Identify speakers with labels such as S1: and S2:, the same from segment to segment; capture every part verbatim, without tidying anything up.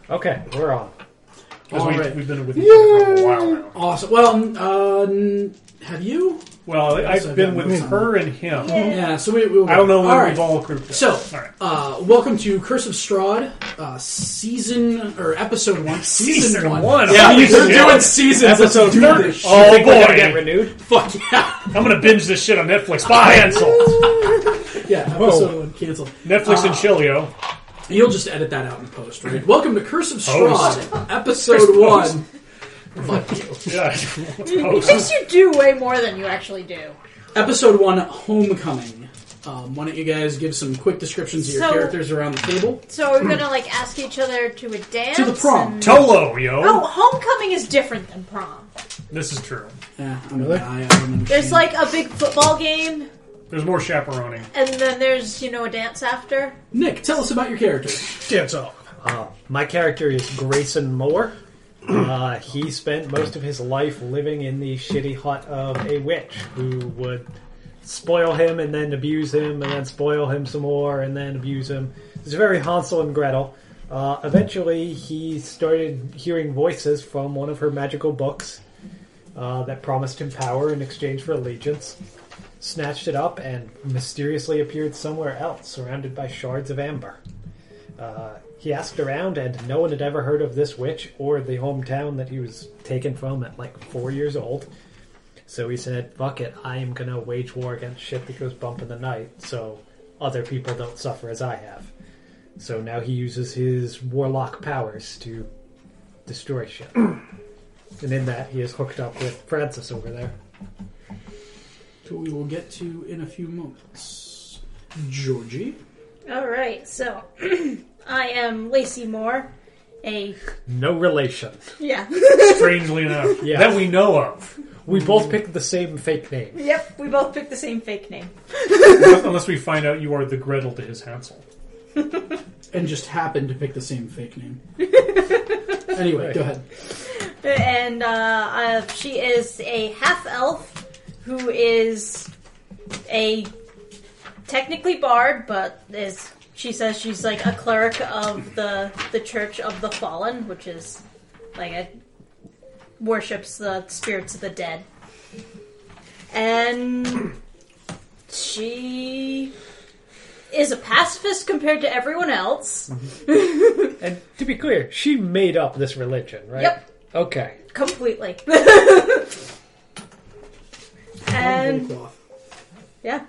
S1: Okay, we're on.
S2: Because we,
S3: right.
S2: we've been with each other for a while now.
S3: Awesome. Well, uh, n- have you?
S2: Well,
S3: Yes,
S2: I've
S3: I've
S2: been
S3: got
S2: with
S3: notes on
S2: her and him.
S3: Yeah. So we. we
S2: I don't know when
S3: all right.
S2: we've all grouped up.
S3: So,
S2: all right.
S3: uh, welcome to Curse of Strahd, uh, season or episode one. Season,
S2: Season
S3: one.
S2: one.
S3: Yeah,
S2: Holy
S3: we're
S2: shit.
S3: doing seasons.
S2: Episode
S3: Let's do
S2: thirty.
S3: this shit.
S2: Oh
S1: Think we're gonna
S2: boy!
S1: get renewed?
S3: Fuck yeah.
S2: I'm gonna binge this shit on Netflix. Bye, Hansel.
S3: Yeah. Episode one canceled.
S2: Netflix
S3: Uh,
S2: and Chilio.
S3: You'll just edit that out in post, right? Welcome to Curse of
S2: Post.
S3: Strahd, episode one. Fuck you.
S2: Yeah.
S4: Because you do way more than you actually do.
S3: Episode one, Homecoming. Um, why don't you guys give some quick descriptions of your
S4: So-
S3: characters around the table?
S4: So we're gonna like ask each other to a dance.
S3: To the prom.
S4: and-
S2: Tolo, yo.
S4: Oh, homecoming is different than prom.
S2: This is true.
S3: Yeah, I'm a guy. I don't
S4: There's like a big football game,
S2: There's more chaperoning.
S4: and then there's you know a dance after.
S3: Nick, tell us about your character.
S2: Dance off.
S1: Uh, my character is Grayson Moore. Uh, he spent most of his life living in the shitty hut of a witch who would spoil him and then abuse him and then spoil him some more and then abuse him. It's very Hansel and Gretel. Uh, eventually, he started hearing voices from one of her magical books uh, that promised him power in exchange for allegiance. Snatched it up and mysteriously appeared somewhere else, surrounded by shards of amber. Uh, he asked around, and no one had ever heard of this witch or the hometown that he was taken from at like four years old. So he said, fuck it, I am going to wage war against shit that goes bump in the night so other people don't suffer as I have. So now he uses his warlock powers to destroy shit. And in that, he is hooked up with Francis over there.
S3: Who we will get to in a few moments. Georgie.
S4: All right, so I am Lacey Moore, a
S1: No relation.
S4: yeah.
S2: Strangely enough.
S1: Yeah.
S2: That we know of.
S1: We both picked the same fake name.
S4: Yep, we both picked the same fake name.
S2: Unless we find out you are the Gretel to his Hansel.
S3: And just happened to pick the same fake name. Anyway, go ahead.
S4: And uh, uh, she is a half elf who is a technically bard, but is she says she's like a cleric of the the Church of the Fallen, which is like a worships the spirits of the dead. And she is a pacifist compared to everyone else.
S1: And to be clear, she made up this religion, right?
S4: Yep.
S1: Okay.
S4: Completely. And yeah.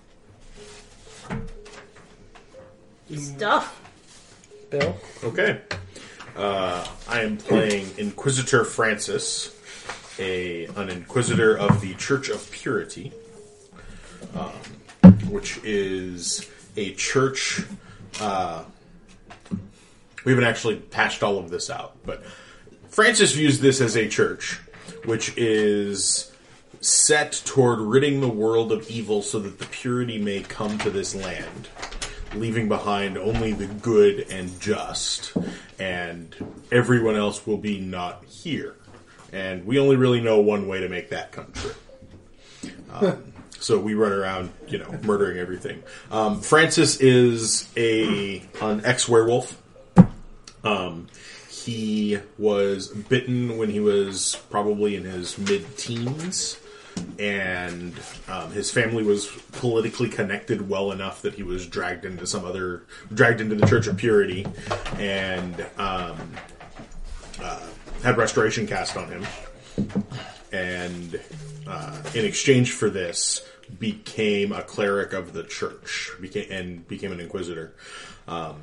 S4: Stuff.
S1: Bill?
S5: Okay. Uh, I am playing Inquisitor Francis, a an Inquisitor of the Church of Purity, um, which is a church. Uh, we haven't actually patched all of this out, but Francis views this as a church, which is set toward ridding the world of evil so that the purity may come to this land, leaving behind only the good and just, and everyone else will be not here. And we only really know one way to make that come true. Um, so we run around, you know, murdering everything. Um, Francis is a an ex-werewolf. Um, he was bitten when he was probably in his mid-teens. And um, his family was politically connected well enough that he was dragged into some other, dragged into the Church of Purity, and um, uh, had restoration cast on him. And uh, in exchange for this, became a cleric of the church, became and became an inquisitor. Um,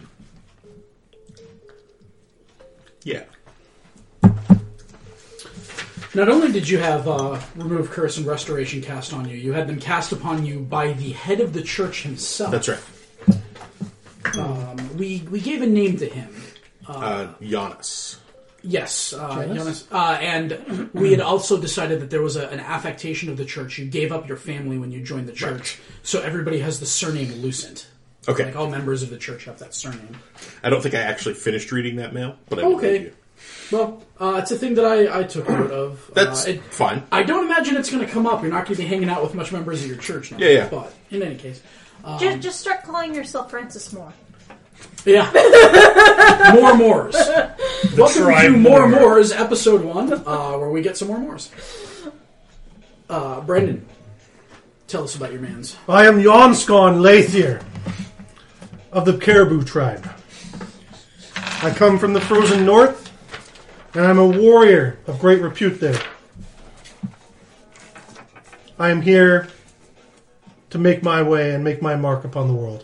S5: yeah.
S3: Not only did you have uh, remove curse and restoration cast on you, you had them cast upon you by the head of the church himself.
S5: That's right.
S3: Um, we we gave a name to him.
S5: Uh, Giannis.
S3: Yes, uh, Jonas. Uh, and we had also decided that there was a, an affectation of the church. You gave up your family when you joined the church,
S5: Right.
S3: so everybody has the surname Lucent.
S5: Okay.
S3: Like all members of the church have that surname.
S5: I don't think I actually finished reading that mail, but I believe
S3: Okay.
S5: you.
S3: Well, uh, it's a thing that I, I took note of.
S5: That's
S3: uh, it,
S5: fine.
S3: I don't imagine it's going to come up. You're not going to be hanging out with much members of your church now.
S5: Yeah, yeah.
S3: But in any case, um,
S4: Just, just start calling yourself Francis Moore.
S3: yeah, more Moors. Welcome
S2: tribe
S3: to More
S2: lore.
S3: Moors, episode one, uh, where we get some more Moors. Uh, Brendan, tell us about your mans.
S6: I am Yonskon Lathier of the Caribou tribe. I come from the frozen north, and I'm a warrior of great repute there. I am here to make my way and make my mark upon the world.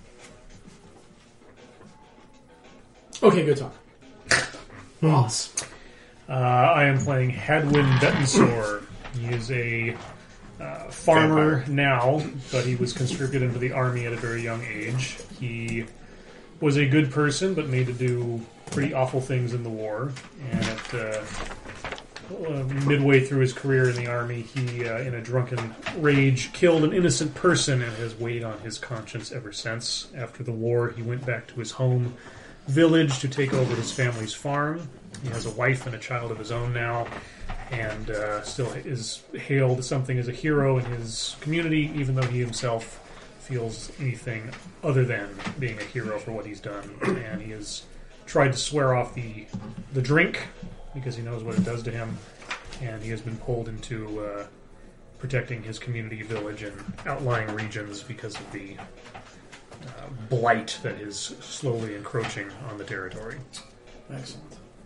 S3: Okay, good talk. Ross.
S2: Uh, I am playing Hadwin Bettensor. He is a uh, farmer now, but he was conscripted into the army at a very young age. He was a good person, but made to do pretty awful things in the war. And at, uh, uh, midway through his career in the army, he, uh, in a drunken rage, killed an innocent person and has weighed on his conscience ever since. After the war, he went back to his home village to take over his family's farm. He has a wife and a child of his own now, and uh, still is hailed something as a hero in his community, even though he himself feels anything other than being a hero for what he's done. And he has tried to swear off the the drink because he knows what it does to him, and he has been pulled into uh, protecting his community, village, and outlying regions because of the uh, blight that is slowly encroaching on the territory.
S3: Excellent.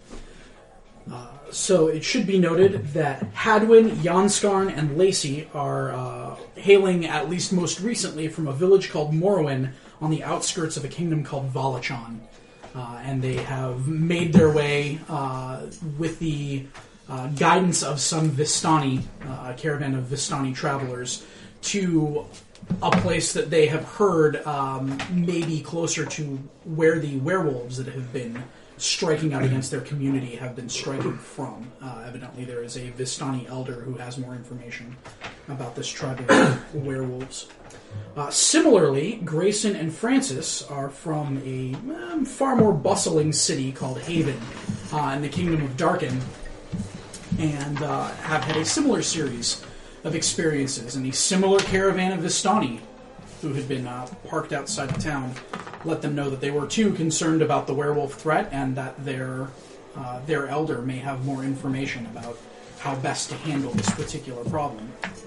S3: Uh, so it should be noted that Hadwin, Janskarn, and Lacey are uh, hailing, at least most recently, from a village called Morrowind on the outskirts of a kingdom called Valachan. Uh, and they have made their way uh, with the uh, guidance of some Vistani, uh, a caravan of Vistani travelers, to a place that they have heard um, maybe closer to where the werewolves that have been striking out against their community have been striking from. Uh, evidently there is a Vistani elder who has more information about this tribe of werewolves. Uh, similarly, Grayson and Francis are from a um, far more bustling city called Haven uh, in the Kingdom of Darken, and uh, have had a similar series of experiences. And a similar caravan of Vistani, who had been uh, parked outside of town, let them know that they were too concerned about the werewolf threat, and that their uh, their elder may have more information about how best to handle this particular problem.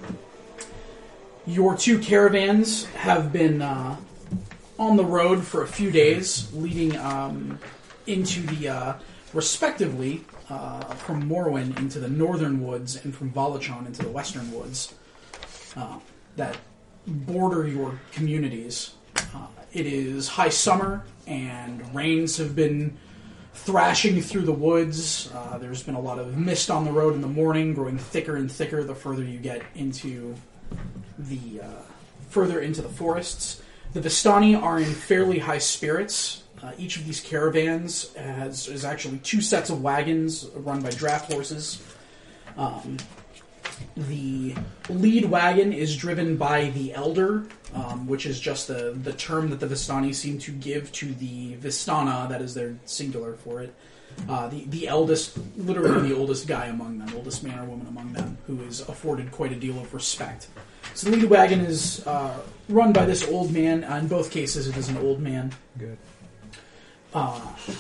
S3: Your two caravans have been uh, on the road for a few days, leading um, into the, uh, respectively, uh, from Morrowind into the northern woods and from Valachan into the western woods uh, that border your communities. Uh, it is high summer, and rains have been thrashing through the woods. Uh, there's been a lot of mist on the road in the morning, growing thicker and thicker the further you get into the uh, further into the forests. The Vistani are in fairly high spirits. Uh, each of these caravans has is actually two sets of wagons run by draft horses. Um, the lead wagon is driven by the Elder, um, which is just the, the term that the Vistani seem to give to the Vistana, that is their singular for it. Uh, the, the eldest, literally the oldest guy among them, oldest man or woman among them, who is afforded quite a deal of respect. So the lead wagon is uh, run by this old man. Uh, in both cases, it is an old man.
S1: Good.
S3: Uh,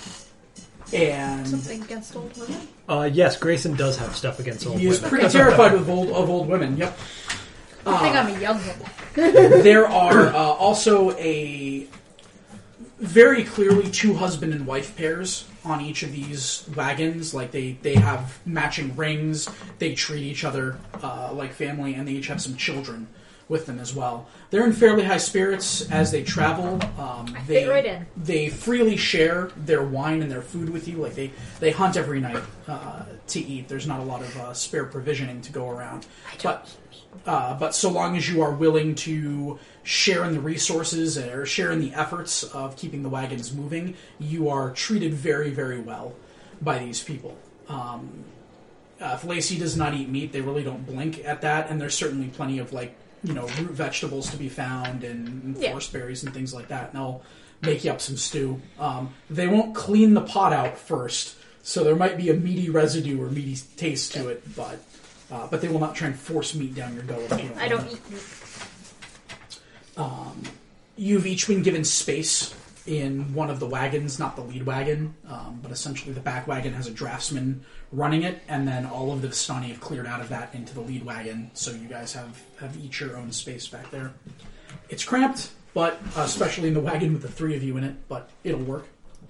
S3: and
S4: Something against old women?
S1: Uh, yes, Grayson does have stuff against old
S3: he is
S1: women.
S3: pretty terrified of old of old women. Yep.
S4: I think I'm a young woman.
S3: There are uh, also a very clearly two husband and wife pairs on each of these wagons. Like they, they have matching rings. They treat each other uh, like family, and they each have some children with them as well. They're in fairly high spirits as they travel. Um, they
S4: fit right in.
S3: They freely share their wine and their food with you. Like they, they hunt every night uh, to eat. There's not a lot of uh, spare provisioning to go around. But uh, but so long as you are willing to share in the resources or share in the efforts of keeping the wagons moving, you are treated very, very well by these people. Um, uh, if Lacey does not eat meat, they really don't blink at that, and there's certainly plenty of, like, you know, root vegetables to be found and, and
S4: Yeah.
S3: forest berries and things like that, and they'll make you up some stew. Um, they won't clean the pot out first, so there might be a meaty residue or meaty taste to it, but uh, but they will not try and force meat down your gullet. If you don't
S4: I
S3: want
S4: don't
S3: it.
S4: eat meat.
S3: You've each been given space in one of the wagons, not the lead wagon, um, but essentially the back wagon has a draftsman running it, and then all of the Vistani have cleared out of that into the lead wagon, so you guys have, have each your own space back there. It's cramped, but uh, especially in the wagon with the three of you in it, but it'll work.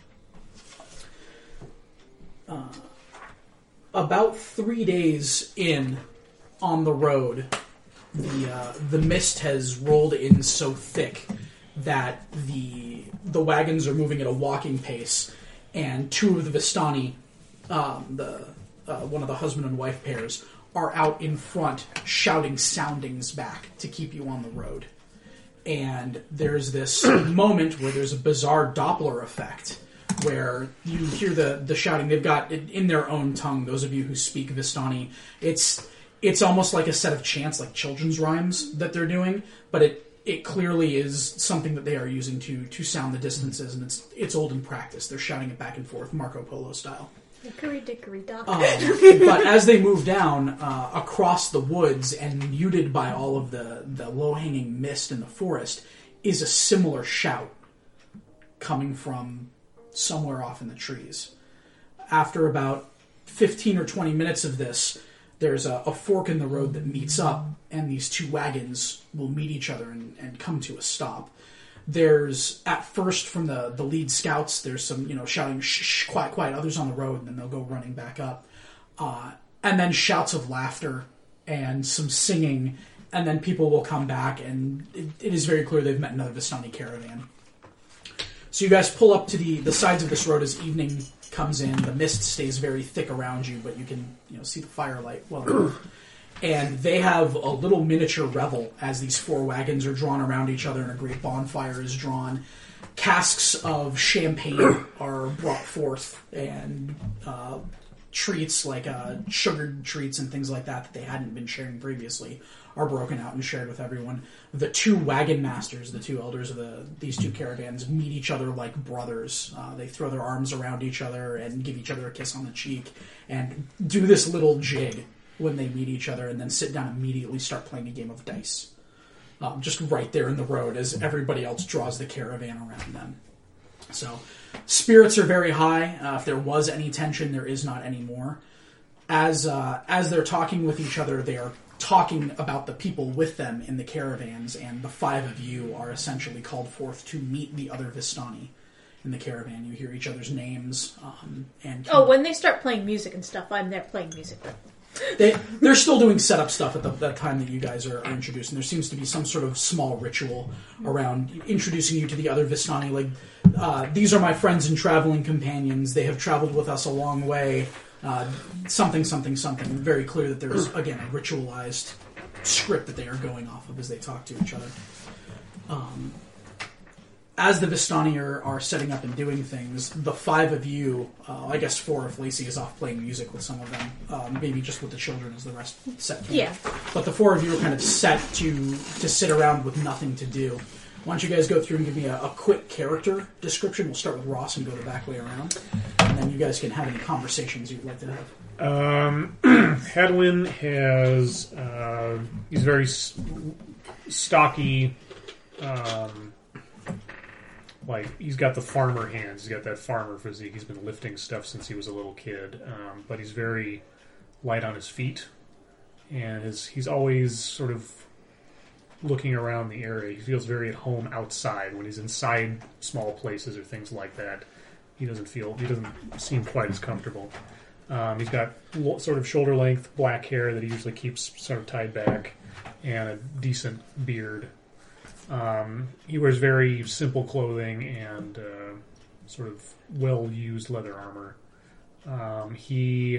S3: Uh, about three days in on the road, the uh, the mist has rolled in so thick that the the wagons are moving at a walking pace, and two of the Vistani, um, the uh, one of the husband and wife pairs, are out in front shouting soundings back to keep you on the road. And there's this moment where there's a bizarre Doppler effect, where you hear the, the shouting. They've got it in their own tongue, those of you who speak Vistani. It's it's almost like a set of chants, like children's rhymes that they're doing, but it it clearly is something that they are using to to sound the distances, and it's it's old in practice. They're shouting it back and forth, Marco Polo style.
S4: Hickory dickory dock.
S3: Um, but as they move down uh, across the woods and muted by all of the, the low-hanging mist in the forest is a similar shout coming from somewhere off in the trees. After about fifteen or twenty minutes of this, there's a, a fork in the road that meets up, and these two wagons will meet each other and, and come to a stop. There's, at first, from the, the lead scouts, there's some, you know, shouting, shh, shh, quiet, quiet, others on the road, and then they'll go running back up. Uh, and then shouts of laughter and some singing, and then people will come back, and it, it is very clear they've met another Vistani caravan. So you guys pull up to the, the sides of this road as evening comes in. The mist stays very thick around you, but you can, you know, see the firelight well enough. And they have a little miniature revel as these four wagons are drawn around each other and a great bonfire is drawn. Casks of champagne are brought forth, and uh, treats like uh, sugared treats and things like that that they hadn't been sharing previously are broken out and shared with everyone. The two wagon masters, the two elders of the these two caravans, meet each other like brothers. Uh, they throw their arms around each other and give each other a kiss on the cheek and do this little jig when they meet each other, and then sit down and immediately start playing a game of dice. Um, just right there in the road as everybody else draws the caravan around them. So, spirits are very high. Uh, if there was any tension, there is not anymore. As, uh, as they're talking with each other, they are talking about the people with them in the caravans, and the five of you are essentially called forth to meet the other Vistani in the caravan. You hear each other's names. Um, and
S4: Oh, when they start playing music and stuff, I'm there playing music with them.
S3: They, they're still doing setup stuff at the, that time that you guys are, are introduced, and there seems to be some sort of small ritual around introducing you to the other Vistani. Like, uh, these are my friends and traveling companions. They have traveled with us a long way. Uh, something, something, something. Very clear that there's, again, a ritualized script that they are going off of as they talk to each other. Um, as the Vistani are, are setting up and doing things, the five of you, uh, I guess four if Lacey is off playing music with some of them, um, maybe just with the children as the rest set camp.
S4: Yeah.
S3: But the four of you are kind of set to to sit around with nothing to do. Why don't you guys go through and give me a, a quick character description? We'll start with Ross and go the back way around. And then you guys can have any conversations you'd like to have.
S2: Um, Hadwin has, uh, he's very s- stocky, um, like, he's got the farmer hands. He's got that farmer physique. He's been lifting stuff since he was a little kid. Um, but he's very light on his feet. And his, he's always sort of looking around the area. He feels very at home outside. When he's inside small places or things like that, he doesn't feel, he doesn't seem quite as comfortable. Um, he's got lo- sort of shoulder-length black hair that he usually keeps sort of tied back, and a decent beard. Um, he wears very simple clothing and uh, sort of well-used leather armor. Um, he,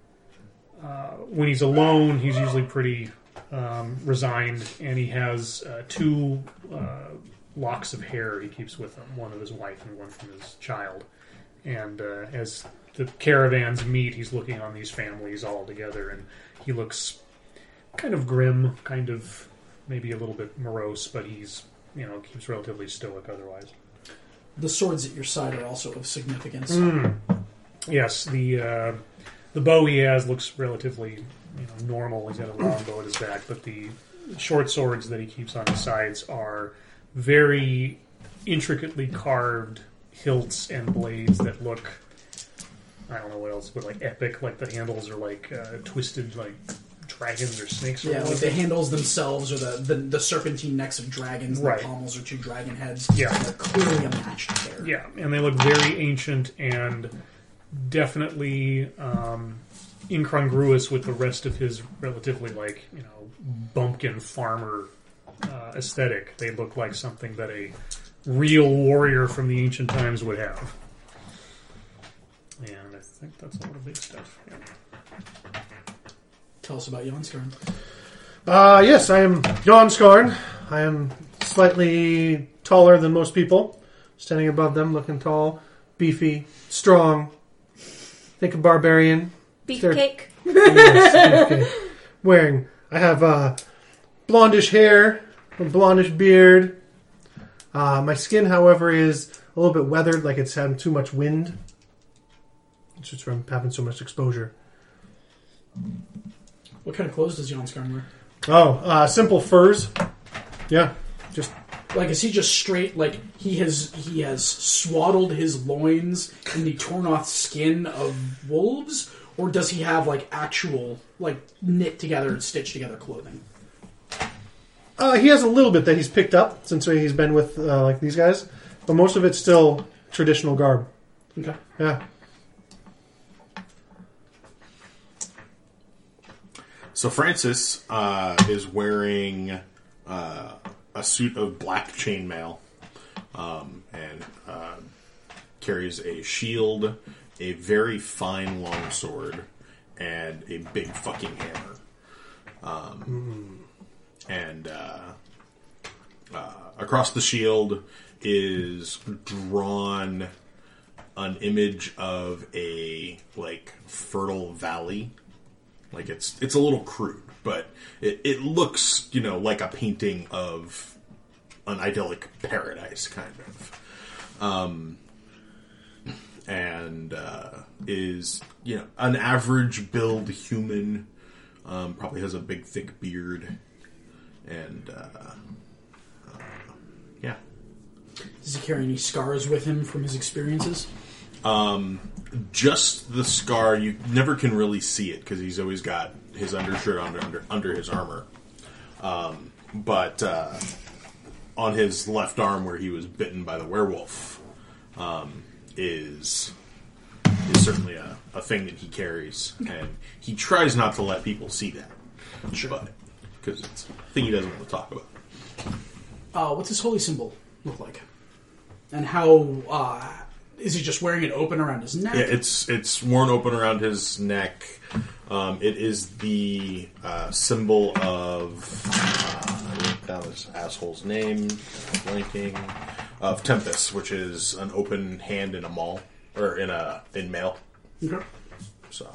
S2: uh, when he's alone, he's usually pretty um, resigned, and he has uh, two uh, locks of hair he keeps with him, one of his wife and one from his child. And uh, as the caravans meet, he's looking on these families all together, and he looks kind of grim, kind of maybe a little bit morose, but he's, you know, keeps relatively stoic otherwise.
S3: The swords at your side are also of significance.
S2: Mm. Yes, the uh, the bow he has looks relatively, you know, normal. He's got a long bow at his back, but the short swords that he keeps on his sides are very intricately carved hilts and blades that look, I don't know what else, but like epic. Like the handles are like uh, twisted, like dragons or snakes. Or
S3: Yeah, like
S2: whatever.
S3: the handles themselves are the, the, the serpentine necks of dragons, and
S2: Right.
S3: the pommels are two dragon heads.
S2: Yeah.
S3: And they're clearly a matched pair.
S2: Yeah, and they look very ancient and definitely um, incongruous with the rest of his relatively, like, you know, bumpkin farmer uh, aesthetic. They look like something that a real warrior from the ancient times would have. And I think that's all the big stuff. Yeah.
S3: Tell us about Jonskarn.
S6: Uh, yes, I am Jon Skarn. I am slightly taller than most people. Standing above them, looking tall, beefy, strong. Think a barbarian.
S4: Beefcake.
S6: Yes, beefcake. Wearing, I have uh, blondish hair, a blondish beard. Uh, my skin, however, is a little bit weathered, like it's having too much wind. It's just from having so much exposure.
S3: What kind of clothes does Jonskarn wear?
S6: Oh, uh, simple furs. Yeah, just
S3: Like, is he just straight, like, he has he has swaddled his loins in the torn-off skin of wolves? Or does he have, like, actual, like, knit together and stitched together clothing?
S6: uh, he has a little bit that he's picked up since he's been with uh, like these guys, but most of it's still traditional garb.
S3: Okay.
S6: Yeah.
S5: So Francis uh, is wearing uh, a suit of black chainmail um, and uh, carries a shield, a very fine longsword, and a big fucking hammer. Um, and uh, uh, across the shield is drawn an image of a like fertile valley. Like it's it's a little crude, but it, it looks, you know, like a painting of an idyllic paradise, kind of. Um, and uh, is, you know, an average build human. Um, probably has a big, thick beard. And, uh, uh, yeah.
S3: Does he carry any scars with him from his experiences?
S5: Um, just the scar. You never can really see it because he's always got his undershirt under under, under his armor. Um, but uh, on his left arm, where he was bitten by the werewolf, um, is is certainly a, a thing that he carries, and he tries not to let people see that. Sure, but because it's a thing he doesn't want to talk about.
S3: Uh, what's his holy symbol look like? And how... Uh, is he just wearing it open around his neck?
S5: Yeah, it's it's worn open around his neck. Um, it is the uh, symbol of uh, I wrote down this asshole's name, blanking of Tempest, which is an open hand in a maul or in a in mail.
S3: Okay.
S5: So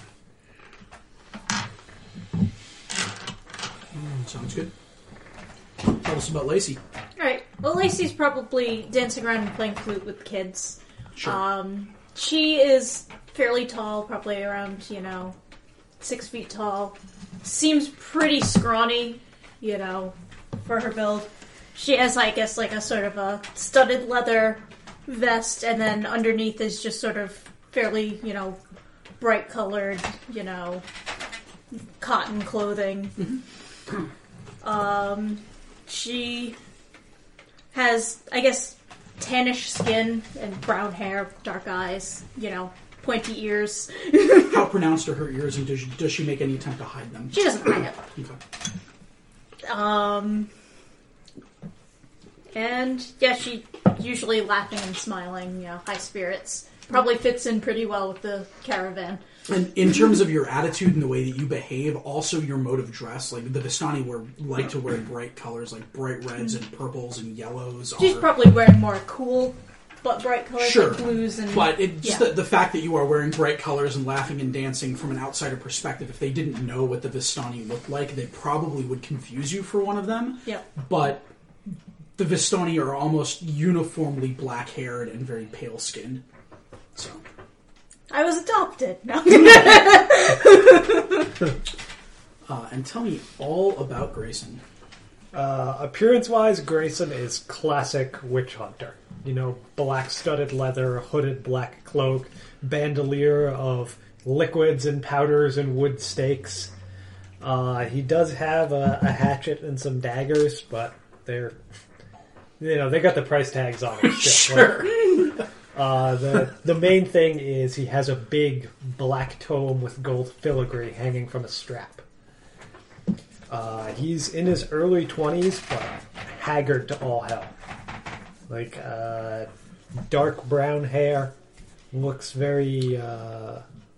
S3: Mm, sounds good. Tell us about Lacey.
S4: Alright, well, Lacey's probably dancing around and playing flute with kids.
S3: Sure.
S4: Um, she is fairly tall, probably around, you know, six feet tall. Seems pretty scrawny, you know, for her build. She has, I guess, like a sort of a studded leather vest, and then underneath is just sort of fairly, you know, bright colored, you know, cotton clothing. Mm-hmm. Um, she has, I guess, tannish skin and brown hair, dark eyes, you know, pointy ears.
S3: How pronounced are her ears, and does she, does she make any attempt to hide them?
S4: She doesn't hide it.
S3: Okay.
S4: Um, and yeah, she usually laughing and smiling, you know, high spirits. Probably fits in pretty well with the caravan.
S3: And in terms of your attitude and the way that you behave, also your mode of dress, like the Vistani were like to wear bright colors, like bright reds and purples and yellows.
S4: She's
S3: are,
S4: probably wearing more cool but bright colors,
S3: Sure.
S4: like blues and...
S3: But it, just
S4: yeah.
S3: the, the fact that you are wearing bright colors and laughing and dancing from an outsider perspective, if they didn't know what the Vistani looked like, they probably would confuse you for one of them.
S4: Yep.
S3: But the Vistani are almost uniformly black-haired and very pale-skinned. So...
S4: I was adopted. No.
S3: uh, and tell me all about Grayson.
S1: Uh, appearance-wise, Grayson is classic witch hunter. You know, black studded leather, hooded black cloak, bandolier of liquids and powders and wood stakes. Uh, he does have a, a hatchet and some daggers, but they're, you know, they got the price tags on it.
S3: Sure.
S1: Like, uh, the the main thing is he has a big black tome with gold filigree hanging from a strap. Uh, he's in his early twenties, but haggard to all hell. Like, uh, dark brown hair, looks very uh,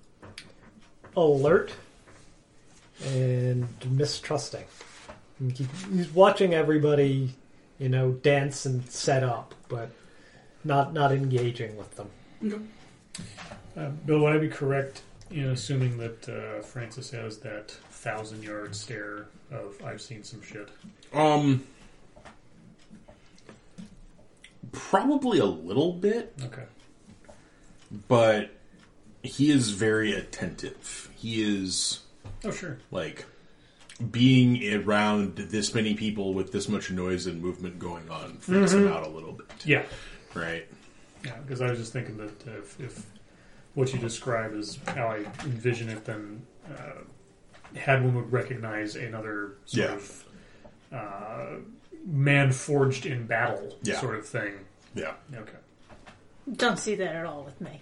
S1: alert and mistrusting. He, he's watching everybody, you know, dance and set up, but not not engaging with them.
S3: Okay.
S2: Uh, Bill, would I be correct in assuming that uh, Francis has that thousand-yard stare of "I've seen some shit"?
S5: Um, probably a little bit,
S2: Okay.
S5: but he is very attentive. He is
S2: Oh, sure.
S5: like being around this many people with this much noise and movement going on freaks him out a little bit,
S2: Yeah.
S5: right?
S2: Yeah, because I was just thinking that if, if what you describe is how I envision it, then uh, Hadwin would recognize another sort
S5: Yeah.
S2: of uh, man forged in battle
S5: Yeah.
S2: sort of thing.
S5: Yeah.
S2: Okay.
S4: Don't see that at all with me.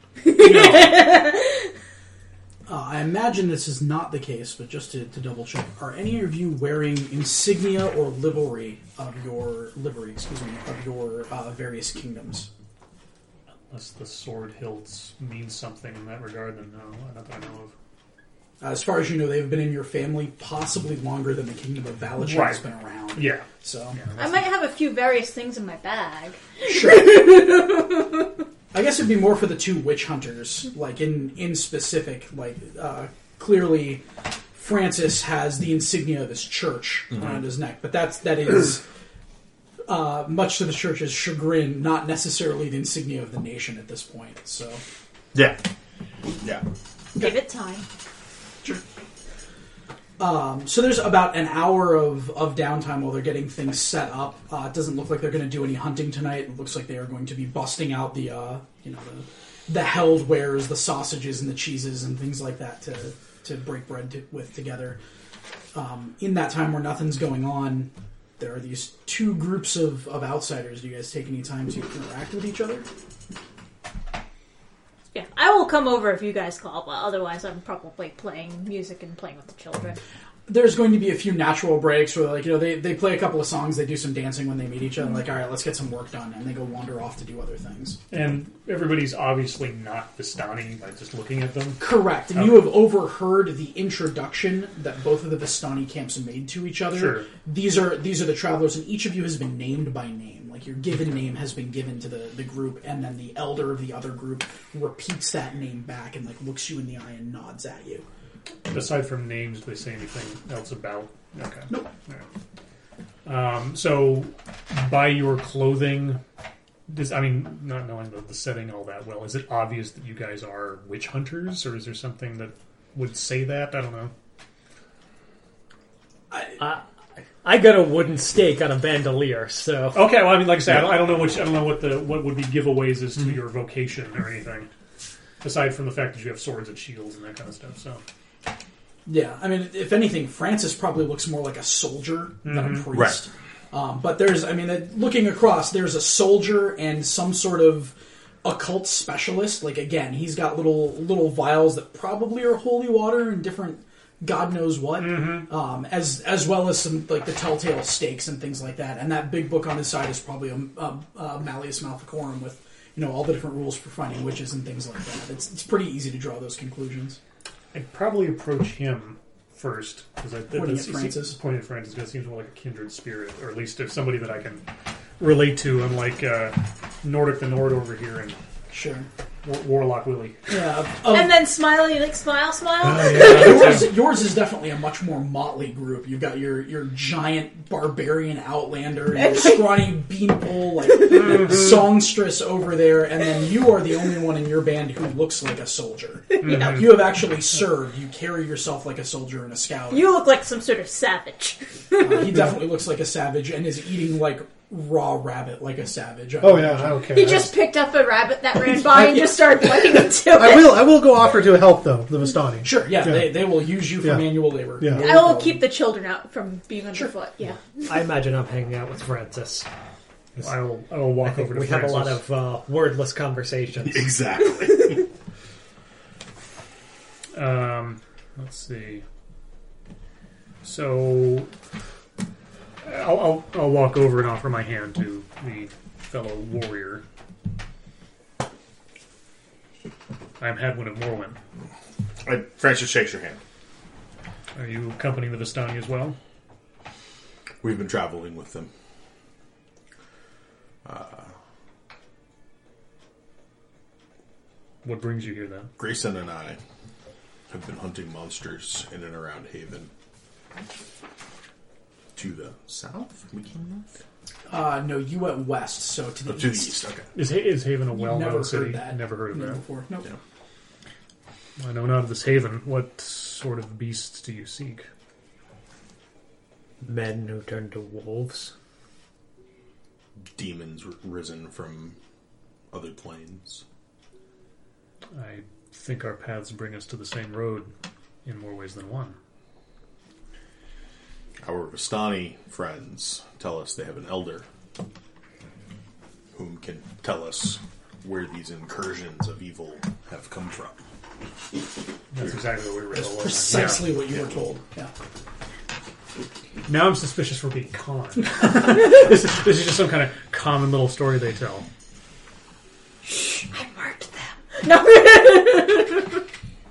S3: Uh, I imagine this is not the case, but just to, to double check, are any of you wearing insignia or livery of your livery, excuse me, of your uh, various kingdoms?
S2: Unless the sword hilts means something in that regard, then no, not that I know of.
S3: Uh, as far as you know, they've been in your family possibly longer than the kingdom of Valachar
S2: Right.
S3: has been around.
S2: Yeah.
S3: So,
S4: I might have a few various things in my bag.
S3: sure. I guess it'd be more for the two witch hunters, like in in specific. Like uh, clearly, Francis has the insignia of his church around his neck, but that's that is uh, much to the church's chagrin, not necessarily the insignia of the nation at this point. So,
S5: Yeah. Yeah.
S4: Give it time.
S3: um, so there's about an hour of, of downtime while they're getting things set up. Uh, it doesn't look like they're going to do any hunting tonight. It looks like they are going to be busting out the uh, you know the, the held wares, the sausages and the cheeses and things like that to to break bread to, with together. Um, in that time where nothing's going on, there are these two groups of, of outsiders. Do you guys take any time to interact with each other?
S4: Yeah, I will come over if you guys call, but otherwise I'm probably playing music and playing with the children.
S3: There's going to be a few natural breaks where, like, you know, they, they play a couple of songs, they do some dancing when they meet each other, like, all right, let's get some work done, and they go wander off to do other things.
S2: And everybody's obviously not Vistani by just looking at them.
S3: Correct. And
S2: Okay.
S3: you have overheard the introduction that both of the Vistani camps made to each other.
S2: Sure.
S3: These are these are the travelers, and each of you has been named by name. Like, your given name has been given to the, the group, and then the elder of the other group repeats that name back and, like, looks you in the eye and nods at you.
S2: Aside from names, do they say anything else about? Okay.
S3: Nope.
S2: Alright. Um, so, by your clothing, does, I mean, not knowing the, the setting all that well, is it obvious that you guys are witch hunters, or is there something that would say that? I don't know.
S1: I, I got a wooden stake on a bandolier, so
S2: Okay, well, I mean, like I said, I don't, I don't know which, I don't know what the what would be giveaways as to your vocation or anything, aside from the fact that you have swords and shields and that kind of stuff. So.
S3: Yeah, I mean, if anything, Francis probably looks more like a soldier than a
S2: Mhm.
S3: priest. Um, but there's, I mean, uh, looking across, there's a soldier and some sort of occult specialist. Like, again, he's got little little vials that probably are holy water and different God knows what, um, as as well as some, like, the telltale stakes and things like that. And that big book on his side is probably a, a, a Malleus Maleficorum with, you know, all the different rules for finding witches and things like that. It's, it's pretty easy to draw those conclusions.
S2: I'd probably approach him first because I
S3: Pointing
S2: that's-
S3: at Francis.
S2: Pointing at Francis because it seems more like a kindred spirit, or at least if somebody that I can relate to, unlike uh, Nordic the Nord over here. And
S3: Sure.
S2: War- Warlock Willie.
S3: Yeah, of- of-
S4: And then smiley, like smile, smile.
S3: yours, yours is definitely a much more motley group. You've got your, your giant barbarian outlander, and your scrawny beanpole like songstress over there, and then you are the only one in your band who looks like a soldier.
S4: Yeah.
S3: You have actually served. You carry yourself like a soldier and a scout.
S4: You look like some sort of savage.
S3: Uh, he definitely looks like a savage and is eating like raw rabbit like a savage.
S6: Oh yeah, I don't care.
S4: He just picked up a rabbit that ran by and just started playing into it.
S6: I will. I will go offer to help though the Vistani.
S3: Sure, yeah,
S6: Yeah.
S3: They, they will use you for
S6: Yeah.
S3: manual labor.
S6: Yeah.
S3: No
S4: I will
S3: problem.
S4: keep the children out from being underfoot. Yeah.
S1: I imagine I'm hanging out with Francis.
S2: I will. I will
S1: I
S2: walk
S1: think
S2: over to
S1: we
S2: Francis.
S1: have a lot of uh, wordless conversations.
S5: Exactly.
S2: Um, let's see. So, I'll, I'll I'll walk over and offer my hand to the fellow warrior. I'm Hadwin of Morwen.
S5: I, Francis shakes your hand.
S2: Are you accompanying the Vistani as well?
S5: We've been traveling with them.
S2: What brings you here then?
S5: Grayson and I have been hunting monsters in and around Haven. To the south? We came north?
S3: Uh, no, you went west, so to the
S5: Oh, to the
S3: east.
S5: east, okay.
S2: Is Ha- is Haven a
S3: You've
S2: well-known
S3: never
S2: city?
S3: heard that.
S2: Never heard of
S3: No,
S2: that.
S3: before. Nope.
S5: Yeah.
S2: I know not of this Haven. What sort of beasts do you seek?
S1: Men who turn to wolves.
S5: Demons r- risen from other planes.
S2: I think our paths bring us to the same road in more ways than one.
S5: Our Vistani friends tell us they have an elder whom can tell us where these incursions of evil have come from.
S2: That's exactly what we were
S3: That's
S2: told.
S3: precisely what you were told. Yeah.
S2: Yeah. Now I'm suspicious for being con. this, is, this is just some kind of common little story they tell.
S4: I marked them. No.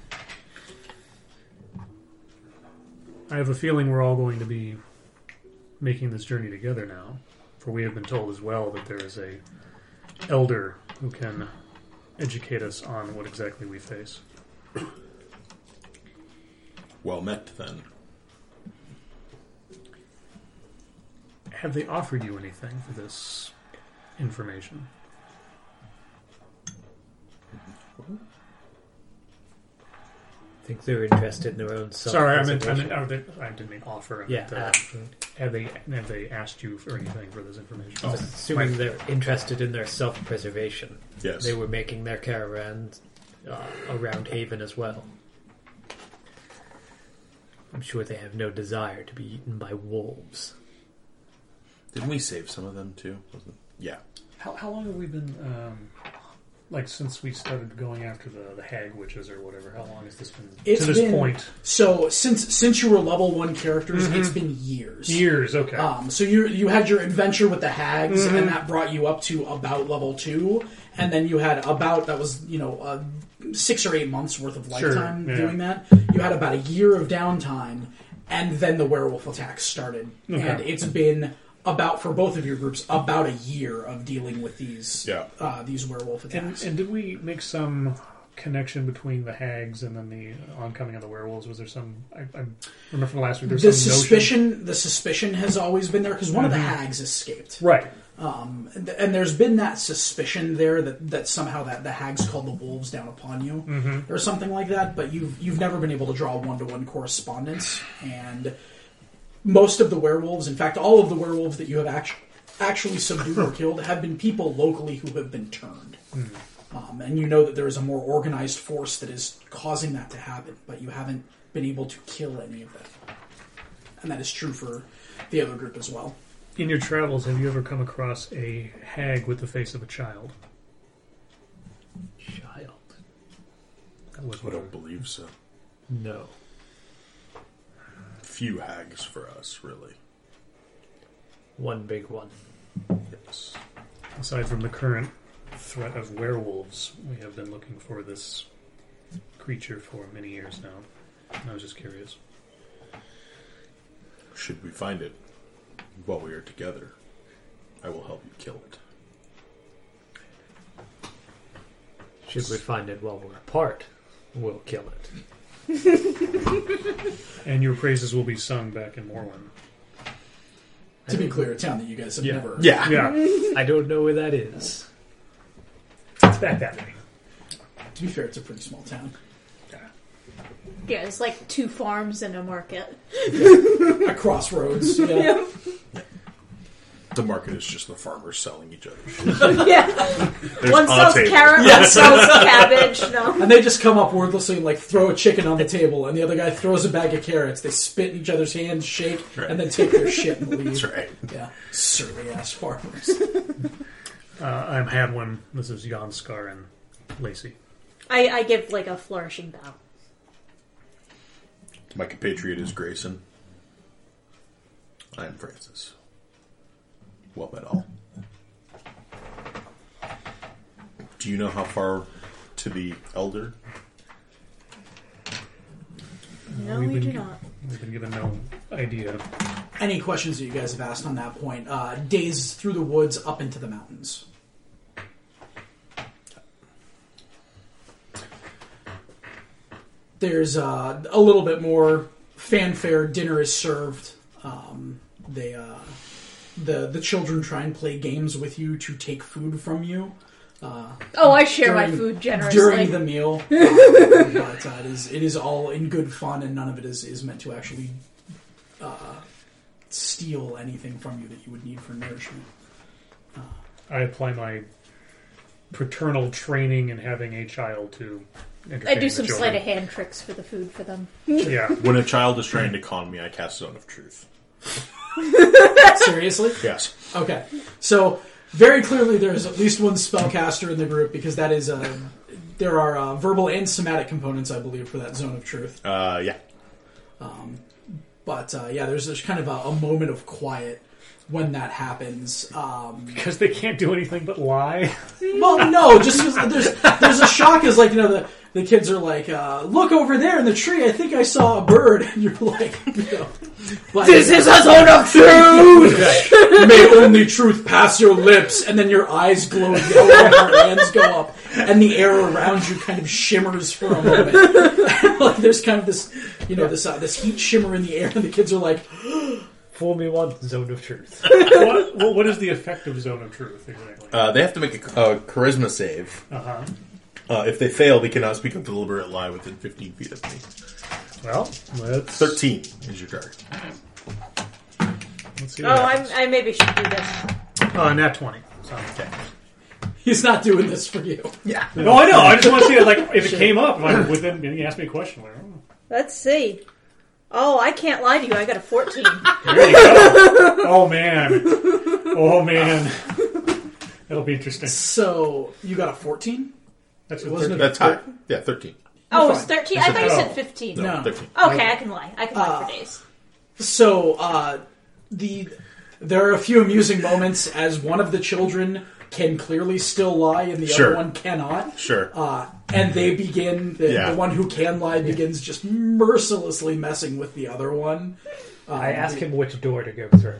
S2: I have a feeling we're all going to be making this journey together now, for we have been told as well that there is a elder who can educate us on what exactly we face.
S5: Well met, then.
S2: Have they offered you anything for this information?
S1: I think they're interested in their own self.
S2: Sorry, I meant, I meant are they, I didn't mean offer. I
S1: Yeah,
S2: meant, uh,
S1: ask.
S2: have they have they asked you for anything for this information?
S1: I'm assuming they're interested in their self-preservation.
S5: Yes.
S1: They were making their caravans uh, around Haven as well. I'm sure they have no desire to be eaten by wolves.
S5: Didn't we save some of them, too? Wasn't- Yeah.
S2: How, how long have we been, um, like, since we started going after the, the hag witches or whatever? How long has this been
S3: It's
S2: to this
S3: been-
S2: point?
S3: So since since you were level one characters, it's been years.
S2: Years, okay.
S3: Um, so you you had your adventure with the hags,
S2: Mm-hmm.
S3: and that brought you up to about level two, and then you had about that was you know uh, six or eight months worth of
S2: Sure,
S3: lifetime
S2: yeah.
S3: doing that. You had about a year of downtime, and then the werewolf attacks started,
S2: Okay.
S3: and it's been about for both of your groups about a year of dealing with these
S5: Yeah.
S3: uh, these werewolf
S2: and,
S3: attacks.
S2: and did we make some connection between the hags and then the oncoming of the werewolves? Was there some? I, I remember from last week. There was
S3: the
S2: some
S3: suspicion,
S2: notion.
S3: the suspicion has always been there because one of the hags escaped.
S2: Right.
S3: Um, and, and there's been that suspicion there that, that somehow that the hags called the wolves down upon you,
S2: Mm-hmm.
S3: or something like that. But you've you've never been able to draw one to one correspondence, and most of the werewolves, in fact, all of the werewolves that you have actually actually subdued or killed, have been people locally who have been turned. Um, and you know that there is a more organized force that is causing that to happen, but you haven't been able to kill any of them. And that is true for the other group as well.
S2: In your travels, have you ever come across a hag with the face of a child?
S1: Child.
S2: That was
S5: I
S2: what I
S5: don't believe so.
S1: No.
S5: Few hags for us, really.
S1: One big one.
S5: Yes.
S2: Aside from the current threat of werewolves, we have been looking for this creature for many years now. I was just curious.
S5: Should we find it while we are together, I will help you kill it.
S1: Should we find it while we're apart, we'll kill it.
S2: And your praises will be sung back in Morwen.
S3: To be clear, a town that you guys have
S2: Yeah.
S3: never...
S5: Yeah.
S2: Yeah,
S1: I don't know where that is.
S2: it's back that way.
S3: To be fair, it's a pretty small town.
S4: Yeah, it's like two farms and a market.
S3: A crossroads. Yeah.
S5: The market is just the farmers selling each other.
S4: Yeah.
S5: There's
S4: One
S5: on a
S4: sells
S5: table.
S4: carrot,
S3: Yeah.
S4: one sells cabbage. No.
S3: And they just come up wordlessly and like throw a chicken on the table, and the other guy throws a bag of carrots. They spit in each other's hands, shake,
S5: Right.
S3: and then take their shit and leave.
S5: That's right.
S3: Yeah, surly ass farmers.
S2: Uh, I'm Hadwin. This is Jan Scar and Lacey.
S4: I, I give like a flourishing bow.
S5: My compatriot is Grayson. I am Francis. Well met all. Do you know how far to the Elder?
S4: No,
S2: We've
S4: we
S2: been
S4: do
S2: gi-
S4: not.
S2: We've been given no idea.
S3: Any questions that you guys have asked on that point? Uh, days through the woods up into the mountains. There's uh, a little bit more fanfare. Dinner is served. Um, they, uh, the the children try and play games with you to take food from you. Uh,
S4: Oh, I share my
S3: during-
S4: food generously.
S3: during the meal. Um, but uh, it is it is all in good fun, and none of it is, is meant to actually uh, steal anything from you that you would need for nourishment.
S2: I apply my paternal training in having a child to entertain
S4: I do
S2: the
S4: some
S2: children.
S4: sleight of hand tricks for the food for them.
S2: Yeah.
S5: When a child is trying to con me, I cast Zone of Truth.
S3: Seriously?
S5: Yes.
S3: Okay. So very clearly, there's at least one spellcaster in the group because that is a. There are uh, verbal and somatic components, I believe, for that zone of truth.
S5: Uh, yeah.
S3: But uh, yeah, there's there's kind of a, a moment of quiet when that happens. Um,
S2: Because they can't do anything but lie.
S3: well, no, just 'cause there's there's a shock is like you know the the kids are like, uh, look over there in the tree. I think I saw a bird, and you're like, you know, but,
S4: This is a zone of truth!
S3: may only truth pass your lips, and then your eyes glow yellow and your hands go up, and the air around you kind of shimmers for a moment. Like there's kind of this, you know, this uh, this heat shimmer in the air, and the kids are like,
S1: Fool me once, zone of truth.
S2: what, what, what is the effect of Zone of Truth, exactly?
S5: Uh, they have to make a, a charisma save.
S2: Uh-huh.
S5: Uh, if they fail, they cannot speak a deliberate lie within fifteen feet of me.
S2: Well, let's...
S5: thirteen is your target.
S2: Let's see
S4: Oh,
S2: what
S4: I'm,
S2: happens.
S4: I maybe should do this.
S2: Uh, nat twenty. So, okay.
S3: he's not doing this for you.
S5: Yeah.
S2: No, I know. I just want to see it, like, if it came up, like, within, and he asked me a question. Like, oh,
S4: Let's see. Oh, I can't lie to you. I got a fourteen.
S2: there you go. Oh, man. Oh, man. That'll be interesting.
S3: So you got a fourteen?
S2: That's
S3: It wasn't
S2: a
S3: a-
S5: That's high. Yeah, thirteen.
S4: Oh,
S3: You're
S4: it's
S3: fine.
S4: thirteen. I thought you
S2: Oh.
S4: said fifteen.
S5: No,
S3: No.
S5: thirteen.
S4: Okay, I can lie. I can lie
S3: Uh,
S4: for days.
S3: So uh, the there are a few amusing moments as one of the children can clearly still lie and the
S5: Sure.
S3: other one cannot.
S5: Sure.
S3: Uh, and they begin, the,
S5: Yeah.
S3: the one who can lie begins just mercilessly messing with the other one. Um,
S1: I ask
S3: they,
S1: him which door to go through.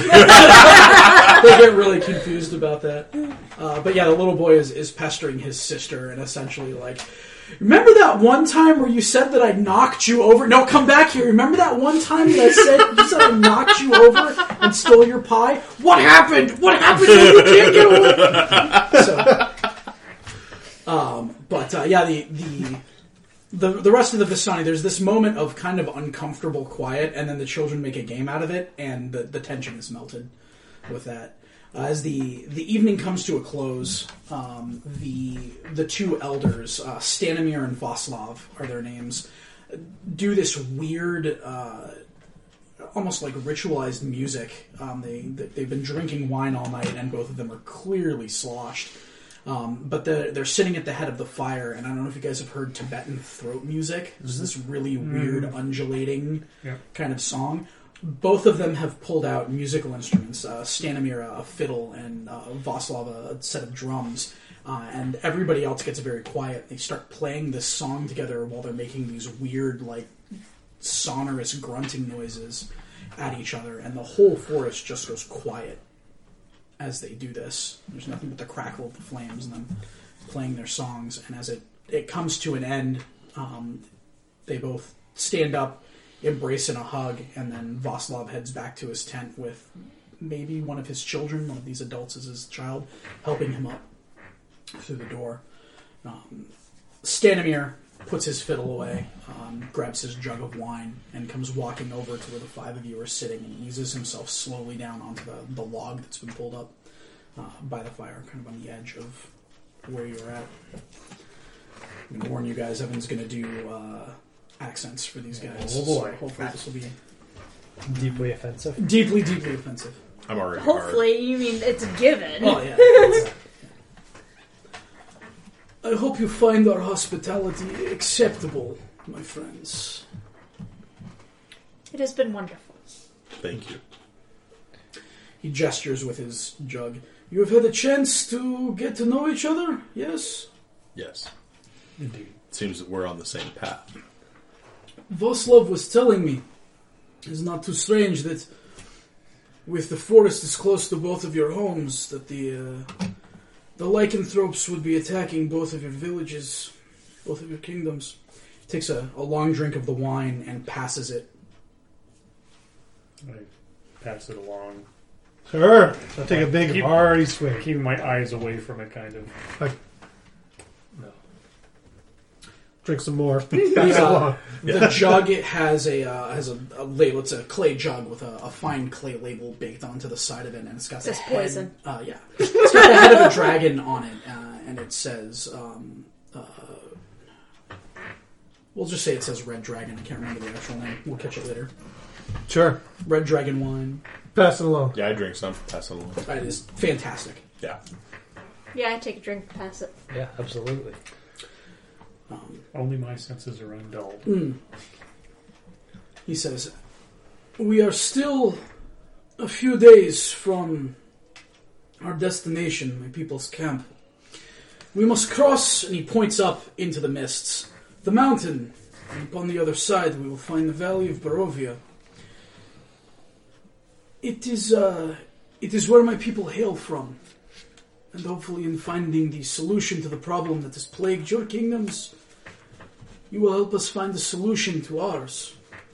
S3: they get really confused about that. Uh, but yeah, the little boy is, is pestering his sister and essentially like, remember that one time where you said that I knocked you over? No, come back here. Remember that one time that I said you said I knocked you over and stole your pie? What happened? What happened? You can't get away. So, um, but uh, yeah, the the. The, the rest of the Vistani, there's this moment of kind of uncomfortable quiet, and then the children make a game out of it, and the, the tension is melted with that. Uh, as the, the evening comes to a close, um, the the two elders, uh, Stanimir and Vaslav are their names, do this weird, uh, almost like ritualized music. Um, they, they've been drinking wine all night, and both of them are clearly sloshed. Um, but the, they're sitting at the head of the fire, and I don't know if you guys have heard Tibetan throat music. There's this really weird, undulating
S2: Yeah.
S3: kind of song. Both of them have pulled out musical instruments. Uh, Stanimir, a fiddle, and uh, Vaslav, a set of drums. Uh, and everybody else gets very quiet. They start playing this song together while they're making these weird, like, sonorous grunting noises at each other. And the whole forest just goes quiet as they do this. There's nothing but the crackle of the flames and them playing their songs, and as it, it comes to an end, um, they both stand up, embrace in a hug, and then Vaslav heads back to his tent with maybe one of his children, one of these adults as his child, helping him up through the door. Um, Stanimir puts his fiddle away, um, grabs his jug of wine, and comes walking over to where the five of you are sitting and eases himself slowly down onto the, the log that's been pulled up uh, by the fire, kind of on the edge of where you're at. I'm going to warn you guys, Evan's going to do uh, accents for these guys.
S2: Oh, boy.
S3: So hopefully this will be
S1: Deeply offensive.
S3: deeply, deeply offensive.
S5: I'm already hard.
S4: Hopefully, you mean it's a given.
S3: Oh, yeah. I hope you find our hospitality acceptable, my friends.
S4: It has been wonderful.
S5: Thank you.
S3: He gestures with his jug. You have had a chance to get to know each other, yes?
S5: Yes.
S2: Indeed.
S5: Seems that we're on the same path.
S3: Voslov was telling me, it's not too strange that with the forest as close to both of your homes, that the uh, the lycanthropes would be attacking both of your villages, both of your kingdoms. Takes a, a long drink of the wine and passes it.
S2: I pass it along,
S6: Sure. I'll take a big
S2: Keep-
S6: hearty swig.
S2: keeping my eyes away from it, kind of.
S6: Like,
S2: No.
S6: drink some more.
S3: Uh,
S5: Yeah.
S3: The jug it has a uh, has a, a label. It's a clay jug with a, a fine clay label baked onto the side of it, and it's got the
S4: Says
S3: head.
S4: poison.
S3: Uh, yeah, it's got the head of a dragon on it, uh, and it says. Um, uh, we'll just say it says Red Dragon. I can't remember the actual name. We'll catch it later.
S6: Sure.
S3: Red Dragon wine.
S6: Pass it along.
S5: Yeah, I drink some. Pass it along.
S3: That is fantastic.
S5: Yeah.
S4: Yeah, I take a drink, pass it.
S1: Yeah, absolutely.
S3: Um,
S2: Only my senses are undulled.
S3: Mm. He says, we are still a few days from our destination, my people's camp. We must cross, and he points up into the mists, the mountain, and upon the other side we will find the valley of Barovia. It is, uh, it is where my people hail from, and hopefully in finding the solution to the problem that has plagued your kingdoms, you will help us find a solution to ours.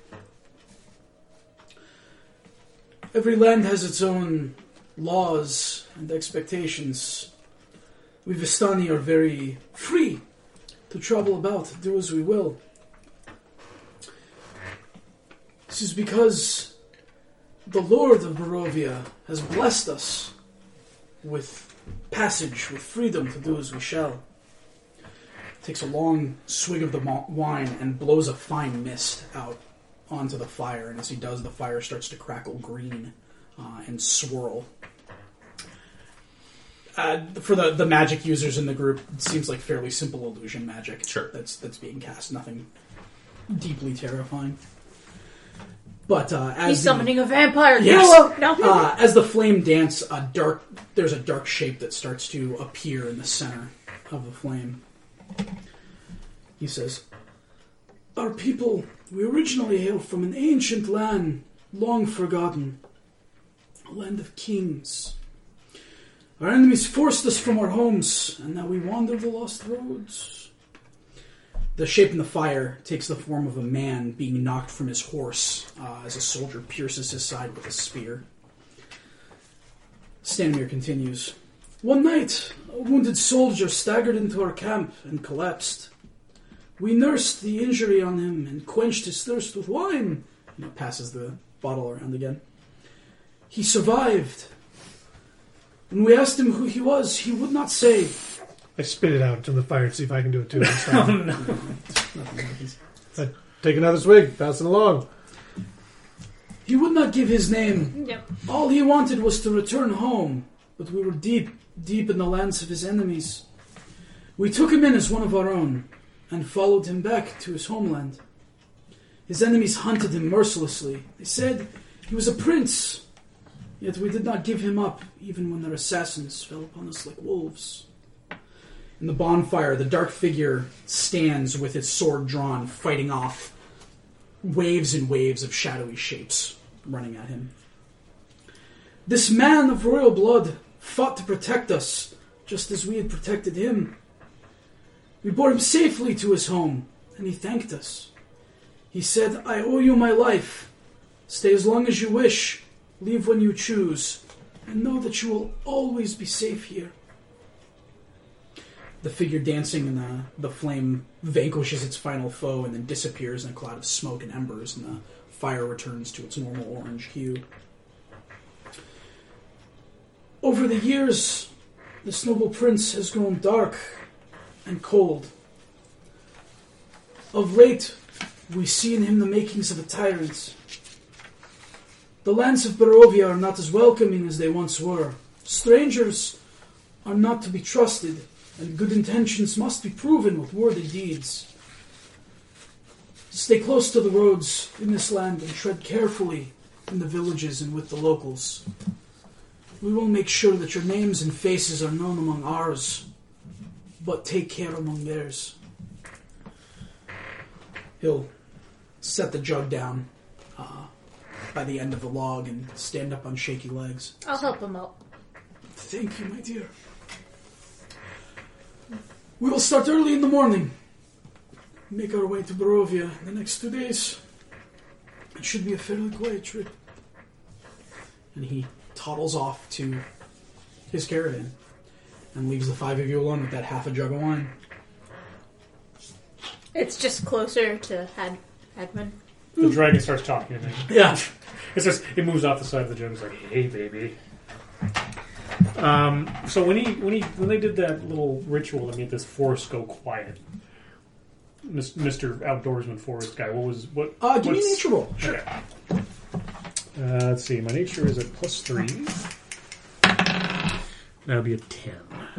S3: Every land has its own laws and expectations. We Vistani are very free to travel about, do as we will. This is because the Lord of Barovia has blessed us with passage, with freedom to do as we shall. Takes a long swig of the ma- wine and blows a fine mist out onto the fire. And as he does, the fire starts to crackle green uh, and swirl. Uh, for the, the magic users in the group, it seems like fairly simple illusion magic.
S5: Sure.
S3: That's that's being cast. Nothing deeply terrifying. But uh, as
S4: He's
S3: the-
S4: summoning a vampire.
S3: Yes.
S4: No, no.
S3: uh, as the flame dance, a dark there's a dark shape that starts to appear in the center of the flame. He says, our people, we originally hail from an ancient land, long forgotten, a land of kings. Our enemies forced us from our homes, and now we wander the lost roads. The shape in the fire takes the form of a man being knocked from his horse uh, as a soldier pierces his side with a spear. Stanimir continues. One night, a wounded soldier staggered into our camp and collapsed. We nursed the injury on him and quenched his thirst with wine. And it passes the bottle around again. He survived. When we asked him who he was, he would not say.
S6: I spit it out into the fire and see if I can do it too this time.
S3: Nothing happens.
S6: I take another swig, pass it along.
S3: He would not give his name.
S4: Yep.
S3: All he wanted was to return home, but we were deep, deep in the lands of his enemies. We took him in as one of our own, and followed him back to his homeland. His enemies hunted him mercilessly. They said he was a prince, yet we did not give him up, even when their assassins fell upon us like wolves. In the bonfire, the dark figure stands with its sword drawn, fighting off waves and waves of shadowy shapes running at him. This man of royal blood fought to protect us, just as we had protected him. We bore him safely to his home, and he thanked us. He said, I owe you my life. Stay as long as you wish. Leave when you choose. And know that you will always be safe here. The figure dancing in the, the flame vanquishes its final foe and then disappears in a cloud of smoke and embers, and the fire returns to its normal orange hue. Over the years, this noble prince has grown dark and cold. Of late, we see in him the makings of a tyrant. The lands of Barovia are not as welcoming as they once were. Strangers are not to be trusted, and good intentions must be proven with worthy deeds. Stay close to the roads in this land and tread carefully in the villages and with the locals. We will make sure that your names and faces are known among ours, but take care among theirs. He'll set the jug down uh, by the end of the log and stand up on shaky legs.
S4: I'll help him out.
S3: Thank you, my dear. We will start early in the morning. Make our way to Barovia in the next two days. It should be a fairly quiet trip. And he toddles off to his caravan and leaves the five of you alone with that half a jug of wine.
S4: It's just closer to Had Hadman.
S2: The dragon starts talking to me.
S3: Yeah.
S2: It says it moves off the side of the jug. It's like, "Hey, baby." Um, so when he when he when they did that little ritual to make this forest go quiet, Mister Outdoorsman Forest guy, what was what?
S3: Uh, give me a
S2: what's-
S3: nature roll. Sure.
S2: Okay. Uh, let's see. My nature is a plus three. That'll be a ten.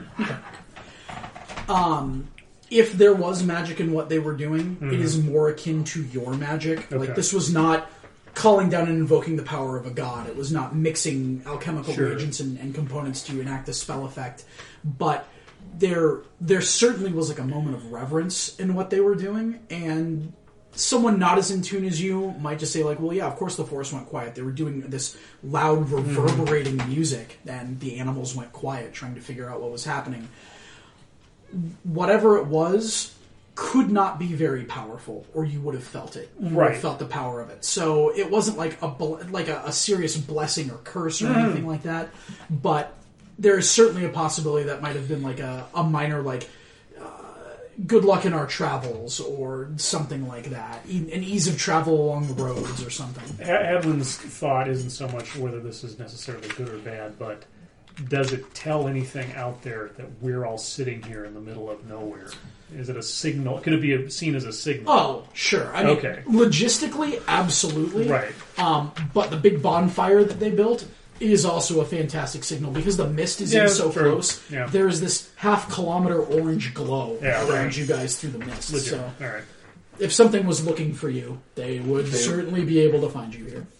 S3: Um, if there was magic in what they were doing,
S2: Mm-hmm.
S3: it is more akin to your magic.
S2: Okay.
S3: Like, this was not calling down and invoking the power of a god. It was not mixing alchemical
S2: Sure.
S3: reagents and, and components to enact a spell effect. But there, there certainly was like a moment of reverence in what they were doing, and someone not as in tune as you might just say, like, well, yeah, of course the forest went quiet. They were doing this loud, reverberating music, and the animals went quiet, trying to figure out what was happening. Whatever it was could not be very powerful, or you would have felt it. You would
S2: Right.
S3: have felt the power of it. So it wasn't like a bl- like a, a serious blessing or curse or anything like that. But there is certainly a possibility that might have been like a, a minor, like, good luck in our travels, or something like that. E- an ease of travel along the roads, or something.
S2: Edwin's thought isn't so much whether this is necessarily good or bad, but does it tell anything out there that we're all sitting here in the middle of nowhere? Is it a signal? Could it be a, seen as a signal?
S3: Oh, sure. I mean,
S2: Okay.
S3: logistically, absolutely.
S2: Right.
S3: Um, but the big bonfire that they built is also a fantastic signal, because the mist is
S2: Yeah,
S3: in so
S2: true.
S3: close.
S2: Yeah.
S3: There is this half kilometer orange glow
S2: Yeah,
S3: around
S2: right.
S3: you guys through the mist.
S2: Legit.
S3: So
S2: All right.
S3: if something was looking for you, they would certainly be able to find you here.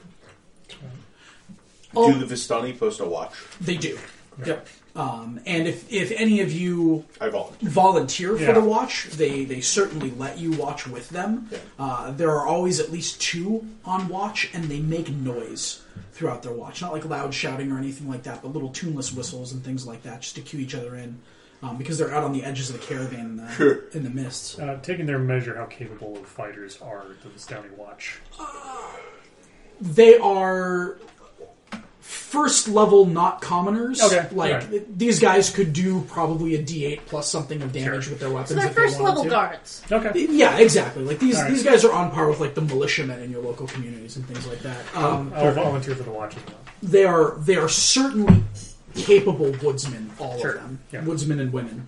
S3: Oh,
S5: Do the Vistani post a watch?
S3: they do. Yep. Um, and if, if any of you
S5: I volunteer.
S3: volunteer for
S2: Yeah.
S3: the watch, they, they certainly let you watch with them.
S5: Yeah.
S3: Uh, there are always at least two on watch, and they make noise throughout their watch. Not like loud shouting or anything like that, but little tuneless whistles and things like that, just to cue each other in. Um, because they're out on the edges of the caravan in the,
S5: Sure.
S3: in the mists.
S2: Uh, taking their measure, how capable of fighters are the Vistani Watch?
S3: They are first level, not commoners.
S2: Okay,
S3: Like,
S2: alright.
S3: these guys could do probably a D eight plus something of damage
S2: Sure.
S3: with their weapons.
S4: So they're
S3: if they
S4: first
S3: wanted
S4: level
S3: to.
S4: guards.
S2: Okay.
S3: Yeah, exactly. Like these,
S2: All right.
S3: these guys are on par with like the militiamen in your local communities and things like that. Um,
S2: I'll volunteer for the watch as well.
S3: they are they are certainly capable woodsmen, all
S2: Sure.
S3: of them,
S2: Yeah.
S3: woodsmen and women.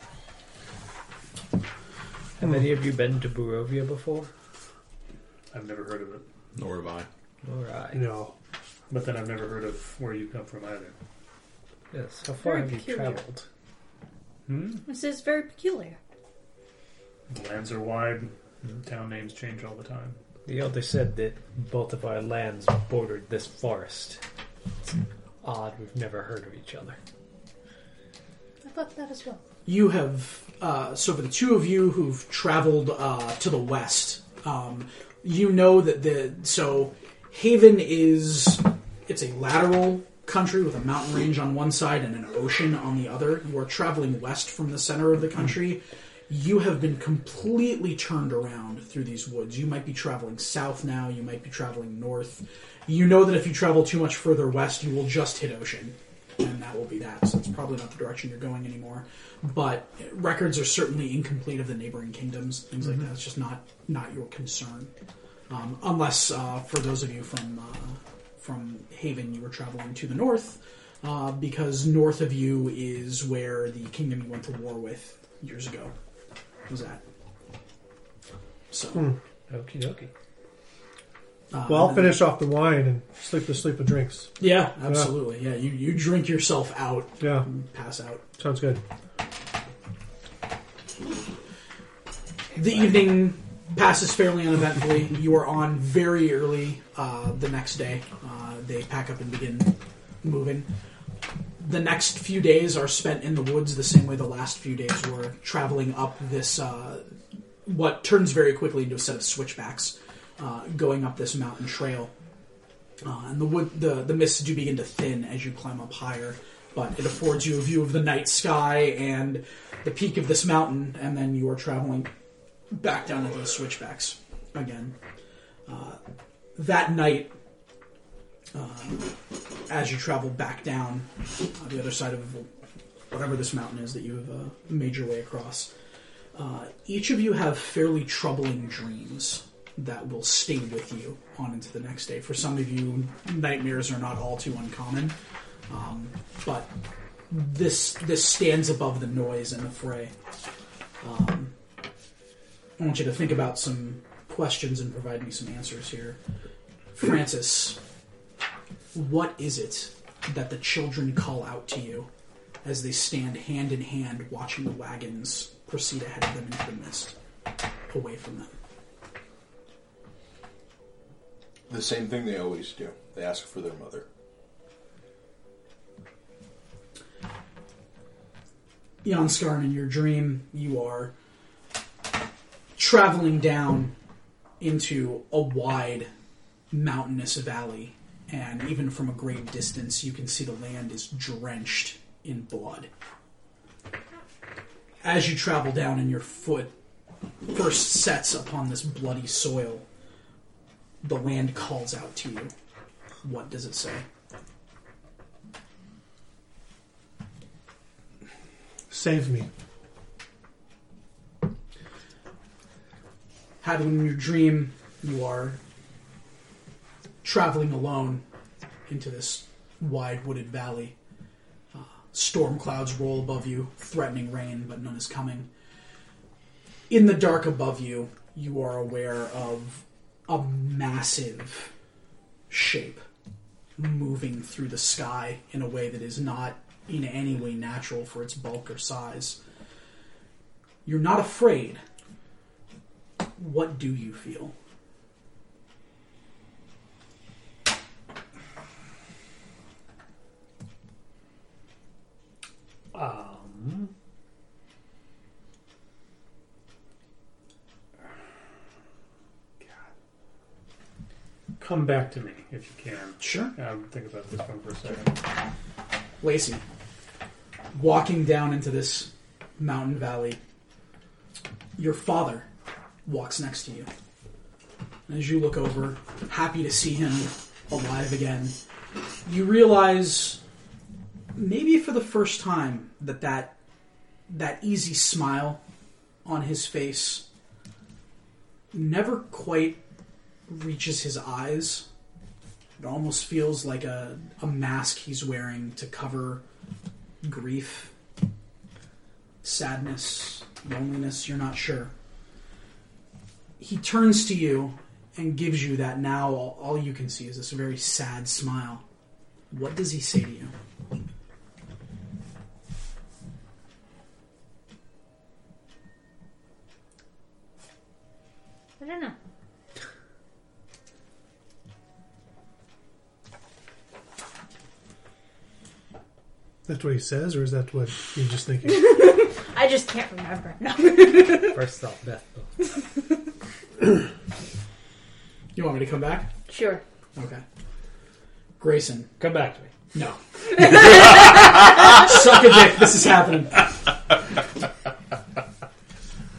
S1: Have any of you been to Barovia before?
S2: I've never heard of it.
S5: Nor have I.
S1: All right.
S6: No.
S2: But then I've never heard of where you come from either.
S1: Yes. How far
S4: Very
S1: have you
S4: peculiar.
S1: traveled?
S2: Hmm?
S4: This is very peculiar.
S2: The lands are wide. Town names change all the time.
S1: The elder said that both of our lands bordered this forest. It's odd. We've never heard of each other.
S4: I thought that as well.
S3: You have uh, so for the two of you who've traveled uh, to the west, um, you know that the so Haven is it's a lateral country with a mountain range on one side and an ocean on the other. You are traveling west from the center of the country, you have been completely turned around through these woods. You might be traveling south now, you might be traveling north. You know that if you travel too much further west, you will just hit ocean. And that will be that. So it's probably not the direction you're going anymore. But records are certainly incomplete of the neighboring kingdoms, things like that. It's just not, not your concern. Um, unless, uh, for those of you from uh, from Haven, you were traveling to the north, uh, because north of you is where the kingdom you went to war with years ago was at. So,
S6: Hmm.
S2: Okie dokie.
S3: uh,
S6: Well, I'll finish off the wine and sleep the sleep of drinks.
S3: Yeah, absolutely. Yeah, you, you drink yourself out,
S6: Yeah,
S3: and pass out.
S6: sounds good.
S3: The evening passes fairly uneventfully. You are on very early uh, the next day. Uh, they pack up and begin moving. The next few days are spent in the woods the same way the last few days were, traveling up this, uh, what turns very quickly into a set of switchbacks, uh, going up this mountain trail. Uh, and the, wood, the, the mists do begin to thin as you climb up higher, but it affords you a view of the night sky and the peak of this mountain, and then you are traveling back down into the switchbacks again. Uh, that night, uh, as you travel back down uh, the other side of whatever this mountain is that you have uh, made your way across, uh, each of you have fairly troubling dreams that will stay with you on into the next day. For some of you, nightmares are not all too uncommon, um, but this this stands above the noise and the fray. Um, I want you to think about some questions and provide me some answers here. Francis, what is it that the children call out to you as they stand hand in hand watching the wagons proceed ahead of them into the mist, away from them?
S7: The same thing they always do. They ask for their mother.
S3: Janskarn, in your dream, you are traveling down into a wide mountainous valley, and even from a great distance you can see the land is drenched in blood. As you travel down and your foot first sets upon this bloody soil, the land calls out to you. What does it say?
S6: Save me.
S3: Hadwin, in your dream, you are traveling alone into this wide wooded valley. Uh, storm clouds roll above you, threatening rain, but none is coming. In the dark above you, you are aware of a massive shape moving through the sky in a way that is not in any way natural for its bulk or size. You're not afraid. What do you feel?
S2: Um, come back to me if you can.
S3: Sure.
S2: Um, think about this one for a second.
S3: Lacey, walking down into this mountain valley, your father walks next to you. And as you look over, happy to see him alive again, you realize, maybe for the first time, that that, that easy smile on his face never quite reaches his eyes. It almost feels like a, a mask he's wearing to cover grief, sadness, loneliness, you're not sure. He turns to you and gives you that now all, all you can see is this very sad smile. What does he say to you?
S4: I don't know.
S6: That's what he says, or is that what you're just thinking?
S4: I just can't remember. No.
S1: First off, Beth.
S3: You want me to come back?
S4: Sure.
S3: Okay. Grayson.
S1: Come back to me.
S3: No. Suck a dick. This is happening.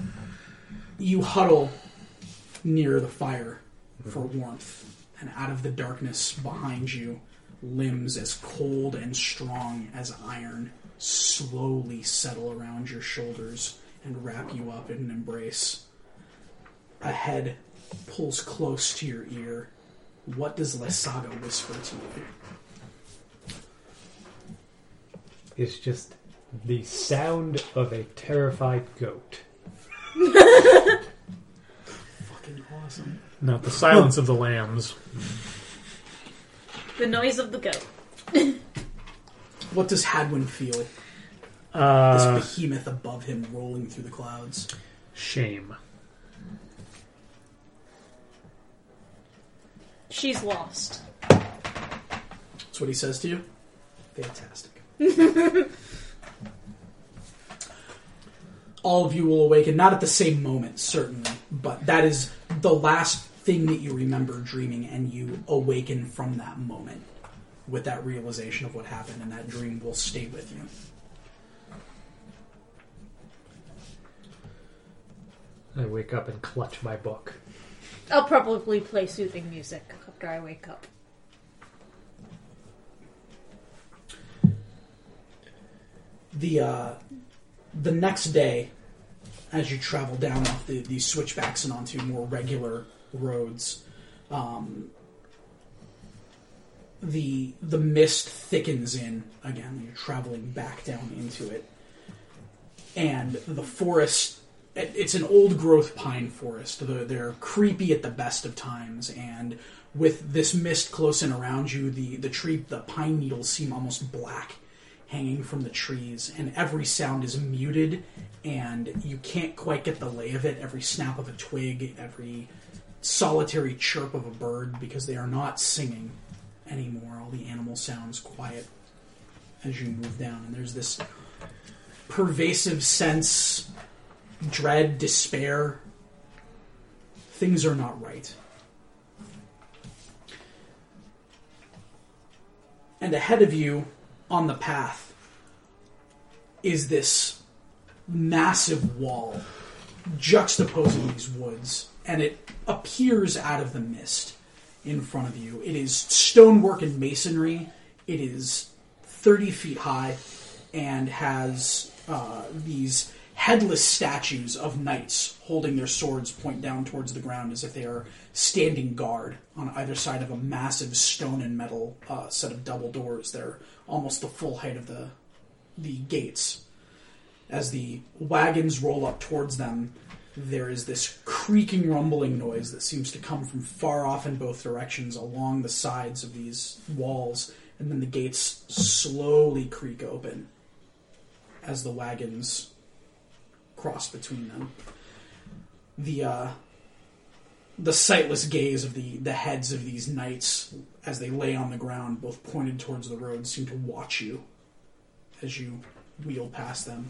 S3: You huddle near the fire for warmth, and out of the darkness behind you, limbs as cold and strong as iron slowly settle around your shoulders and wrap you up in an embrace. A head pulls close to your ear. What does Lysaga whisper to you?
S1: It's just the sound of a terrified goat.
S3: Fucking awesome.
S2: Not the silence of the lambs.
S4: The noise of the goat.
S3: What does Hadwin feel?
S2: Uh,
S3: This behemoth above him rolling through the clouds.
S2: shame.
S4: She's lost.
S3: That's what he says to you? Fantastic. All of you will awaken, not at the same moment, certainly, but that is the last thing that you remember dreaming, and you awaken from that moment with that realization of what happened, and that dream will stay with you.
S1: I wake up and clutch my book.
S4: I'll probably play soothing music after I wake up.
S3: The uh, the next day, as you travel down off the, these switchbacks and onto more regular roads, um, the the mist thickens in again. You're traveling back down into it, and the forest. it- It's an old growth pine forest. They're, they're creepy at the best of times, and with this mist close in around you, the the tree, the pine needles seem almost black, hanging from the trees, and every sound is muted, and you can't quite get the lay of it. Every snap of a twig, every solitary chirp of a bird, because they are not singing anymore. All the animal sounds quiet as you move down, and there's this pervasive sense, dread, despair. Things are not right. And ahead of you, on the path, is this massive wall juxtaposing these woods, and it appears out of the mist in front of you. It is stonework and masonry. It is thirty feet high and has uh, these headless statues of knights holding their swords point down towards the ground as if they are standing guard on either side of a massive stone and metal uh, set of double doors that are almost the full height of the the gates. As the wagons roll up towards them, there is this creaking, rumbling noise that seems to come from far off in both directions along the sides of these walls, and then the gates slowly creak open as the wagons cross between them. The uh, the sightless gaze of the, the heads of these knights as they lay on the ground, both pointed towards the road, seem to watch you as you wheel past them.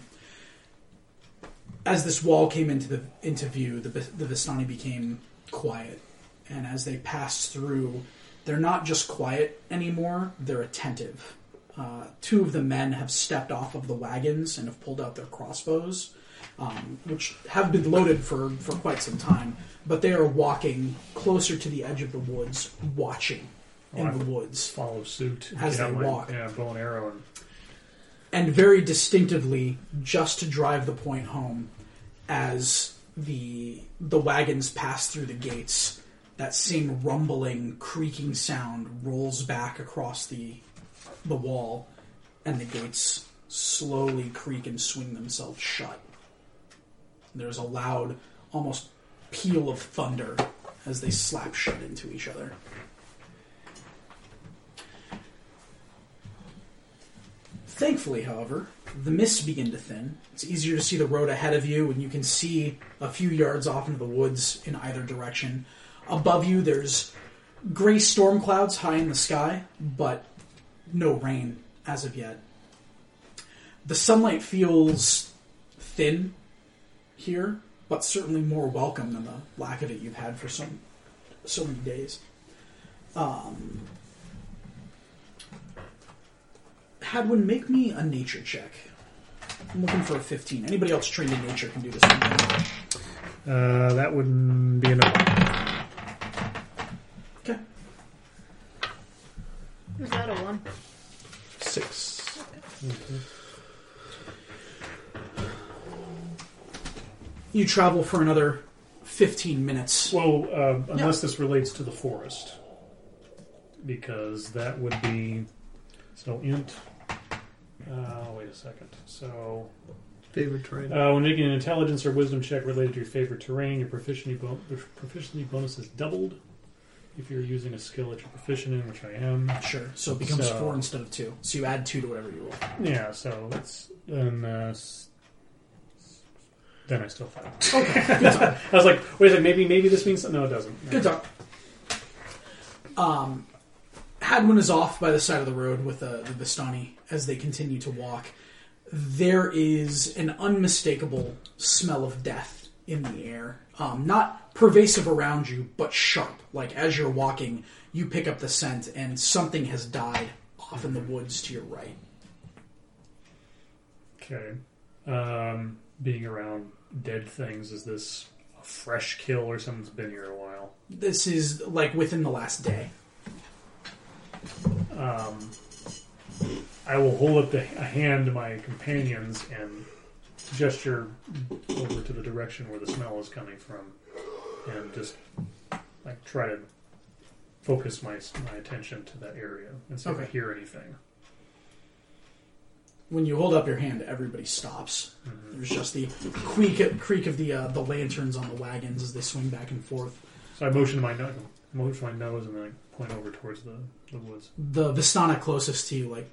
S3: As this wall came into the into view, the the Vistani became quiet, and as they passed through, they're not just quiet anymore; they're attentive. Uh, two of the men have stepped off of the wagons and have pulled out their crossbows, um, which have been loaded for, for quite some time, but they are walking closer to the edge of the woods, watching in
S2: Oh,
S3: the woods.
S2: Follow suit.
S3: As
S2: Get
S3: they
S2: out my,
S3: walk.
S2: Yeah, bow and arrow. And
S3: And very distinctively, just to drive the point home, as the the wagons pass through the gates, that same rumbling, creaking sound rolls back across the the wall, and the gates slowly creak and swing themselves shut. There's a loud, almost peal of thunder as they slap shut into each other. Thankfully, however, the mists begin to thin. It's easier to see the road ahead of you, and you can see a few yards off into the woods in either direction. Above you, there's gray storm clouds high in the sky, but no rain as of yet. The sunlight feels thin here, but certainly more welcome than the lack of it you've had for so, so many days. Um... Hadwin, make me a nature check. I'm looking for a fifteen. Anybody else trained in nature can do this one.
S2: Uh, that wouldn't be enough.
S3: Okay.
S4: Is that a one?
S6: Six.
S3: You travel for another fifteen minutes.
S2: Well, uh, unless this relates to the forest. Because that would be... So, int... Uh, wait a second. So...
S6: Favorite terrain.
S2: Uh, when making an intelligence or wisdom check related to your favorite terrain, your proficiency, bo- proficiency bonus is doubled. If you're using a skill that you're proficient in, which I am.
S3: Sure. So it becomes
S2: So-
S3: four instead of two. So you add two to whatever you roll.
S2: Yeah, so that's... Then, uh, s- then I still fail.
S3: Okay. Good talk.
S2: I was like, wait a second, maybe, maybe this means... No, it doesn't. No.
S3: Good talk. Um, Hadwin is off by the side of the road with uh, the Vistani as they continue to walk. There is an unmistakable smell of death in the air. Um, not pervasive around you, but sharp. Like as you're walking, you pick up the scent and something has died off in the woods to your right.
S2: Okay. Um, being around dead things, is this a fresh kill or someone's been here a while?
S3: This is like within the last day.
S2: Um, I will hold up the, a hand to my companions and gesture over to the direction where the smell is coming from, and just like try to focus my my attention to that area and see
S3: Okay.
S2: if I hear anything.
S3: When you hold up your hand, everybody stops.
S2: Mm-hmm.
S3: There's just the creak, creak of the uh, the lanterns on the wagons as they swing back and forth.
S2: So I motion my nose, motion my nose, and then I point over towards the, the woods.
S3: The Vistana closest to you, like,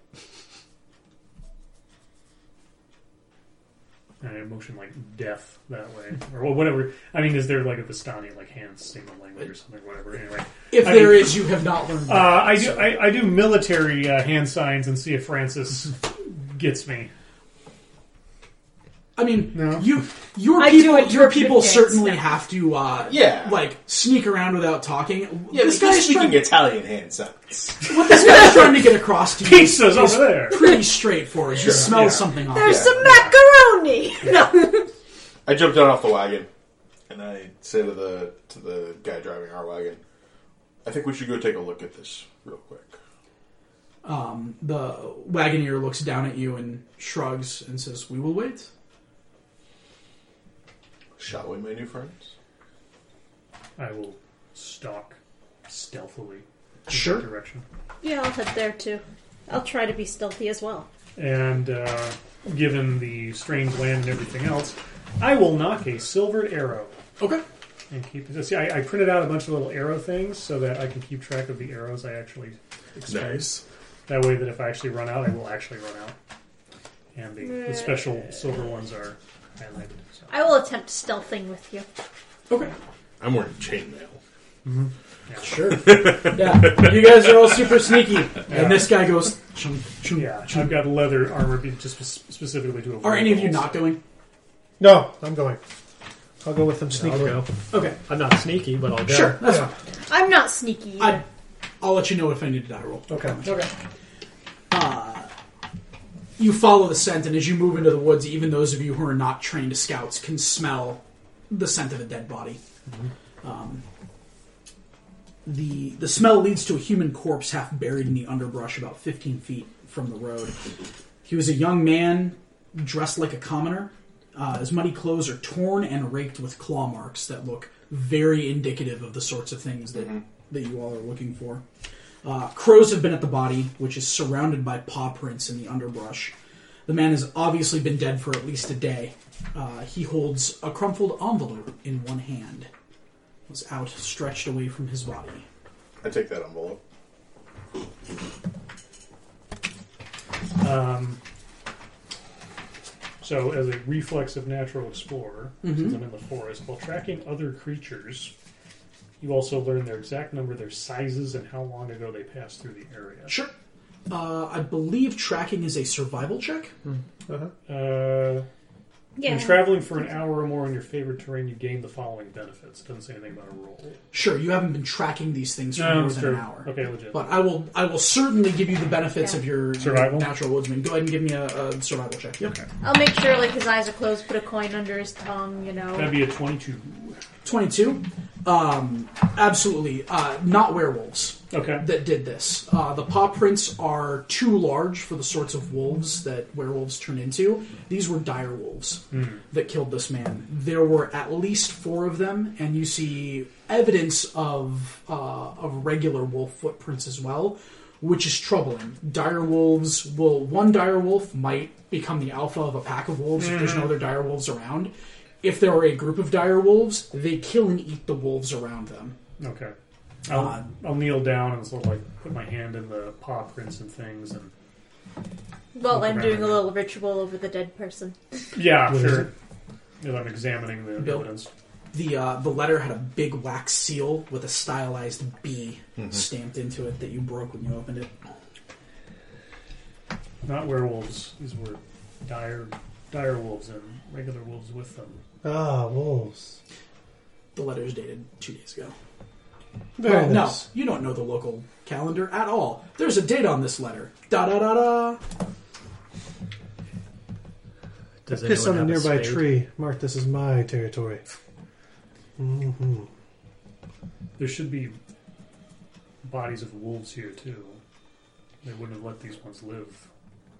S2: And I motion like death that way, or whatever. I mean, is there like a Vistani like hand signal language or something, whatever? Anyway,
S3: if
S2: I
S3: there
S2: mean-
S3: is, you have not learned.
S2: uh,
S3: that,
S2: I do
S3: so-
S2: I, I do military uh, hand signs and see if Francis gets me.
S3: I mean,
S2: No.
S3: you your
S4: I do
S3: people,
S4: interpret
S3: your people
S4: dance
S3: certainly
S4: now.
S3: have to, uh,
S7: Yeah.
S3: like sneak around without talking.
S7: Yeah,
S3: this
S7: but he's
S3: guy's
S7: speaking
S3: trying,
S7: Italian hand signs.
S3: what this guy's trying to get across to you
S2: Pizza's
S3: is
S2: over there.
S3: pretty straightforward. You smell
S2: Yeah.
S3: something off.
S4: There's
S7: Yeah.
S4: some macaroni! No.
S7: I jumped down off the wagon, and I say to the to the guy driving our wagon, "I think we should go take a look at this real quick."
S3: Um, the wagoneer looks down at you and shrugs and says, "We will wait."
S7: Shall we, my new friends?
S2: I will stalk stealthily in
S3: Sure.
S2: that direction,
S4: Yeah, I'll head there too. I'll try to be stealthy as well.
S2: and uh, given the strange land and everything else, I will knock a silvered arrow.
S3: Okay.
S2: And keep it. See, I, I printed out a bunch of little arrow things so that I can keep track of the arrows I actually expend.
S7: Nice.
S2: That way, that if I actually run out, I will actually run out. And the, the special silver ones are highlighted. So.
S4: I will attempt stealthing with you.
S3: Okay.
S5: I'm wearing chainmail.
S3: Sure. Yeah. You guys are all super sneaky, and this guy goes. Chum, chum,
S2: Yeah,
S3: chum.
S2: I've got leather armor be- just spe- specifically to avoid.
S3: Are any of you
S2: balls.
S3: not going?
S6: No, I'm going. I'll go with them
S1: I'll
S6: sneaky.
S1: go.
S3: Okay.
S1: I'm not sneaky, but I'll go.
S3: Sure. That's
S6: Yeah.
S3: fine.
S4: I'm not sneaky either.
S3: I, I'll let you know if I need a die roll.
S6: Okay.
S3: Okay. Uh, you follow the scent, and as you move into the woods, even those of you who are not trained scouts can smell the scent of a dead body. Um, the the smell leads to a human corpse half buried in the underbrush about fifteen feet from the road. He was a young man dressed like a commoner. Uh, his muddy clothes are torn and raked with claw marks that look very indicative of the sorts of things that, that you all are looking for. Uh, crows have been at the body, which is surrounded by paw prints in the underbrush. The man has obviously been dead for at least a day. Uh, he holds a crumpled envelope in one hand. It was outstretched away from his body.
S7: I take that envelope.
S2: Um, so, as a reflexive natural explorer, since I'm in the forest, while tracking other creatures, you also learn their exact number, their sizes, and how long ago they passed through the area.
S3: Sure. Uh, I believe tracking is a survival check.
S2: Uh,
S4: Yeah.
S2: When traveling for an hour or more on your favorite terrain, you gain the following benefits. Doesn't say anything about a roll.
S3: Sure, you haven't been tracking these things for
S2: No,
S3: more
S2: that's
S3: than
S2: true.
S3: an hour.
S2: Okay, legit.
S3: But I will I will certainly give you the benefits
S4: Yeah.
S3: of your, your
S2: Survival?
S3: natural woodsman. Go ahead and give me a, a survival check. Yep.
S4: I'll make sure like his eyes are closed, put a coin under his tongue, you know.
S2: That'd be a twenty-two.
S3: twenty-two. Um, absolutely. Uh, not werewolves
S2: Okay.
S3: that did this. Uh, the paw prints are too large for the sorts of wolves that werewolves turn into. These were dire wolves that killed this man. There were at least four of them, and you see evidence of uh, of regular wolf footprints as well, which is troubling. Dire wolves will one dire wolf might become the alpha of a pack of wolves if there's no other dire wolves around. If there are a group of dire wolves, they kill and eat the wolves around them.
S2: Okay. I'll,
S3: Uh,
S2: I'll kneel down and sort of like put my hand in the paw prints and things. And
S4: Well, I'm
S2: Look
S4: doing a
S2: around.
S4: little ritual over the dead person.
S2: yeah,
S6: What is
S2: sure.
S6: it?
S2: And I'm examining the
S3: Bill.
S2: evidence.
S3: The uh, the letter had a big wax seal with a stylized bee stamped into it that you broke when you opened it.
S2: Not werewolves. These were dire, dire wolves and regular wolves with them.
S6: Ah, wolves.
S3: The letter is dated two days ago.
S6: Very
S3: Well, no,
S6: nice.
S3: you don't know the local calendar at all. There's a date on this letter. Da da da da.
S1: Does
S6: Piss on
S1: anyone
S6: a
S1: have
S6: nearby
S1: spade?
S6: tree. Mark, this is my territory. Mm-hmm.
S2: There should be bodies of wolves here too. They wouldn't have let these ones live.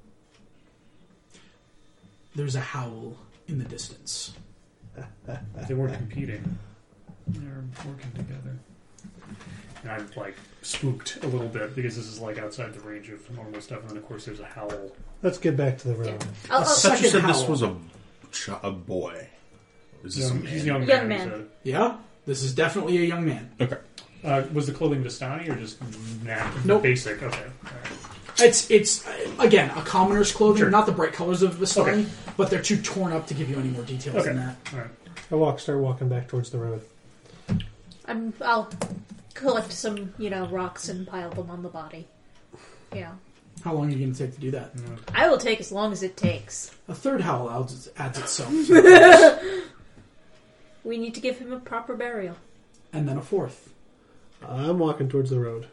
S3: There's a howl in the distance.
S2: They weren't competing. They were working together. And I'm like spooked a little bit because this is like outside the range of normal stuff, and then of course there's a howl.
S6: Let's get back to the road.
S4: I'll,
S7: I
S4: I'll,
S7: thought you
S3: second
S7: said this
S3: howl.
S7: was a ch- a boy. Is this
S2: Young,
S7: a man?
S2: he's a young,
S4: Young
S2: man.
S4: man.
S3: Yeah, this is definitely a young man.
S7: Okay.
S2: Uh, was the clothing Vistani or just nah,
S3: Nope.
S2: basic? Okay. All right.
S3: It's it's uh, again a commoner's clothing,
S2: Sure.
S3: not the bright colors of Vistani,
S2: Okay.
S3: but they're too torn up to give you any more details
S2: Okay.
S3: than that.
S2: All right.
S6: I walk, start walking back towards the road.
S4: I'm, I'll collect some, you know, rocks and pile them on the body. Yeah.
S3: How long are you going to take to do that?
S4: I will take as long as it takes.
S3: A third howl adds, adds itself, to
S4: We need to give him a proper burial.
S3: and then a fourth.
S6: I'm walking towards the road.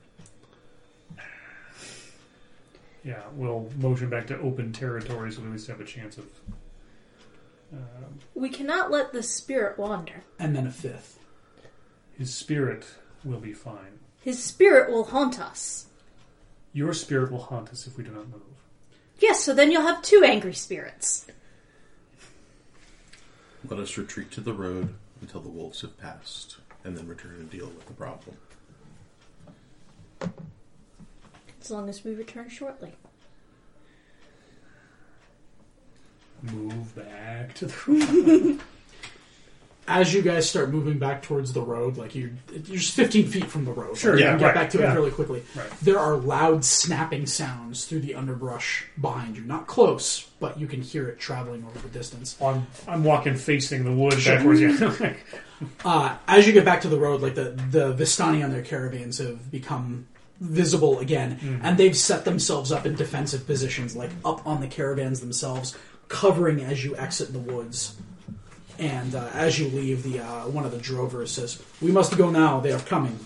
S2: Yeah, we'll motion back to open territory so we at least have a chance of. Uh,
S4: We cannot let the spirit wander.
S3: And then a fifth.
S2: his spirit will be fine.
S4: His spirit will haunt us.
S2: Your spirit will haunt us if we do not move.
S4: Yes, so then you'll have two angry spirits.
S7: Let us retreat to the road until the wolves have passed, and then return and deal with the problem.
S4: As long as we return shortly.
S2: Move back to the road.
S3: As you guys start moving back towards the road, like you're, you're just fifteen feet from the road.
S2: Sure,
S3: like, you
S2: yeah,
S3: can get
S2: right,
S3: back to
S2: yeah.
S3: it really quickly.
S2: Right.
S3: There are loud snapping sounds through the underbrush behind you. Not close, but you can hear it traveling over the distance.
S2: I'm, I'm walking facing the wood
S3: Sure.
S2: backwards. Yeah.
S3: Uh, as you get back to the road, like the, the Vistani on their caravans have become visible again, and they've set themselves up in defensive positions, like up on the caravans themselves, covering as you exit the woods. And uh, as you leave, the uh, one of the drovers says, "We must go now. They are coming."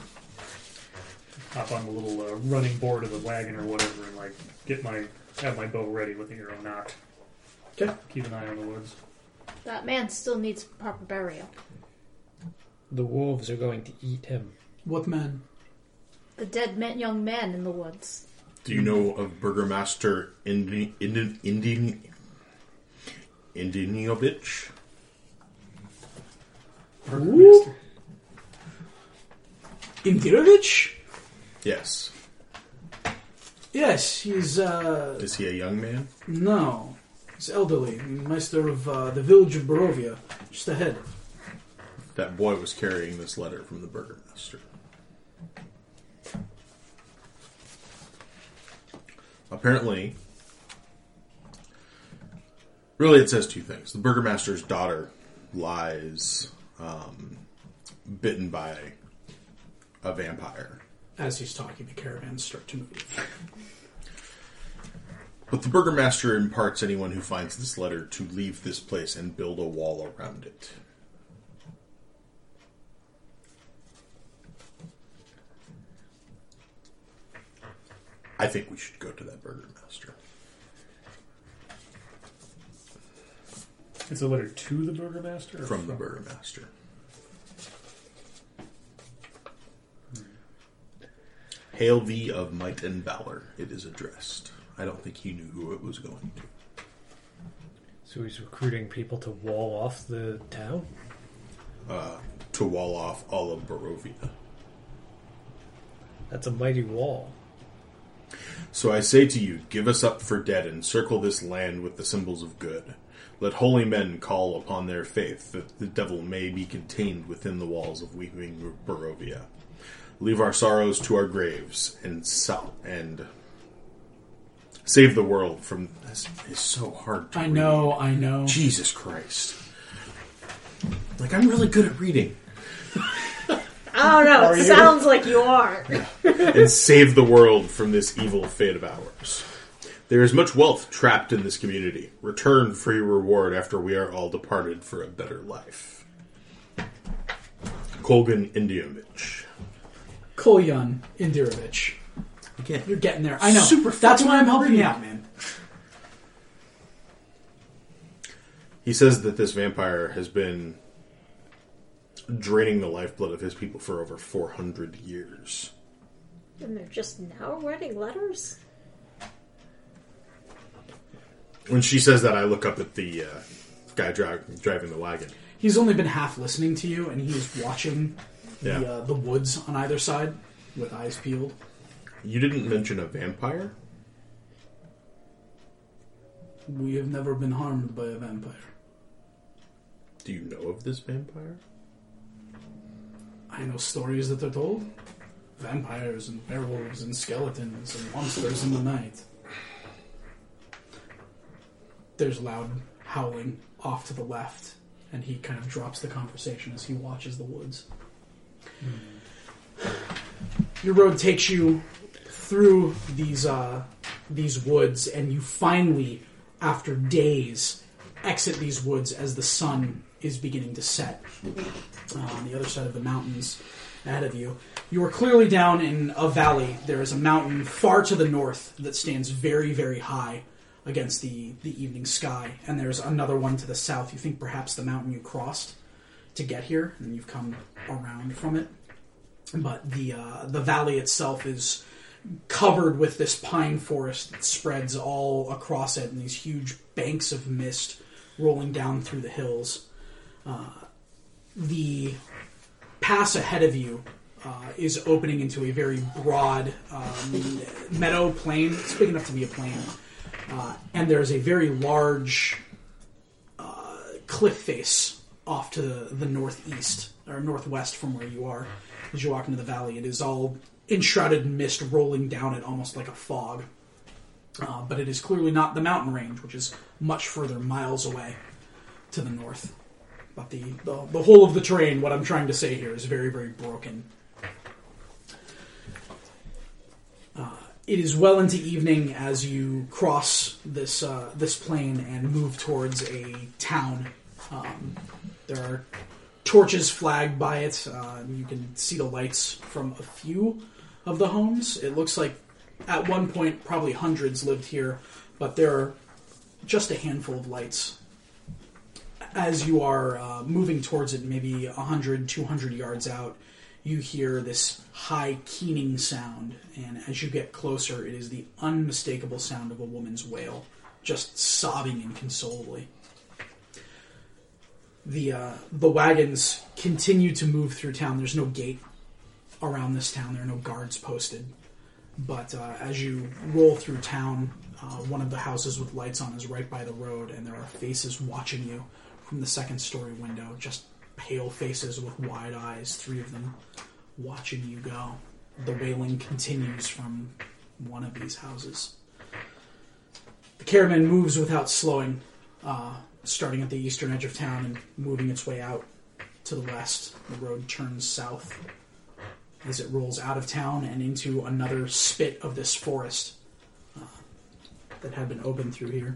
S2: Hop on the little uh, running board of the wagon or whatever, and like get my have my bow ready with the arrow knocked.
S3: Okay.
S2: Keep an eye on the woods.
S4: That man still needs proper burial.
S1: The wolves are going to eat him.
S3: What man?
S4: The dead man, young man in the woods.
S7: Do you know of Burgomaster Indi- Indi- Indi- Indinovich?
S3: Ooh. Indirovich?
S7: Yes.
S3: Yes, he's uh
S7: Is he a young man?
S3: no, he's elderly, Meister of uh, the village of Barovia, just ahead.
S7: That boy was carrying this letter from the Burgomaster. Apparently, really it says two things. The Burgomaster's daughter lies um, bitten by a vampire.
S3: As he's talking, the caravans start to move.
S5: But the burgomaster imparts anyone who finds this letter to leave this place and build a wall around it. I think we should go to that burgomaster.
S2: It's a letter to the burgomaster? Or
S5: From the burgomaster. Hail thee of might and valor, it is addressed. I don't think he knew who it was going to.
S1: So he's recruiting people to wall off the town?
S5: Uh, to wall off all of Barovia.
S1: That's a mighty wall.
S5: So I say to you, give us up for dead and circle this land with the symbols of good. Let holy men call upon their faith that the devil may be contained within the walls of weeping Barovia. Leave our sorrows to our graves and sell and save the world from this. Is so hard to
S3: I
S5: read.
S3: know, I know.
S5: Jesus Christ! Like I'm really good at reading.
S4: I don't know. It sounds like you are.
S5: And save the world from this evil fate of ours. There is much wealth trapped in this community. Return for your reward after we are all departed for a better life. Kolgan Indiovich.
S3: Kolyan Indirovich.
S5: Again,
S3: You're getting there. I know.
S5: Super
S3: That's why I'm helping you
S5: reading.
S3: out, man.
S5: he says that this vampire has been draining the lifeblood of his people for over four hundred years.
S4: And they're just now writing letters?
S5: When she says that, I look up at the uh, guy dri- driving the wagon.
S3: He's only been half listening to you, and he's watching
S5: Yeah.
S3: the, uh, the woods on either side with eyes peeled.
S5: You didn't mention a vampire?
S3: We have never been harmed by a vampire.
S5: Do you know of this vampire?
S3: I know stories that are told. Vampires and werewolves and skeletons and monsters in the night. There's loud howling off to the left, and he kind of drops the conversation as he watches the woods. Your road takes you through these uh, these woods, and you finally, after days, exit these woods as the sun is beginning to set uh, on the other side of the mountains ahead of you. You are clearly down in a valley. There is a mountain far to the north that stands very, very high against the, the evening sky, and there's another one to the south. You think perhaps the mountain you crossed to get here, and you've come around from it. But the uh, the valley itself is covered with this pine forest that spreads all across it, and these huge banks of mist rolling down through the hills. Uh, the pass ahead of you uh, is opening into a very broad um, meadow plain. It's big enough to be a plain. Uh, and there's a very large uh, cliff face off to the, the northeast, or northwest from where you are. As you walk into the valley, it is all enshrouded in mist rolling down it almost like a fog. Uh, but it is clearly not the mountain range, which is much further, miles away to the north. But the, the, the whole of the terrain, what I'm trying to say here, is very, very broken. Uh, it is well into evening as you cross this uh, this plain and move towards a town. Um, there are torches flagged by it. Uh, you can see the lights from a few of the homes. It looks like at one point probably hundreds lived here, but there are just a handful of lights. As you are uh, moving towards it, maybe one hundred, two hundred yards out, you hear this high keening sound, and as you get closer, it is the unmistakable sound of a woman's wail, just sobbing inconsolably. The uh, the wagons continue to move through town. There's no gate around this town. There are no guards posted. But uh, as you roll through town, uh, one of the houses with lights on is right by the road, and there are faces watching you from the second story window, just pale faces with wide eyes, three of them watching you go. The wailing continues from one of these houses. The caravan moves without slowing, uh, starting at the eastern edge of town and moving its way out to the west. The road turns south as it rolls out of town and into another spit of this forest. Uh, that had been opened through here.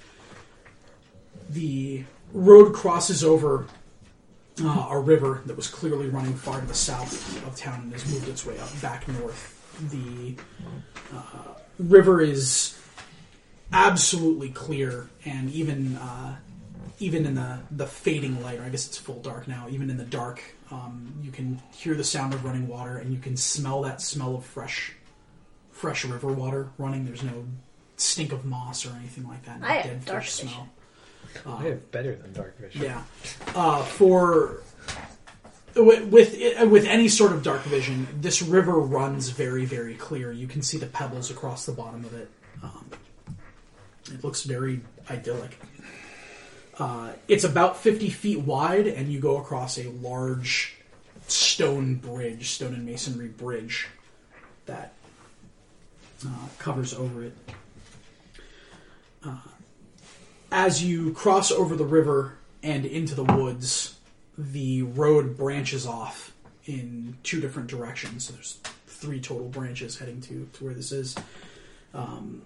S3: The road crosses over uh, a river that was clearly running far to the south of town and has moved its way up back north. The uh, river is absolutely clear, and even uh, even in the, the fading light, or I guess it's full dark now, even in the dark, um, you can hear the sound of running water, and you can smell that smell of fresh fresh river water running. There's no stink of moss or anything like that. No
S4: I have
S3: dead
S4: dark
S3: fish
S4: vision.
S3: smell.
S1: I have better than dark vision.
S3: Yeah. Uh, for with with with any sort of dark vision, this river runs very, very clear. You can see the pebbles across the bottom of it. Um, it looks very idyllic. Uh, it's about fifty feet wide, and you go across a large stone bridge, stone and masonry bridge that uh, covers over it. Uh, as you cross over the river and into the woods, the road branches off in two different directions. So there's three total branches heading to, to where this is. Um,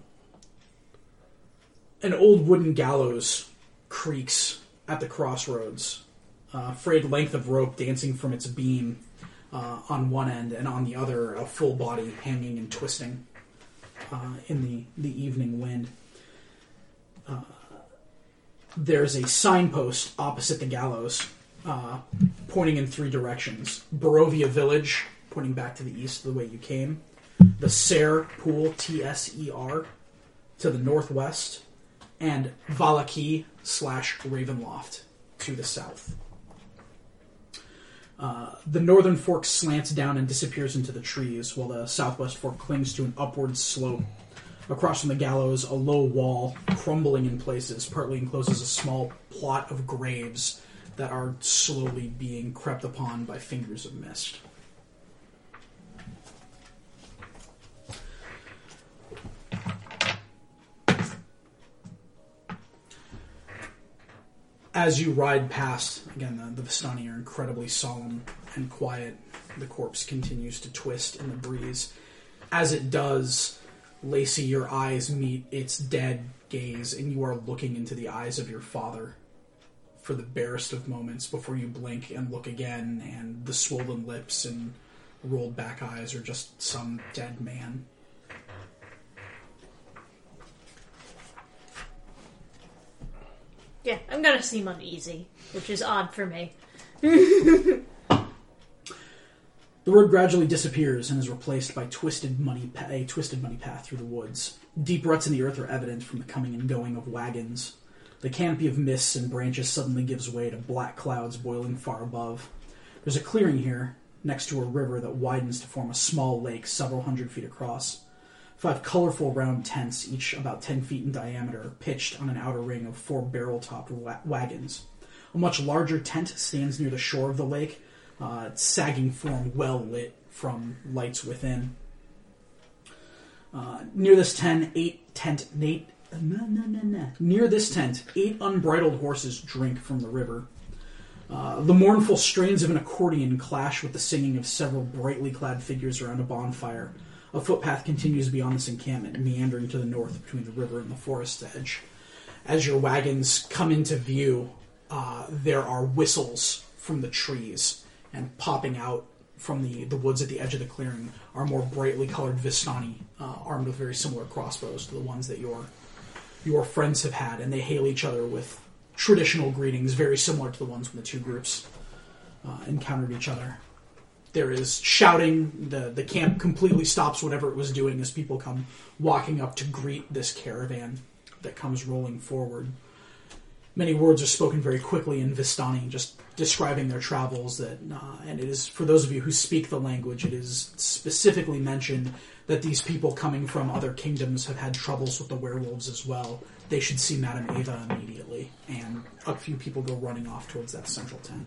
S3: an old wooden gallows creaks at the crossroads, uh, frayed length of rope dancing from its beam uh, on one end, and on the other, a full body hanging and twisting uh, in the, the evening wind. Uh, there's a signpost opposite the gallows, uh, pointing in three directions. Barovia Village, pointing back to the east the way you came. The Ser Pool, T S E R, to the northwest. And Valaki slash Ravenloft to the south. Uh, the northern fork slants down and disappears into the trees, while the southwest fork clings to an upward slope. Across from the gallows, a low wall, crumbling in places, partly encloses a small plot of graves that are slowly being crept upon by fingers of mist. As you ride past, again, the, the Vistani are incredibly solemn and quiet. The corpse continues to twist in the breeze. As it does, Lacey, your eyes meet its dead gaze, and you are looking into the eyes of your father for the barest of moments before you blink and look again, and the swollen lips and rolled back eyes are just some dead man.
S4: Yeah, I'm gonna seem uneasy, which is odd for me.
S3: The road gradually disappears and is replaced by twisted muddy pa- a twisted muddy path through the woods. Deep ruts in the earth are evident from the coming and going of wagons. The canopy of mists and branches suddenly gives way to black clouds boiling far above. There's a clearing here, next to a river that widens to form a small lake several hundred feet across. Five colorful round tents, each about ten feet in diameter, are pitched on an outer ring of four barrel-topped wa- wagons. A much larger tent stands near the shore of the lake, uh, its sagging form well lit from lights within. Uh, near this tent, eight tent, eight, nah, nah, nah, nah. Near this tent, eight unbridled horses drink from the river. Uh, the mournful strains of an accordion clash with the singing of several brightly clad figures around a bonfire. A footpath continues beyond this encampment, meandering to the north between the river and the forest edge. As your wagons come into view, uh, there are whistles from the trees, and popping out from the, the woods at the edge of the clearing are more brightly colored Vistani, uh, armed with very similar crossbows to the ones that your your friends have had, and they hail each other with traditional greetings, very similar to the ones when the two groups uh, encountered each other. There is shouting. The, the camp completely stops whatever it was doing as people come walking up to greet this caravan that comes rolling forward. Many words are spoken very quickly in Vistani, just describing their travels. That, uh, and it is, for those of you who speak the language, it is specifically mentioned that these people coming from other kingdoms have had troubles with the werewolves as well. They should see Madame Ava immediately, and a few people go running off towards that central tent.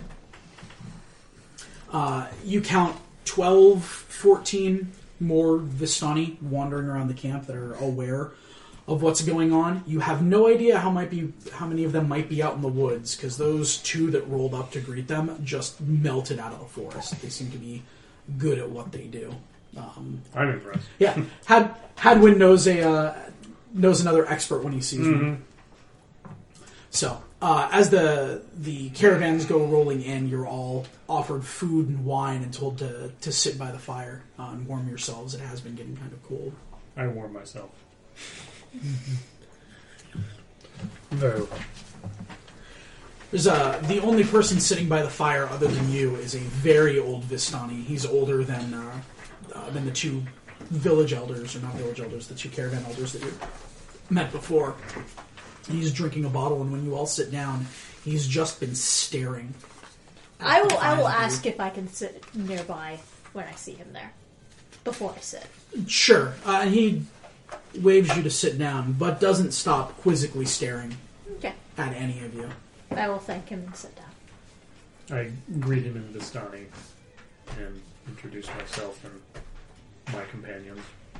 S3: Uh, you count twelve, fourteen more Vistani wandering around the camp that are aware of what's going on. You have no idea how might be how many of them might be out in the woods, because those two that rolled up to greet them just melted out of the forest. They seem to be good at what they do. Um,
S2: I'm impressed.
S3: yeah, Had Hadwin knows a uh, knows another expert when he sees
S2: Mm-hmm.
S3: one. So, uh, as the the caravans go rolling in, you're all offered food and wine and told to, to sit by the fire uh, and warm yourselves. It has been getting kind of cold.
S2: I warm myself.
S6: Very well.
S3: There's a, the only person sitting by the fire other than you is a very old Vistani. He's older than uh, uh, than the two village elders, or not village elders, the two caravan elders that you met before. He's drinking a bottle, and when you all sit down, he's just been staring.
S4: I will. I will ask if I can sit nearby when I see him there. Before I sit.
S3: Sure. Uh, and he waves you to sit down, but doesn't stop quizzically staring
S4: Okay.
S3: at any of you.
S4: I will thank him and sit down.
S2: I greet him in Vistani and introduce myself and my companions.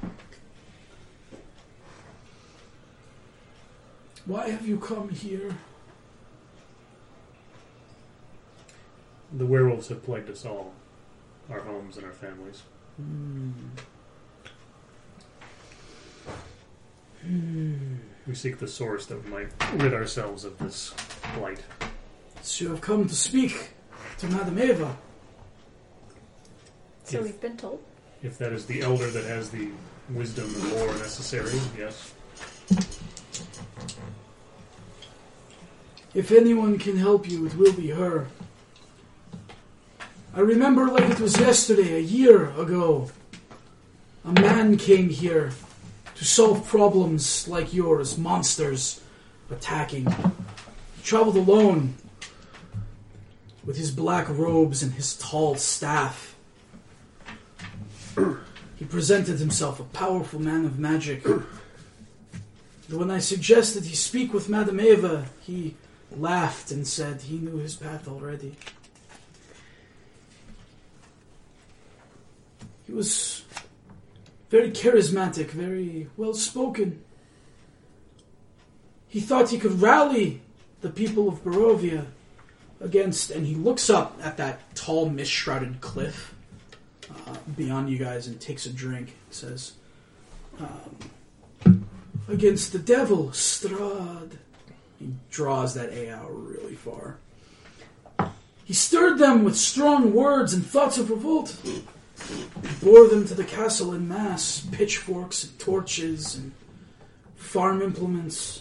S3: Why have you come here?
S2: The werewolves have plagued us all, our homes and our families.
S3: Hmm.
S2: We seek the source that we might rid ourselves of this blight.
S3: So you have come to speak to Madame Eva.
S4: So
S2: If-
S4: we've been told.
S2: If that is the elder that has the wisdom and lore necessary, yes.
S3: If anyone can help you, it will be her. I remember like it was yesterday, a year ago. A man came here to solve problems like yours, monsters attacking. He traveled alone with his black robes and his tall staff. He presented himself a powerful man of magic. When I suggested he speak with Madame Eva, he laughed and said he knew his path already. He was very charismatic, very well-spoken. He thought he could rally the people of Barovia against, and he looks up at that tall, mist-shrouded cliff uh, beyond you guys and takes a drink. Says, um, against the devil, Strahd. He draws that A out really far. He stirred them with strong words and thoughts of revolt. He bore them to the castle in mass, pitchforks and torches and farm implements.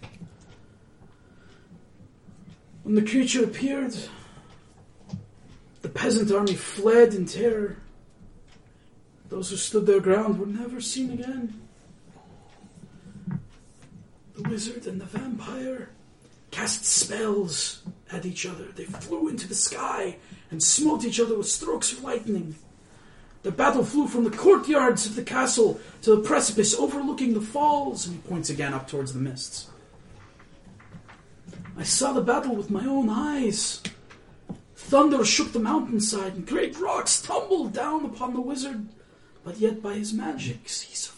S3: When the creature appeared, the peasant army fled in terror. Those who stood their ground were never seen again. The wizard and the vampire cast spells at each other. They flew into the sky and smote each other with strokes of lightning. The battle flew from the courtyards of the castle to the precipice overlooking the falls, and he points again up towards the mists. I saw the battle with my own eyes. Thunder shook the mountainside, and great rocks tumbled down upon the wizard, but yet by his magic he survived.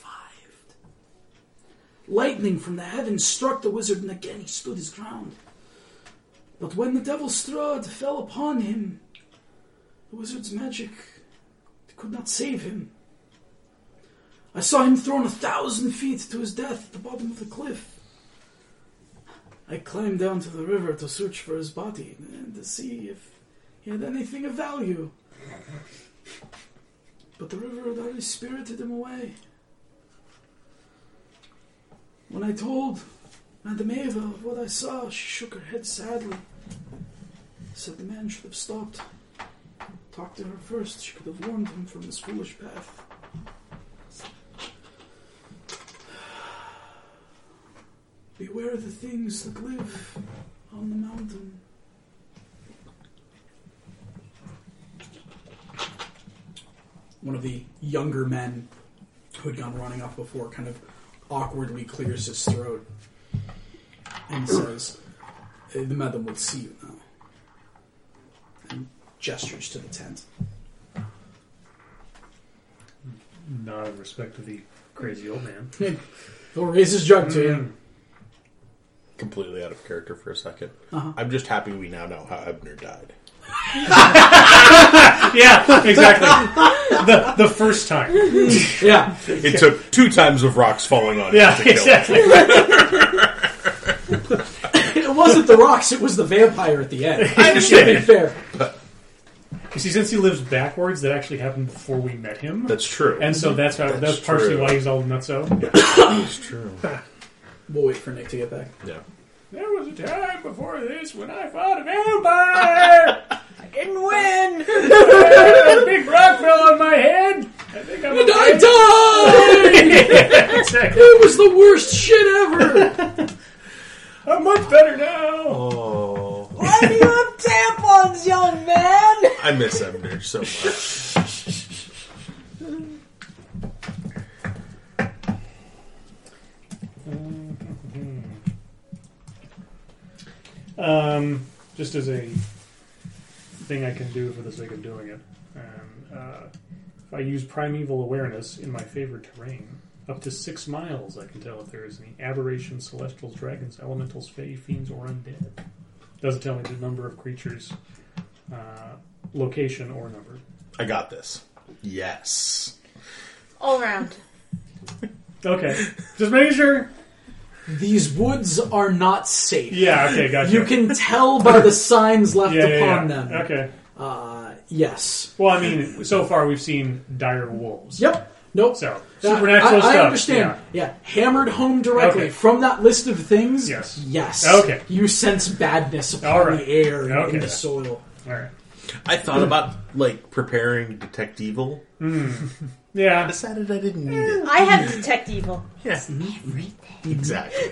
S3: Lightning from the heavens struck the wizard, and again he stood his ground. But when the devil Strahd fell upon him, the wizard's magic could not save him. I saw him thrown a thousand feet to his death at the bottom of the cliff. I climbed down to the river to search for his body and to see if he had anything of value. But the river had already spirited him away. When I told Madame Eva of what I saw, she shook her head sadly. Said the man should have stopped. Talked to her first. She could have warned him from this foolish path. Beware the things that live on the mountain. One of the younger men who had gone running off before kind of awkwardly clears his throat and says, the madam will see you now. And gestures to the tent.
S2: Not in respect to the crazy old man.
S3: He'll raise his jug to you.
S5: Completely out of character for a second.
S3: Uh-huh.
S5: I'm just happy we now know how Ebner died.
S2: Yeah, exactly. the, the first time.
S3: Yeah.
S5: It took two times of rocks falling on
S2: Yeah,
S5: him to kill
S2: exactly.
S5: him.
S3: It wasn't the rocks, it was the vampire at the end.
S5: I understand.
S3: To be fair.
S2: You see, since he lives backwards, that actually happened before we met him.
S5: That's true.
S2: And so that's how, that's,
S5: That's
S2: partially
S5: true.
S2: why he's all nutso.
S5: That's true.
S3: We'll wait for Nick to get back.
S5: Yeah.
S2: There was a time before this when I fought a vampire!
S4: I didn't win.
S2: A big rock fell on my head! I think I'm
S3: And
S2: okay.
S3: I died!
S2: Exactly.
S3: It was the worst shit ever!
S2: I'm much better now!
S5: Oh.
S4: Why do you have tampons, young man?
S5: I miss Ebner so much.
S2: Um, just as a thing I can do for the sake of doing it. Um, uh, if I use primeval awareness in my favorite terrain, up to six miles I can tell if there is any aberrations, celestials, dragons, elementals, fae, fiends, or undead. Doesn't tell me the number of creatures, uh, location, or number.
S5: I got this. Yes.
S4: All around.
S2: Okay, just making sure.
S3: These woods are not safe.
S2: Yeah, okay, gotcha.
S3: You can tell by the signs left
S2: yeah, yeah,
S3: upon
S2: yeah.
S3: them.
S2: Okay.
S3: Uh, yes.
S2: Well, I mean, so far we've seen dire wolves.
S3: Yep. Nope.
S2: So,
S3: Uh,
S2: supernatural
S3: I,
S2: stuff.
S3: I understand. Yeah. Hammered home directly
S2: Okay.
S3: from that list of things.
S2: Yes.
S3: Yes.
S2: Okay.
S3: You sense badness upon
S2: All right.
S3: the air and
S2: Okay.
S3: in the soil.
S2: Yeah. All right.
S5: I thought about, like, preparing Detect Evil. I
S2: Yeah.
S5: decided I didn't need it.
S4: I have detect evil.
S5: Yeah. Exactly.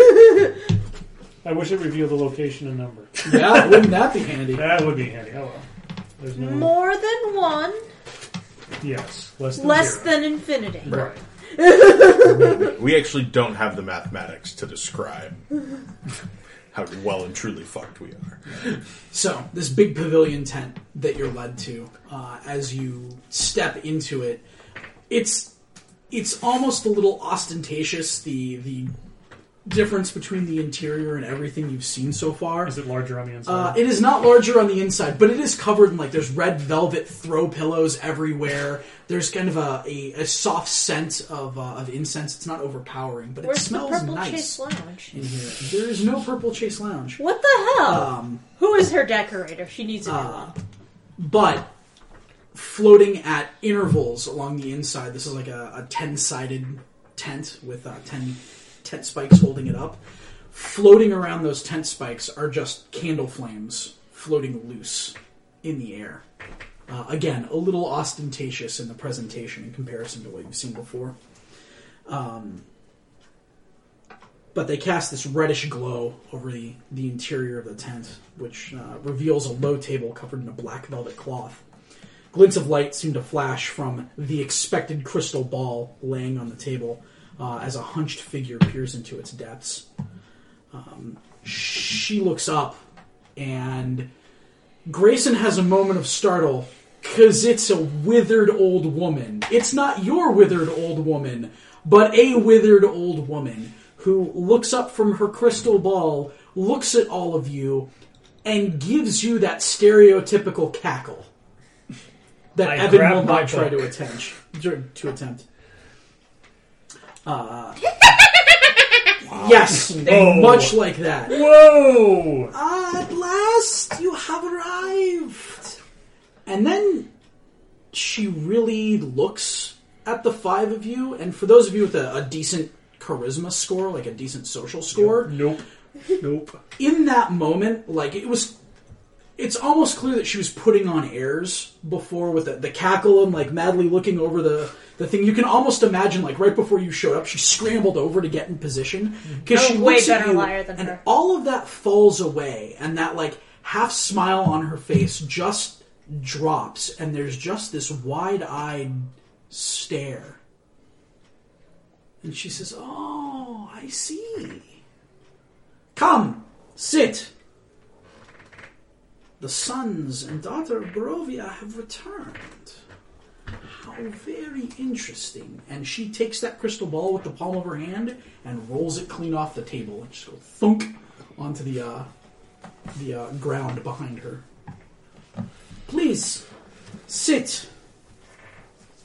S2: I wish it revealed the location and number.
S3: Yeah, wouldn't that be handy?
S2: That would be handy. Oh well. There's no.
S4: More than one,
S2: Yes. Less than
S4: less
S2: zero.
S4: than infinity.
S2: Right.
S5: We actually don't have the mathematics to describe how well and truly fucked we are.
S3: So, this big pavilion tent that you're led to, uh, as you step into it, it's it's almost a little ostentatious, the the difference between the interior and everything you've seen so far.
S2: Is it larger on the
S3: Uh,
S2: inside?
S3: it is not larger on the inside, but it is covered in, like, there's red velvet throw pillows everywhere. There's kind of a, a, a soft scent of, uh, of incense. It's not overpowering, but it
S4: Where's the
S3: smells
S4: Purple
S3: nice
S4: Chase Lounge?
S3: in here. There is no Purple Chase Lounge.
S4: What the hell?
S3: Um,
S4: Who is her decorator? She needs a new
S3: Uh,
S4: one.
S3: but floating at intervals along the inside, this is like a, a ten-sided tent with uh, ten tent spikes holding it up. Floating around those tent spikes are just candle flames floating loose in the air. Uh, again, a little ostentatious in the presentation in comparison to what you've seen before. Um, but they cast this reddish glow over the, the interior of the tent, which uh, reveals a low table covered in a black velvet cloth. Glints of light seem to flash from the expected crystal ball laying on the table uh, as a hunched figure peers into its depths. Um, she looks up, and Grayson has a moment of startle because it's a withered old woman. It's not your withered old woman, but a withered old woman who looks up from her crystal ball, looks at all of you, and gives you that stereotypical cackle that
S2: I
S3: Evan
S2: grab
S3: will
S2: my
S3: not try
S2: book.
S3: to attempt. To attempt. Uh, yes,
S2: Whoa.
S3: much like that.
S2: Whoa!
S3: Ah, at last you have arrived. And then she really looks at the five of you, and for those of you with a, a decent charisma score, like a decent social score,
S2: Nope. Nope.
S3: in that moment, like, it was, it's almost clear that she was putting on airs before with the, the cackle and, like, madly looking over the, the thing. You can almost imagine, like, right before you showed up, she scrambled over to get in position. Because
S4: I'm
S3: she
S4: a way
S3: looks at
S4: better
S3: you,
S4: liar than
S3: and
S4: her.
S3: all of that falls away, and that, like, half smile on her face just drops, and there's just this wide-eyed stare. And she says, "Oh, I see. Come, sit. The sons and daughter of Barovia have returned. How very interesting." And she takes that crystal ball with the palm of her hand and rolls it clean off the table and just goes thunk onto the uh, the uh, ground behind her. "Please, sit."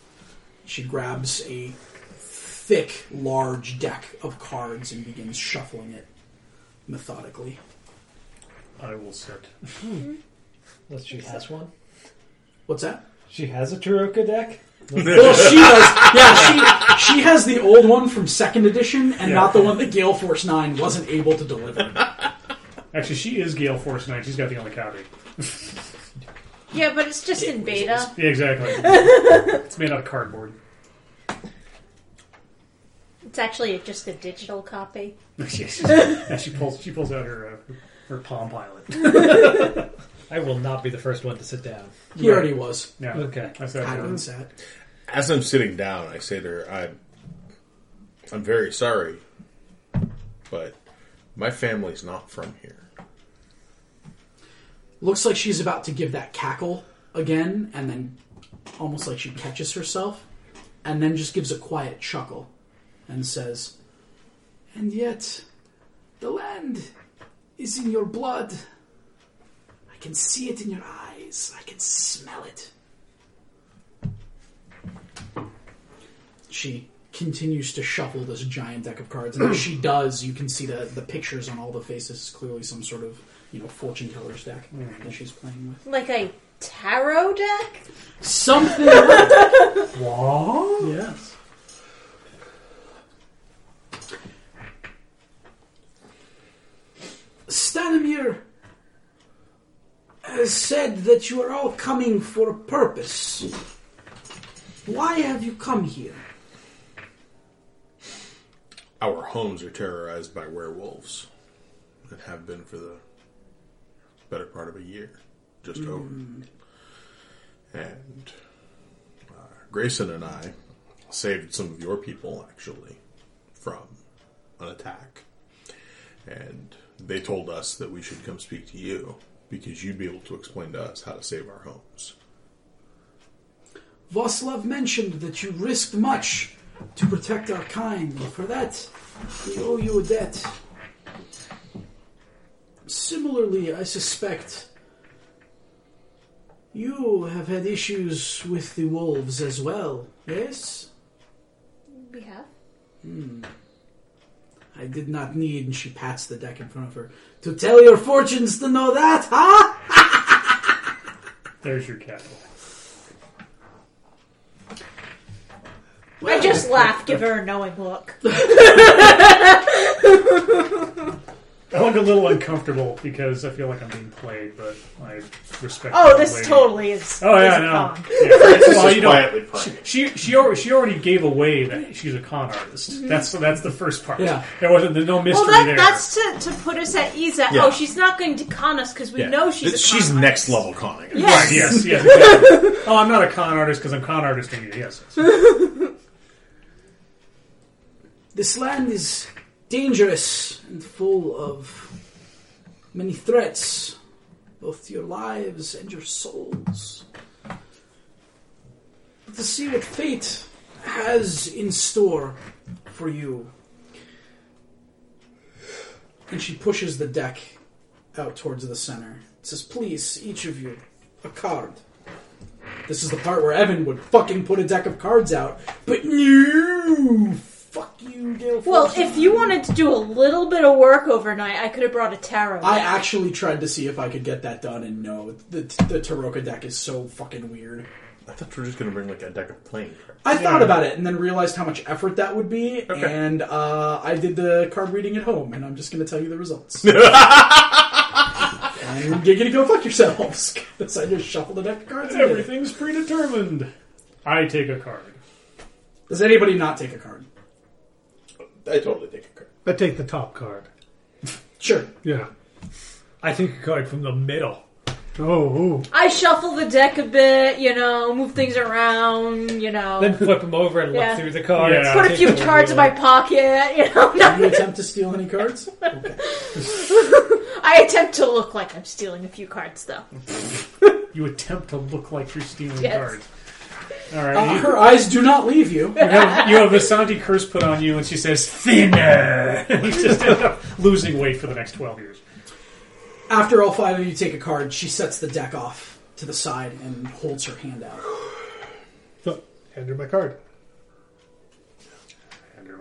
S3: She grabs a thick, large deck of cards and begins shuffling it methodically.
S2: I will sit.
S1: Well, she has one.
S3: What's that?
S1: She has a Taroka deck.
S3: Well, she does. Yeah, she she has the old one from second edition, and
S2: Yeah.
S3: not the one that Gale Force nine wasn't able to deliver.
S2: Actually, she is Gale Force nine. She's got the only copy.
S4: Yeah, but it's just in beta.
S2: Yeah, exactly. It's made out of cardboard.
S4: It's actually just a digital copy.
S2: Yeah, she pulls. She pulls out her uh, her Palm Pilot.
S1: I will not be the first one to sit down.
S3: He already was.
S2: Yeah.
S1: Okay.
S2: That's that.
S3: Hadwin sat.
S7: As I'm sitting down, I say to her, I'm, I'm very sorry, but my family's not from here.
S3: Looks like she's about to give that cackle again, and then almost like she catches herself, and then just gives a quiet chuckle and says, "And yet, the land is in your blood. I can see it in your eyes. I can smell it." She continues to shuffle this giant deck of cards, and as she does, you can see the, the pictures on all the faces. Clearly some sort of, you know, fortune teller's deck that she's playing with.
S4: Like a tarot deck?
S3: Something like
S2: What?
S3: Yes. Stanimir has said that you are all coming for a purpose. Why have you come here?
S7: Our homes are terrorized by werewolves and have been for the better part of a year, just over. And uh, Grayson and I saved some of your people, actually, from an attack. And they told us that we should come speak to you because you'd be able to explain to us how to save our homes.
S3: Voslav mentioned that you risked much to protect our kind. For that, we owe you a debt. Similarly, I suspect you have had issues with the wolves as well, yes?
S4: We have.
S3: I did not need, and she pats the deck in front of her, to tell your fortunes to know that, huh?
S2: There's your cat.
S4: I just laugh, give her a knowing look.
S2: I look a little uncomfortable because I feel like I'm being played, but I respect.
S4: Oh,
S2: the
S4: this
S2: lady.
S4: totally is.
S2: Oh
S4: is
S2: yeah,
S4: a
S2: no.
S4: con.
S2: Yeah.
S7: This
S2: Well,
S7: is
S2: you know,
S7: quietly playing.
S2: she she already, she already gave away that she's a con artist. That's that's the first part.
S3: Yeah.
S2: There wasn't there's no mystery
S4: Well, that,
S2: there.
S4: that's to, to put us at ease that,
S7: Yeah.
S4: oh, she's not going to con us because we
S7: Yeah.
S4: know she's a con
S7: She's
S4: artist.
S7: next level conning. us.
S4: Yes.
S2: Right, yes, yes. Exactly. Oh, I'm not a con artist because I'm con artisting you. Yes. yes.
S3: This land is dangerous and full of many threats, both to your lives and your souls. But to see what fate has in store for you. And she pushes the deck out towards the center. It says, "Please, each of you, a card." This is the part where Evan would fucking put a deck of cards out, but no! Fuck you, Gale
S4: Well,
S3: Force.
S4: if you wanted to do a little bit of work overnight, I could have brought a tarot.
S3: I
S4: deck.
S3: actually tried to see if I could get that done, and no, the the Taroka deck is so fucking weird.
S7: I thought we were just going to bring like a deck of playing cards.
S3: I thought
S2: Yeah.
S3: about it, and then realized how much effort that would be,
S7: Okay.
S3: and uh, I did the card reading at home, and I'm just going to tell you the results. And you're going to go fuck yourselves, because I just shuffled the deck of cards. and did it.
S2: Everything's predetermined. I take a card.
S3: Does anybody not take a card?
S7: I totally take a card.
S6: I take the top card.
S3: Sure.
S6: Yeah.
S1: I think a card from the middle.
S6: Oh, ooh.
S4: I shuffle the deck a bit, you know, move things around, you know.
S1: Then flip them over and look
S4: Yeah.
S1: through the cards.
S2: Yeah.
S4: Put a
S1: take
S4: few
S1: the
S4: cards in
S1: wheel.
S4: my pocket, you know.
S3: Did you attempt to steal any cards? Okay.
S4: I attempt to look like I'm stealing a few cards, though.
S2: You attempt to look like you're stealing
S4: Yes.
S2: cards. All right.
S3: Uh,
S2: you,
S3: her eyes do not leave you.
S2: you have, you have Vasanti curse put on you, and she says, "Thinner." You just end up losing weight for the next twelve years.
S3: After all five of you take a card, she sets the deck off to the side and holds her hand out.
S6: So, hand her my card.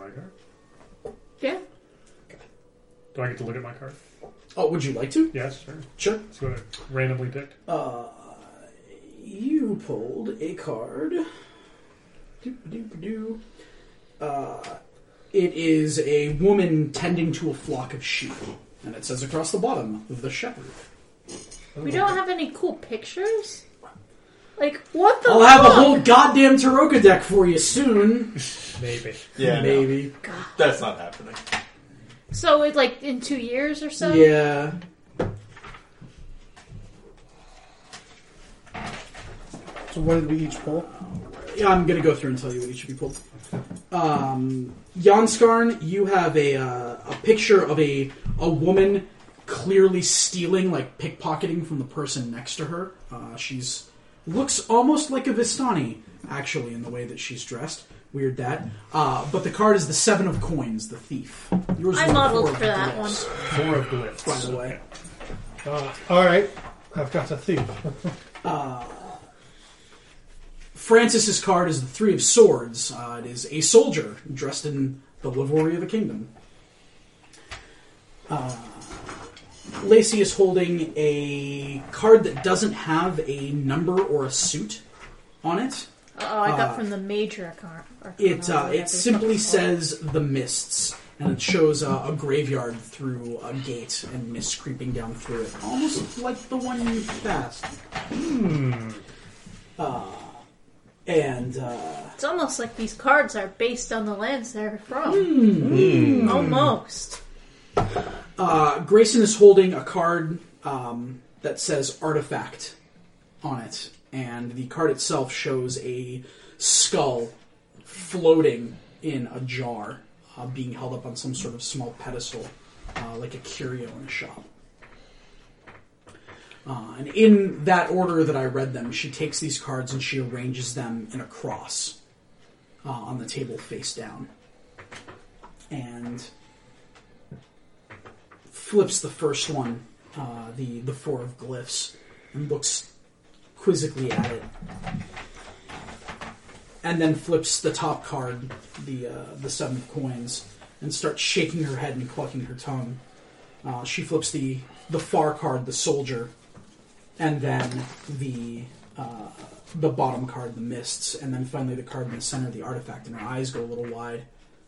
S2: my card?
S4: Yeah.
S2: Do I get to look at my card?
S3: Oh, would you like to?
S2: Yes, sure.
S3: Sure.
S2: That's what I randomly picked.
S3: Uh, you pulled a card. Doop-a-doop-a-doo. Uh, it is a woman tending to a flock of sheep. And it says across the bottom, the shepherd.
S4: We don't have any cool pictures? Like, what the
S3: I'll have a
S4: fuck?
S3: whole goddamn Taroka deck for you soon.
S1: Maybe.
S5: Yeah, no,
S3: Maybe.
S5: that's not happening.
S4: So, it's like in two years or so?
S3: Yeah.
S6: So what did we each pull?
S3: Yeah, I'm going to go through and tell you what each of you pulled. Um, Janskarn, you have a uh, a picture of a a woman clearly stealing, like pickpocketing from the person next to her. Uh, she's looks almost like a Vistani, actually, in the way that she's dressed. Weird that. Uh, but the card is the Seven of Coins, the thief. Yours
S4: I
S3: is the
S4: modeled
S3: Four of
S4: for that
S3: Glyphs,
S2: Four of glyphs.
S3: by the way.
S6: Uh, all right, I've got a thief.
S3: Francis's card is the Three of Swords. Uh, it is a soldier dressed in the livery of a kingdom. Uh, Lacey is holding a card that doesn't have a number or a suit on it.
S4: Oh, I got
S3: Uh,
S4: from the major card.
S3: It uh, it simply says the mists, and it shows uh, a graveyard through a gate and mist creeping down through it, almost like the one you passed.
S2: Hmm.
S3: Uh, and uh,
S4: It's almost like these cards are based on the lands they're from.
S3: Hmm.
S4: Almost.
S3: uh, Grayson is holding a card um, that says artifact on it, and the card itself shows a skull floating in a jar, uh, being held up on some sort of small pedestal, uh, like a curio in a shop. Uh, and in that order that I read them, she takes these cards and she arranges them in a cross uh, on the table face down. And flips the first one, uh, the, the Four of Glyphs, and looks quizzically at it. And then flips the top card, the uh, the Seven of Coins, and starts shaking her head and clucking her tongue. Uh, she flips the, the far card, the Soldier, and then the uh, the bottom card, the Mists, and then finally the card in the center, the Artifact, and her eyes go a little wide.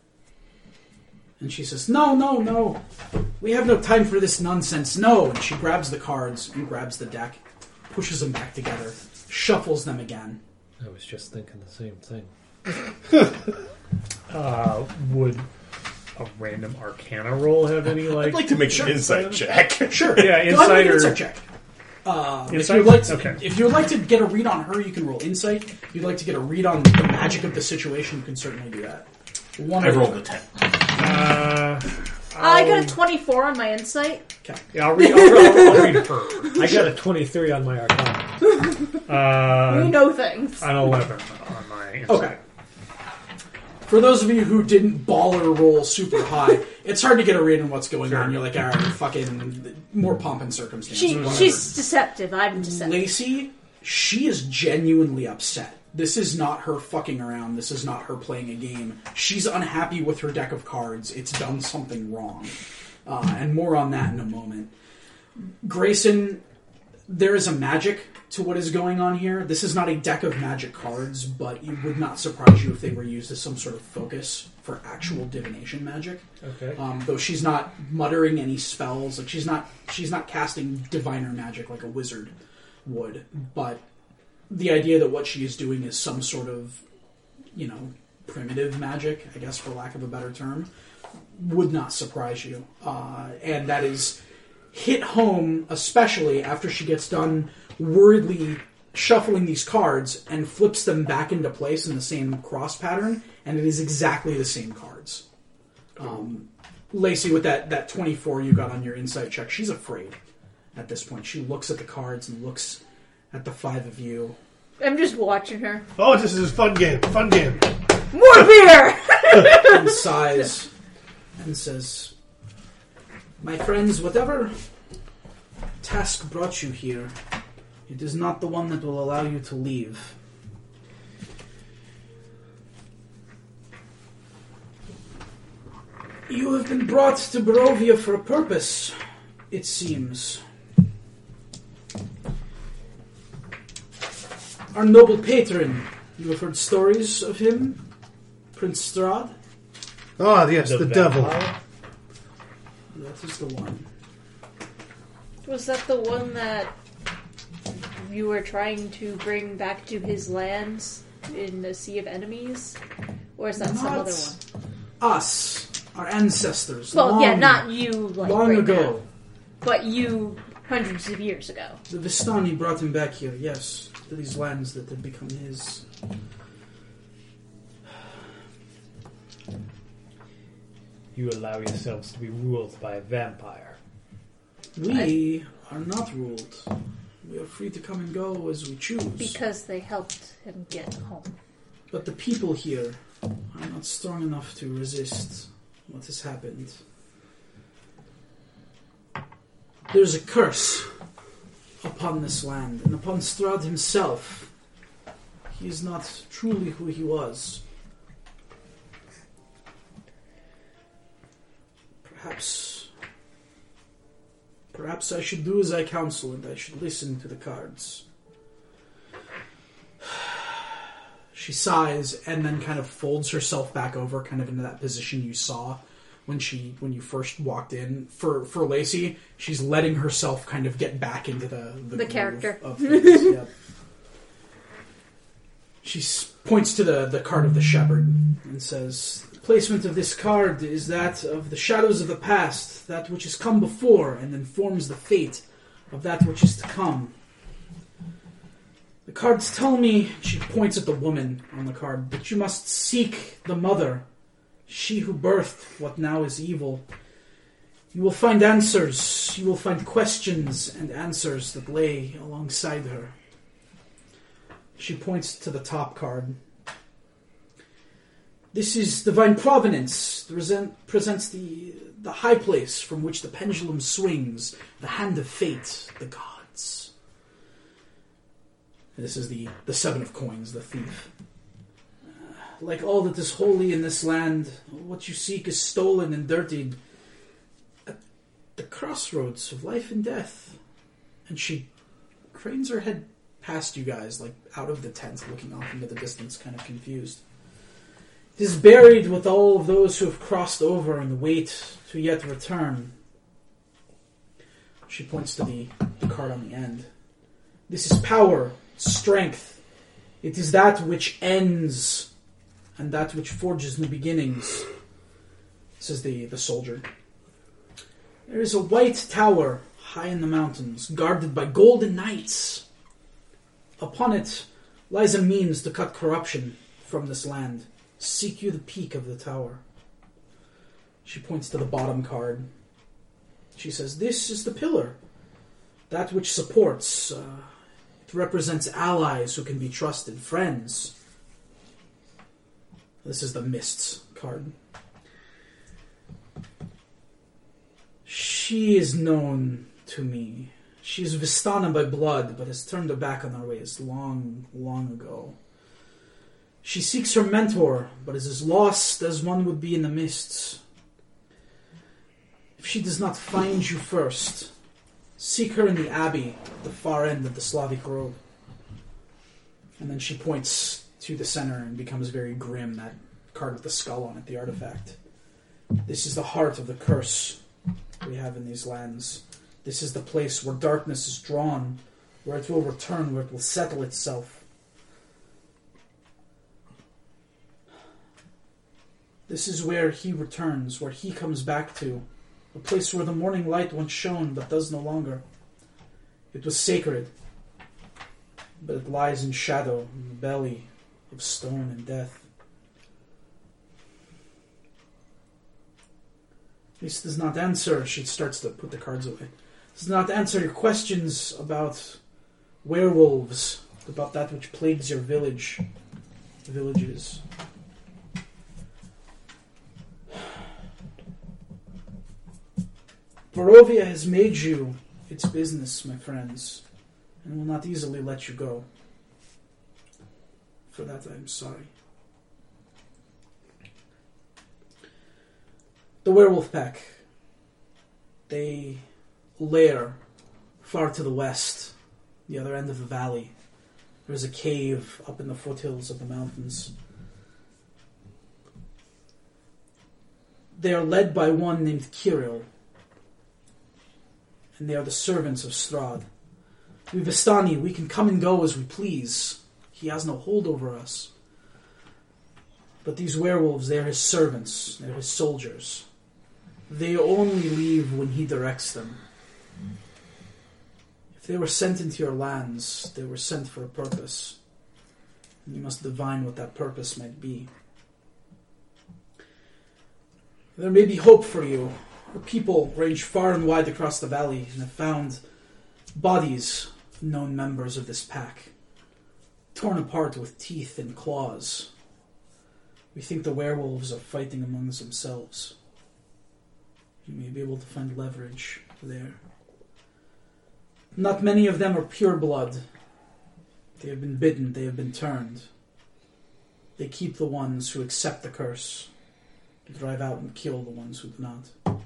S3: And she says, "No, no, no. We have no time for this nonsense. No." And she grabs the cards and grabs the deck, pushes them back together, shuffles them again.
S1: I was just thinking the same thing.
S2: Uh, would a random Arcana roll have any like?
S5: I'd like to make
S3: Sure.
S5: an insight check.
S3: Sure.
S2: Yeah,
S3: Go ahead and make an
S2: insider-
S3: insight check. Uh, if
S2: Insight?
S3: you would like to,
S2: Okay.
S3: if you would like to get a read on her, you can roll insight. If you'd like to get a read on the magic of the situation, you can certainly do that. One
S5: I
S3: or-
S5: rolled a ten.
S2: Uh,
S4: I got a twenty-four on my insight.
S3: Okay.
S2: yeah, I'll read. I'll, I'll, I'll read her.
S1: I got a twenty-three on my Arcana.
S4: we
S2: Uh,
S4: know things.
S2: an eleven on my insight.
S3: Okay. For those of you who didn't baller roll super high, it's hard to get a read on what's going on. You're like, all right, fucking more pomp and circumstance.
S4: She,
S3: whatever.
S4: she's deceptive. I'm deceptive.
S3: Lacey, she is genuinely upset. This is not her fucking around. This is not her playing a game. She's unhappy with her deck of cards. It's done something wrong. Uh, and more on that in a moment. Grayson, there is a magic to what is going on here. This is not a deck of magic cards, but it would not surprise you if they were used as some sort of focus for actual divination magic.
S1: Okay.
S3: Um, though she's not muttering any spells, like she's not she's not casting diviner magic like a wizard would. But the idea that what she is doing is some sort of, you know, primitive magic, I guess for lack of a better term, would not surprise you. Uh, and that is hit home, especially after she gets done worriedly shuffling these cards and flips them back into place in the same cross pattern, and it is exactly the same cards. Um, Lacey, with that, that twenty-four you got on your insight check, she's afraid at this point. She looks at the cards and looks at the five of you.
S4: I'm just watching her.
S6: Oh, this is a fun game. Fun game.
S4: More beer!
S3: and sighs and says, "My friends, whatever task brought you here, it is not the one that will allow you to leave. You have been brought to Barovia for a purpose, it seems. Our noble patron, you have heard stories of him? Prince Strahd?
S6: Ah, yes, the, devil.
S1: vampire?
S3: That is the one.
S4: Was that the one that you were trying to bring back to his lands in the Sea of Enemies? Or is that some
S3: Not
S4: other one?
S3: Us, our ancestors.
S4: Well,
S3: long,
S4: yeah, not you, like,
S3: long
S4: right
S3: ago.
S4: now, but you hundreds of years ago.
S3: The Vistani brought him back here, yes, to these lands that had become his.
S1: You allow yourselves to be ruled by a vampire.
S3: We are not ruled. We are free to come and go as we choose.
S4: Because they helped him get home.
S3: But the people here are not strong enough to resist what has happened. There's a curse upon this land, and upon Strahd himself. He is not truly who he was. Perhaps... Perhaps I should do as I counsel, and I should listen to the cards. She sighs and then kind of folds herself back over, kind of into that position you saw when she when you first walked in. For for Lacey, she's letting herself kind of get back into the the,
S4: The
S3: groove
S4: character.
S3: Of things. Yep. She s- points to the the card of the shepherd and says, "The placement of this card is that of the shadows of the past, that which has come before, and informs the fate of that which is to come." The cards tell me, she points at the woman on the card, that you must seek the mother, she who birthed what now is evil. You will find answers, you will find questions and answers that lay alongside her. She points to the top card. This is divine provenance, present, presents the, the high place from which the pendulum swings, the hand of fate, the gods. This is the, the seven of coins, the thief. Uh, like all that is holy in this land, what you seek is stolen and dirtied at the crossroads of life and death. And she cranes her head past you guys, like out of the tent, looking off into the distance, kind of confused. It is buried with all of those who have crossed over and wait to yet return. She points to the, the card on the end. This is power. Strength. It is that which ends and that which forges new beginnings, says the, the soldier. There is a white tower high in the mountains, guarded by golden knights. Upon it lies a means to cut corruption from this land. Seek you the peak of the tower. She points to the bottom card. She says, this is the pillar, that which supports... Uh, represents allies who can be trusted, friends. This is the Mists card. She is known to me. She is Vistana by blood, but has turned her back on her ways long, long ago. She seeks her mentor, but is as lost as one would be in the mists. If she does not find you first, seek her in the abbey at the far end of the Slavic road. And then she points to the center and becomes very grim, that card with the skull on it, the artifact. This is the heart of the curse we have in these lands. This is the place where darkness is drawn, where it will return, where it will settle itself. This is where he returns, where he comes back to. A place where the morning light once shone, but does no longer. It was sacred, but it lies in shadow, in the belly of stone and death. This does not answer, she starts to put the cards away. Does not answer your questions about werewolves, about that which plagues your village, villages. Barovia has made you its business, my friends, and will not easily let you go. For that I am sorry. The werewolf pack. They lair far to the west, the other end of the valley. There's a cave up in the foothills of the mountains. They are led by one named Kirill, and they are the servants of Strahd. We Vistani, we can come and go as we please. He has no hold over us. But these werewolves, they are his servants, they are his soldiers. They only leave when he directs them. If they were sent into your lands, they were sent for a purpose. And you must divine what that purpose might be. There may be hope for you. Our people range far and wide across the valley and have found bodies of known members of this pack, torn apart with teeth and claws. We think the werewolves are fighting amongst themselves. You may be able to find leverage there. Not many of them are pure blood. They have been bitten, they have been turned. They keep the ones who accept the curse, drive out and kill the ones who do not.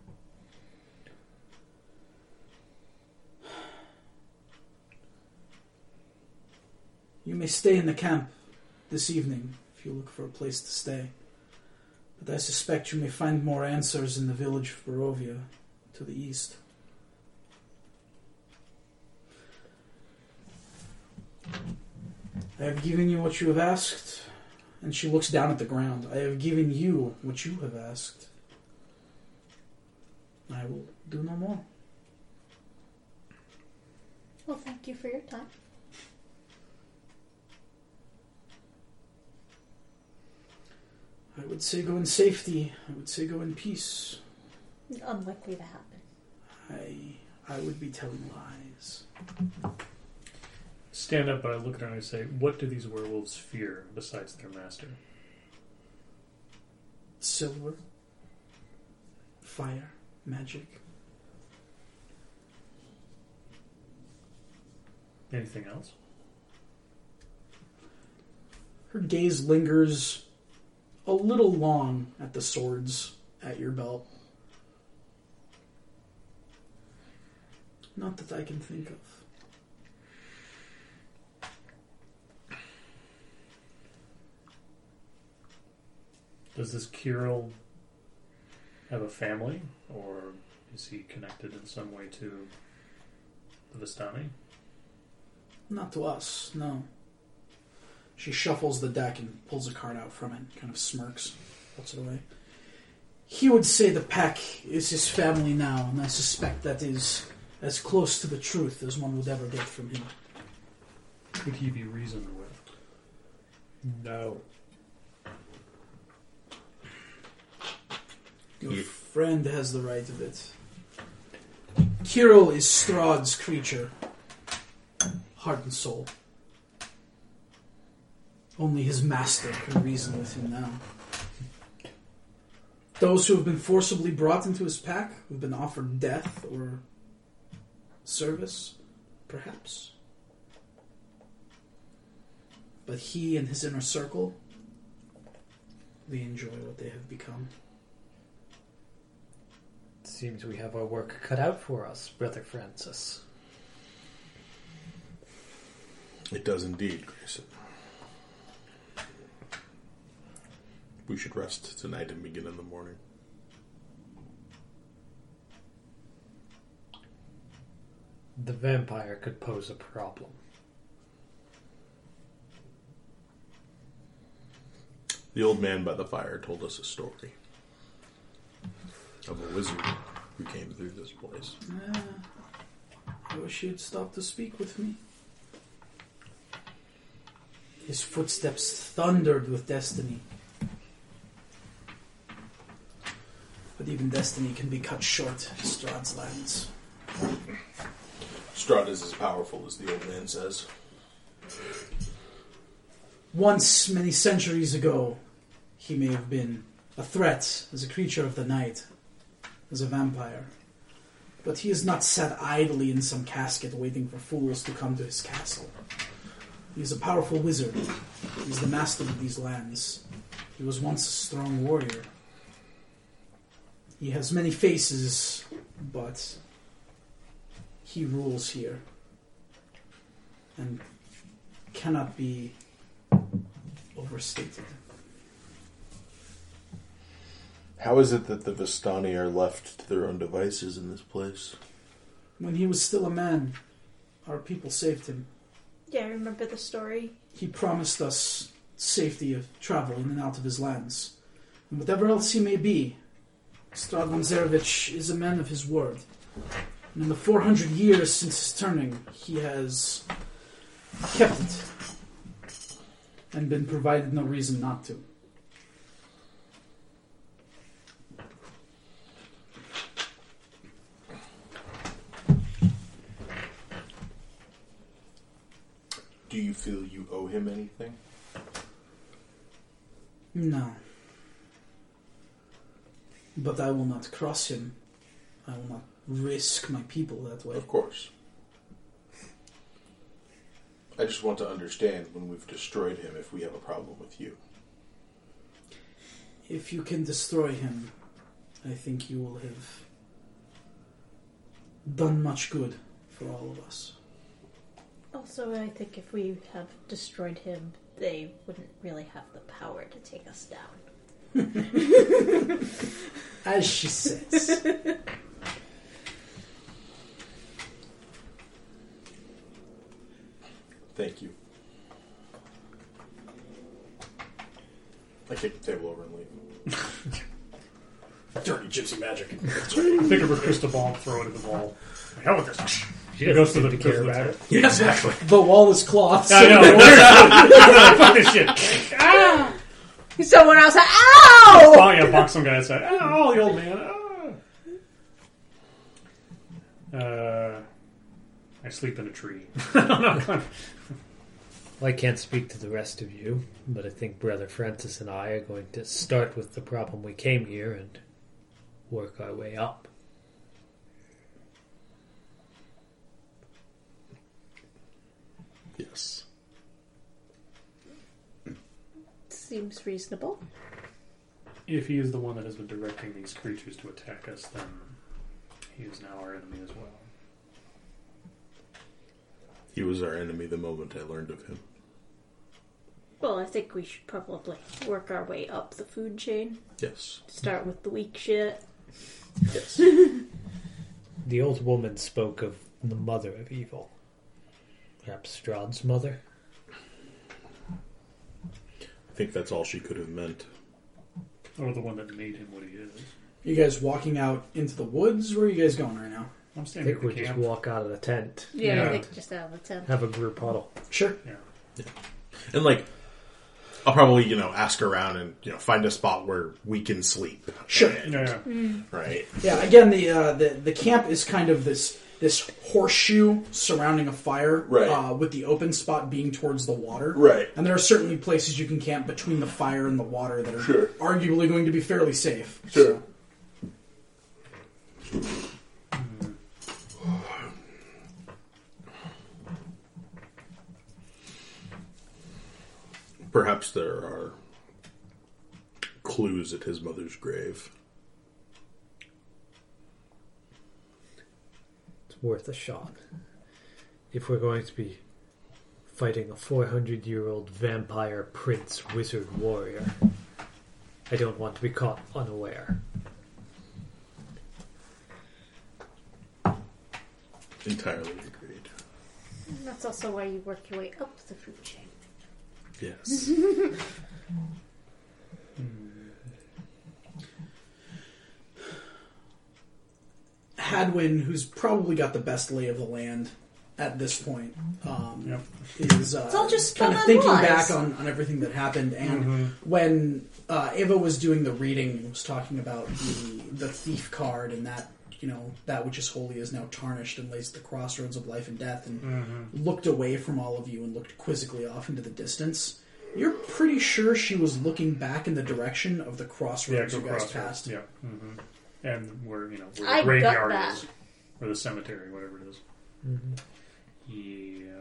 S3: You may stay in the camp this evening if you look for a place to stay. But I suspect you may find more answers in the village of Barovia to the east. I have given you what you have asked. And she looks down at the ground. I have given you what you have asked. I will do no more.
S4: Well, thank you for your time.
S3: I would say go in safety. I would say go in peace.
S4: Unlikely to happen.
S3: I I would be telling lies.
S2: Stand up, but I look at her and I say, what do these werewolves fear besides their master?
S3: Silver. Fire. Magic.
S2: Anything else?
S3: Her gaze lingers a little long at the swords at your belt. Not that I can think of.
S2: Does this Kirill have a family, or is he connected in some way to the Vistani?
S3: Not to us, no. She shuffles the deck and pulls a card out from it, kind of smirks, puts it away. He would say the pack is his family now, and I suspect that is as close to the truth as one would ever get from him.
S2: Could he be reasoned with?
S1: No.
S3: Your
S5: Ye-
S3: friend has the right of it. Kirill is Strahd's creature. Heart and soul. Only his master can reason with him now. Those who have been forcibly brought into his pack, who have been offered death or service, perhaps. But he and his inner circle, they enjoy what they have become.
S1: Seems we have our work cut out for us, Brother Francis.
S7: It does indeed, Grayson. We should rest tonight and begin in the morning.
S1: The vampire could pose a problem.
S7: The old man by the fire told us a story of a wizard who came through this place.
S3: Ah, I wish he had stopped to speak with me. His footsteps thundered with destiny. But even destiny can be cut short in Strahd's lands.
S7: Strahd is as powerful as the old man says.
S3: Once, many centuries ago, he may have been a threat as a creature of the night, as a vampire. But he is not sat idly in some casket waiting for fools to come to his castle. He is a powerful wizard. He is the master of these lands. He was once a strong warrior. He has many faces, but he rules here and cannot be overstated.
S7: How is it that the Vistani are left to their own devices in this place?
S3: When he was still a man, our people saved him.
S4: Yeah, I remember the story.
S3: He promised us safety of travel in and out of his lands. And whatever else he may be, Stradvan Zarevich is a man of his word. And in the four hundred years since his turning, he has kept it. And been provided no reason not to.
S7: Do you feel you owe him anything?
S3: No. But I will not cross him. I will not risk my people that way.
S7: Of course. I just want to understand when we've destroyed him if we have a problem with you.
S3: If you can destroy him, I think you will have done much good for all of us.
S4: Also, I think if we have destroyed him, they wouldn't really have the power to take us down.
S3: As she says.
S7: Thank you. I kick the table over and leave.
S5: Dirty gypsy magic.
S2: Pick up a crystal ball and throw it at the wall. The hell with this.
S1: She
S2: It goes to
S1: doesn't
S2: the
S1: seem to care
S2: goes to
S1: about
S2: the-
S1: it.
S5: Yeah, exactly.
S3: The wall is cloth.
S2: I know. Fuck this shit. Ah!
S4: Someone else said, "Ow!"
S2: Oh, yeah, box some guy outside. Oh, the old man. Ah. Uh, I sleep in a tree.
S1: Well, I can't speak to the rest of you, but I think Brother Francis and I are going to start with the problem we came here and work our way up.
S7: Yes.
S4: Seems reasonable.
S2: If he is the one that has been directing these creatures to attack us, then he is now our enemy as well.
S7: He was our enemy the moment I learned of him.
S4: Well, I think we should probably work our way up the food chain.
S7: Yes.
S4: Start with the weak shit.
S7: Yes.
S1: The old woman spoke of the mother of evil. Perhaps Strahd's mother?
S7: I think that's all she could have meant.
S2: Or the one that made him what he is.
S3: You guys walking out into the woods? Where are you guys going right now?
S2: I'm
S1: I
S2: staying
S1: think
S2: at
S1: we
S2: the
S1: just
S2: camp.
S1: walk out of the tent.
S4: Yeah,
S2: Yeah.
S4: I think just out of the tent.
S1: Have a group huddle.
S3: Sure.
S2: Yeah.
S5: And like, I'll probably, you know, ask around and, you know, find a spot where we can sleep.
S3: Sure.
S2: Yeah, yeah.
S5: Right.
S3: Yeah, again, the, uh, the the camp is kind of this this horseshoe surrounding a fire,
S5: Right.
S3: uh, with the open spot being towards the water.
S5: Right.
S3: And there are certainly places you can camp between the fire and the water that are
S5: Sure.
S3: arguably going to be fairly safe.
S5: Sure. Perhaps there are clues at his mother's grave.
S1: It's worth a shot. If we're going to be fighting a four hundred year old vampire prince wizard warrior, I don't want to be caught unaware.
S7: Entirely agreed.
S4: And that's also why you work your way up the food chain.
S7: Yes.
S3: Hadwin, who's probably got the best lay of the land at this point, um,
S2: Yep.
S3: is uh,
S4: It's all just
S3: kind of
S4: fun
S3: thinking
S4: and
S3: back
S4: lies.
S3: on, on everything that happened. And
S2: Mm-hmm.
S3: when uh, Ava was doing the reading and was talking about the the thief card and that, you know, that which is holy is now tarnished and lays at the crossroads of life and death, and
S2: Mm-hmm.
S3: looked away from all of you and looked quizzically off into the distance. You're pretty sure she was looking back in the direction of the
S2: Yeah,
S3: crossroads
S2: go
S3: you guys
S2: crossroads.
S3: passed.
S2: Yeah. Mm-hmm. And where, you know, where
S4: I
S2: the
S4: got
S2: graveyard
S4: that.
S2: is. Or the cemetery, whatever it is. Yeah.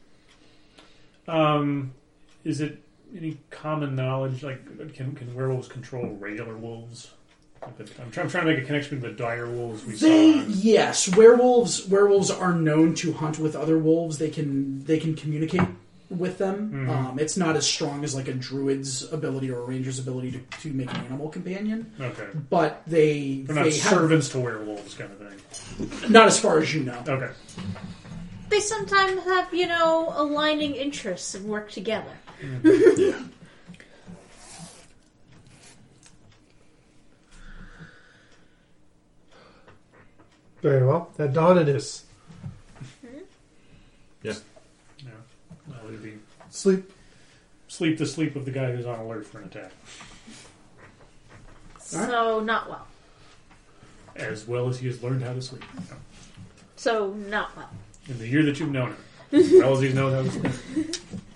S2: Um, is it any common knowledge, like, can, can werewolves control regular wolves? I'm trying, I'm trying to make a connection between the dire wolves we
S3: They
S2: saw.
S3: yes, werewolves. Werewolves are known to hunt with other wolves. They can they can communicate with them.
S2: Mm-hmm.
S3: Um, it's not as strong as like a druid's ability or a ranger's ability to, to make an animal companion.
S2: Okay.
S3: But they
S2: They're not
S3: they
S2: servants to werewolves kind of thing.
S3: have not as far as you know.
S2: Okay.
S4: They sometimes have, you know, aligning interests and work together.
S5: Yeah.
S6: Very well. At dawn it is.
S5: Yeah.
S2: Yeah. Well, it'd be
S6: Sleep.
S2: sleep the sleep of the guy who's on alert for an attack.
S4: So, not well.
S2: As well as he has learned how to sleep. Yeah.
S4: So, not well.
S2: In the year that you've known him. As well as he's known how to sleep.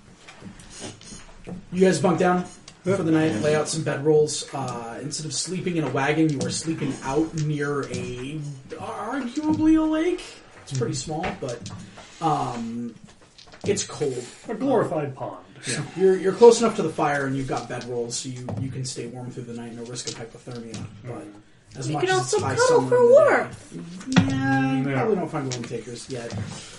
S3: You guys bunk down for the night, lay out some bedrolls. Uh, instead of sleeping in a wagon, you are sleeping out near a arguably a lake. It's pretty small, but um, it's cold.
S2: A glorified pond.
S3: Yeah. You're you're close enough to the fire, and you've got bedrolls, so you, you can stay warm through the night, no risk of hypothermia. But as
S4: You
S3: much
S4: can
S3: as
S4: also
S3: it's high
S4: cuddle
S3: summer
S4: for
S3: in the
S4: warmth.
S3: day- Yeah, you
S2: Yeah.
S3: probably don't find worm takers yet.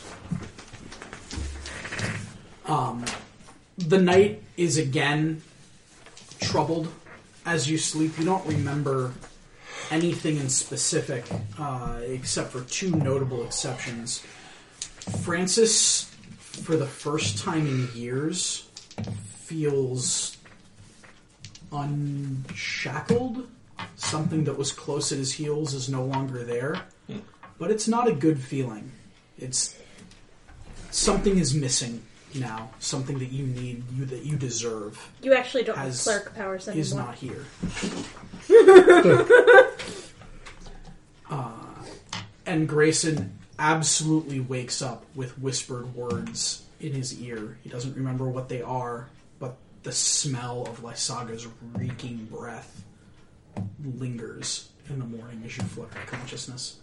S3: Um, the night is again troubled as you sleep. You don't remember anything in specific, uh, except for two notable exceptions. Francis, for the first time in years, feels unshackled. Something that was close at his heels is no longer there. But it's not a good feeling. It's something is missing now. Something that you need, you that you deserve,
S4: You actually don't have
S3: Has-
S4: cleric powers anymore.
S3: is not here. uh, and Grayson absolutely wakes up with whispered words in his ear. He doesn't remember what they are, but the smell of Lysaga's reeking breath lingers in the morning as you flicker consciousness.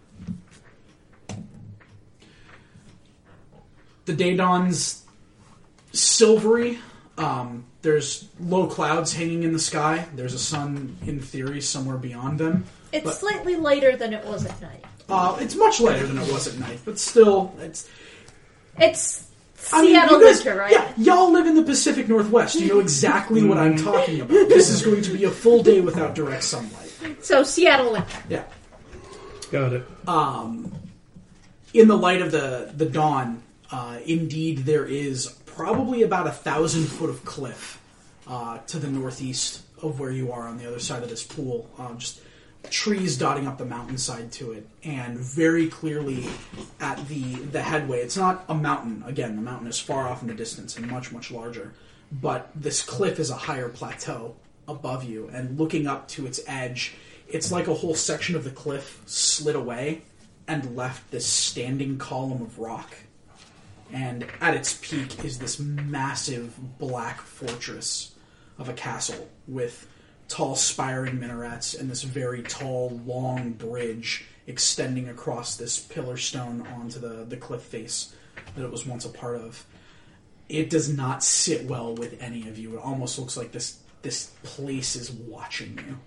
S3: The day dawns silvery. Um, there's low clouds hanging in the sky. There's a sun, in theory, somewhere beyond them.
S4: It's
S3: But-
S4: slightly lighter than it was at night.
S3: Uh, it's much lighter than it was at night, but still, it's
S4: It's
S3: I mean,
S4: Seattle
S3: you guys-
S4: winter, right?
S3: Yeah, y'all live in the Pacific Northwest. You know exactly what I'm talking about. This is going to be a full day without direct sunlight.
S4: So, Seattle winter.
S3: Yeah.
S6: Got it.
S3: In the light of the, the dawn, uh, indeed there is probably about a thousand foot of cliff uh, to the northeast of where you are on the other side of this pool. Um, just trees dotting up the mountainside to it, and very clearly at the the headway. It's not a mountain. Again, the mountain is far off in the distance and much, much larger. But this cliff is a higher plateau above you, and looking up to its edge, it's like a whole section of the cliff slid away and left this standing column of rock. And at its peak is this massive black fortress of a castle with tall spiring minarets and this very tall, long bridge extending across this pillar stone onto the, the cliff face that it was once a part of. It does not sit well with any of you. It almost looks like this this place is watching you.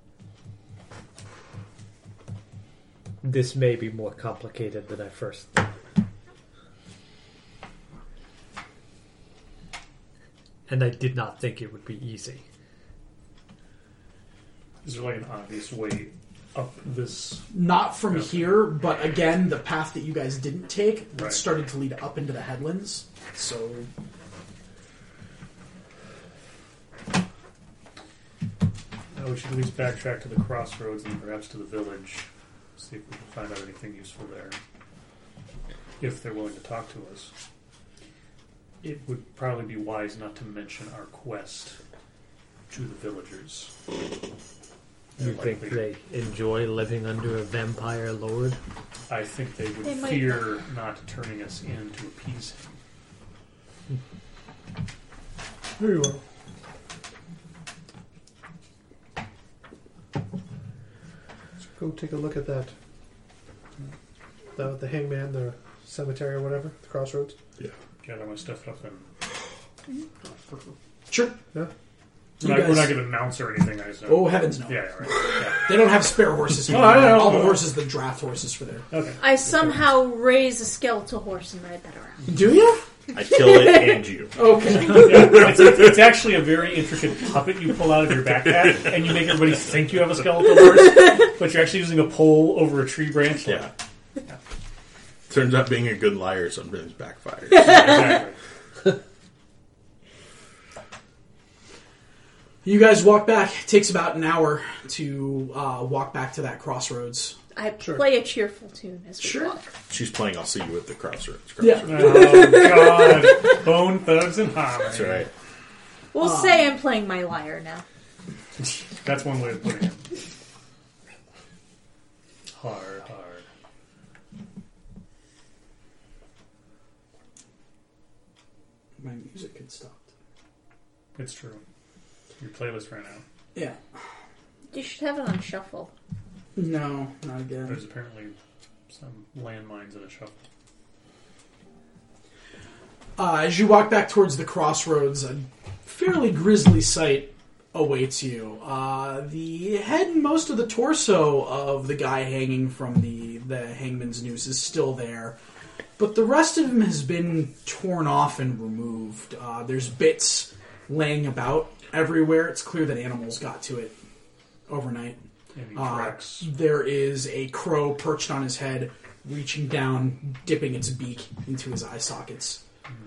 S1: This may be more complicated than I first thought. And I did not think it would be easy.
S2: Is there like an obvious way up this?
S3: Not from
S2: Okay.
S3: here, but again, the path that you guys didn't take
S2: Right.
S3: started to lead up into the headlands. So
S2: Uh, we should at least backtrack to the crossroads and perhaps to the village. See if we can find out anything useful there. If they're willing to talk to us. It would probably be wise not to mention our quest to the villagers.
S1: You
S2: They're
S1: think
S2: likely-
S1: they enjoy living under a vampire lord?
S2: I think they would
S4: They might
S2: fear not turning us in to appease him.
S6: Very well. Let's go take a look at that. The, the hangman, the cemetery or whatever, the crossroads.
S5: Yeah.
S2: Gather my stuff up and
S3: sure.
S6: Yeah.
S2: We're not,
S3: guys-
S2: we're not giving mounts or anything, I assume.
S3: Oh, heavens no.
S2: Yeah, yeah, right. Yeah.
S3: They don't have spare horses here.
S2: Oh, I know.
S3: All the horses, the draft horses for there.
S2: Okay.
S4: I somehow raise a skeletal horse and ride that around.
S3: Do you?
S5: I kill it and you.
S3: Okay.
S2: Yeah, it's, it's actually a very intricate puppet you pull out of your backpack, and you make everybody think you have a skeletal horse, but you're actually using a pole over a tree branch.
S5: Yeah. Turns out being a good liar sometimes backfires.
S2: Exactly.
S3: You guys walk back. It takes about an hour to uh, walk back to that crossroads.
S4: I play a cheerful tune as we
S3: Sure.
S4: walk.
S5: She's playing I'll See You at the Crossroads.
S3: Yeah.
S5: Crossroads.
S2: Oh, God. Bone Thugs and Harmony.
S5: That's right.
S4: We'll say I'm playing my lyre now.
S2: That's one way of putting it. Hard, hard.
S3: My music had stopped.
S2: It's true. Your playlist ran out.
S3: Yeah.
S4: You should have it on shuffle.
S3: No, not again.
S2: There's apparently some landmines in a shuffle.
S3: Uh, as you walk back towards the crossroads, a fairly grisly sight awaits you. Uh, the head and most of the torso of the guy hanging from the, the hangman's noose is still there, but the rest of him has been torn off and removed. Uh, there's bits laying about everywhere. It's clear that animals got to it overnight.
S2: Any
S3: Uh,
S2: tracks?
S3: there is a crow perched on his head, reaching down, dipping its beak into his eye sockets.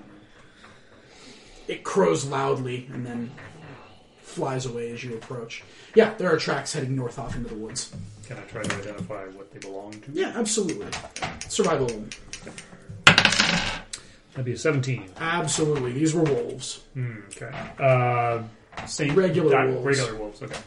S3: It crows loudly and then flies away as you approach. Yeah, there are tracks heading north off into the woods.
S2: Can I try to identify what they belong to?
S3: Yeah, absolutely. Survival.
S2: That'd be a seventeen.
S3: Absolutely. These were wolves.
S2: Hmm, okay. Uh, same
S3: Regular
S2: di-
S3: wolves.
S2: Regular wolves. Okay.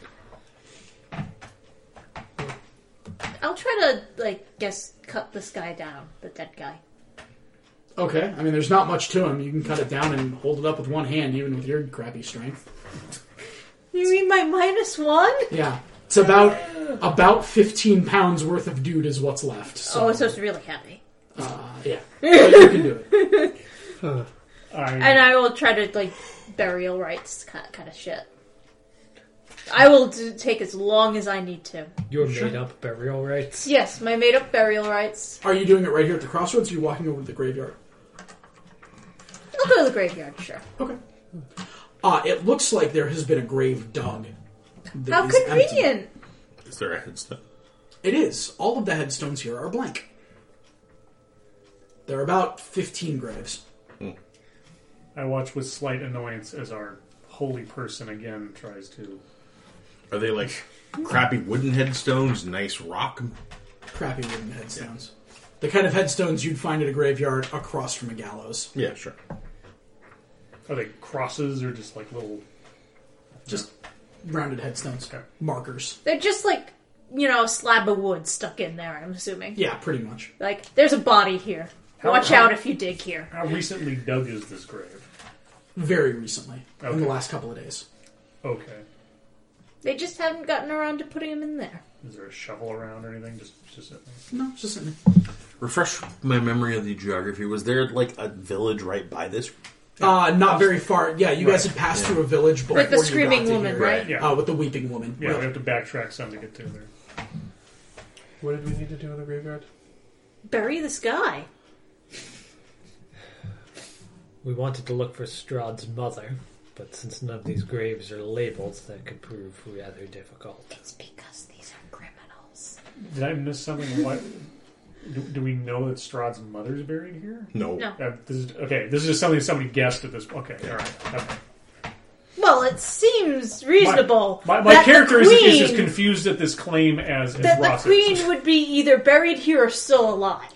S4: I'll try to, like, guess, cut this guy down, the dead guy.
S3: Okay, I mean, there's not much to him. You can cut it down and hold it up with one hand, even with your crappy strength.
S4: You mean my minus one?
S3: Yeah. It's about about fifteen pounds worth of dude is what's left. So,
S4: Oh, so it's really heavy.
S3: uh, yeah. But you can do it.
S2: I,
S4: And I will try to, like, burial rites kind kind of shit. I will do, take as long as I need to.
S1: Your made up burial rites.
S4: Yes, my made-up burial rites.
S3: Are you doing it right here at the crossroads, or are you walking over to the graveyard?
S4: I'll go to the graveyard, sure.
S3: Okay. Uh, it looks like there has been a grave dug. that
S4: How
S3: is empty.
S4: convenient!
S5: Is there a headstone?
S3: It is. All of the headstones here are blank. There are about fifteen graves.
S2: I watch with slight annoyance as our holy person again tries to.
S5: Are they like crappy wooden headstones, nice rock?
S3: Crappy wooden headstones. The kind of headstones you'd find at a graveyard across from a gallows.
S5: Yeah, sure.
S2: Are they crosses or just like little?
S3: Just rounded headstones.
S2: Okay.
S3: Markers.
S4: They're just like, you know, a slab of wood stuck in there, I'm assuming.
S3: Yeah, pretty much.
S4: Like, there's a body here.
S2: How-
S4: Watch
S2: how-
S4: out if you dig here.
S2: How recently dug is this grave?
S3: Very recently. In
S2: Okay.
S3: the last couple of days.
S2: Okay.
S4: They just haven't gotten around to putting him in there.
S2: Is there a shovel around or anything? Just, just sitting
S3: No, it's just sitting there.
S5: Refresh my memory of the geography. Was there like a village right by this?
S3: Uh, not very far. Yeah, you guys
S2: Right.
S3: had passed through a village before
S4: With the
S3: you
S4: screaming
S3: got to
S4: woman,
S3: here.
S4: right?
S2: Yeah.
S3: Uh, with the weeping woman.
S2: Yeah, we have to backtrack some to get to there.
S6: What did we need to do in the graveyard?
S4: Bury this guy.
S1: We wanted to look for Strahd's mother, but since none of these graves are labeled, that could prove rather difficult.
S4: It's because these are criminals.
S2: Did I miss something? What? Do, do we know that Strahd's mother's buried here?
S5: No.
S4: No.
S2: Uh, this is, okay, this is just something somebody guessed at this. Okay, all right. Okay.
S4: Well, it seems reasonable.
S2: My, my
S4: that the
S2: character is,
S4: queen,
S2: is just confused at this claim as, as
S4: that the
S2: Ross is.
S4: queen would be either buried here or still alive.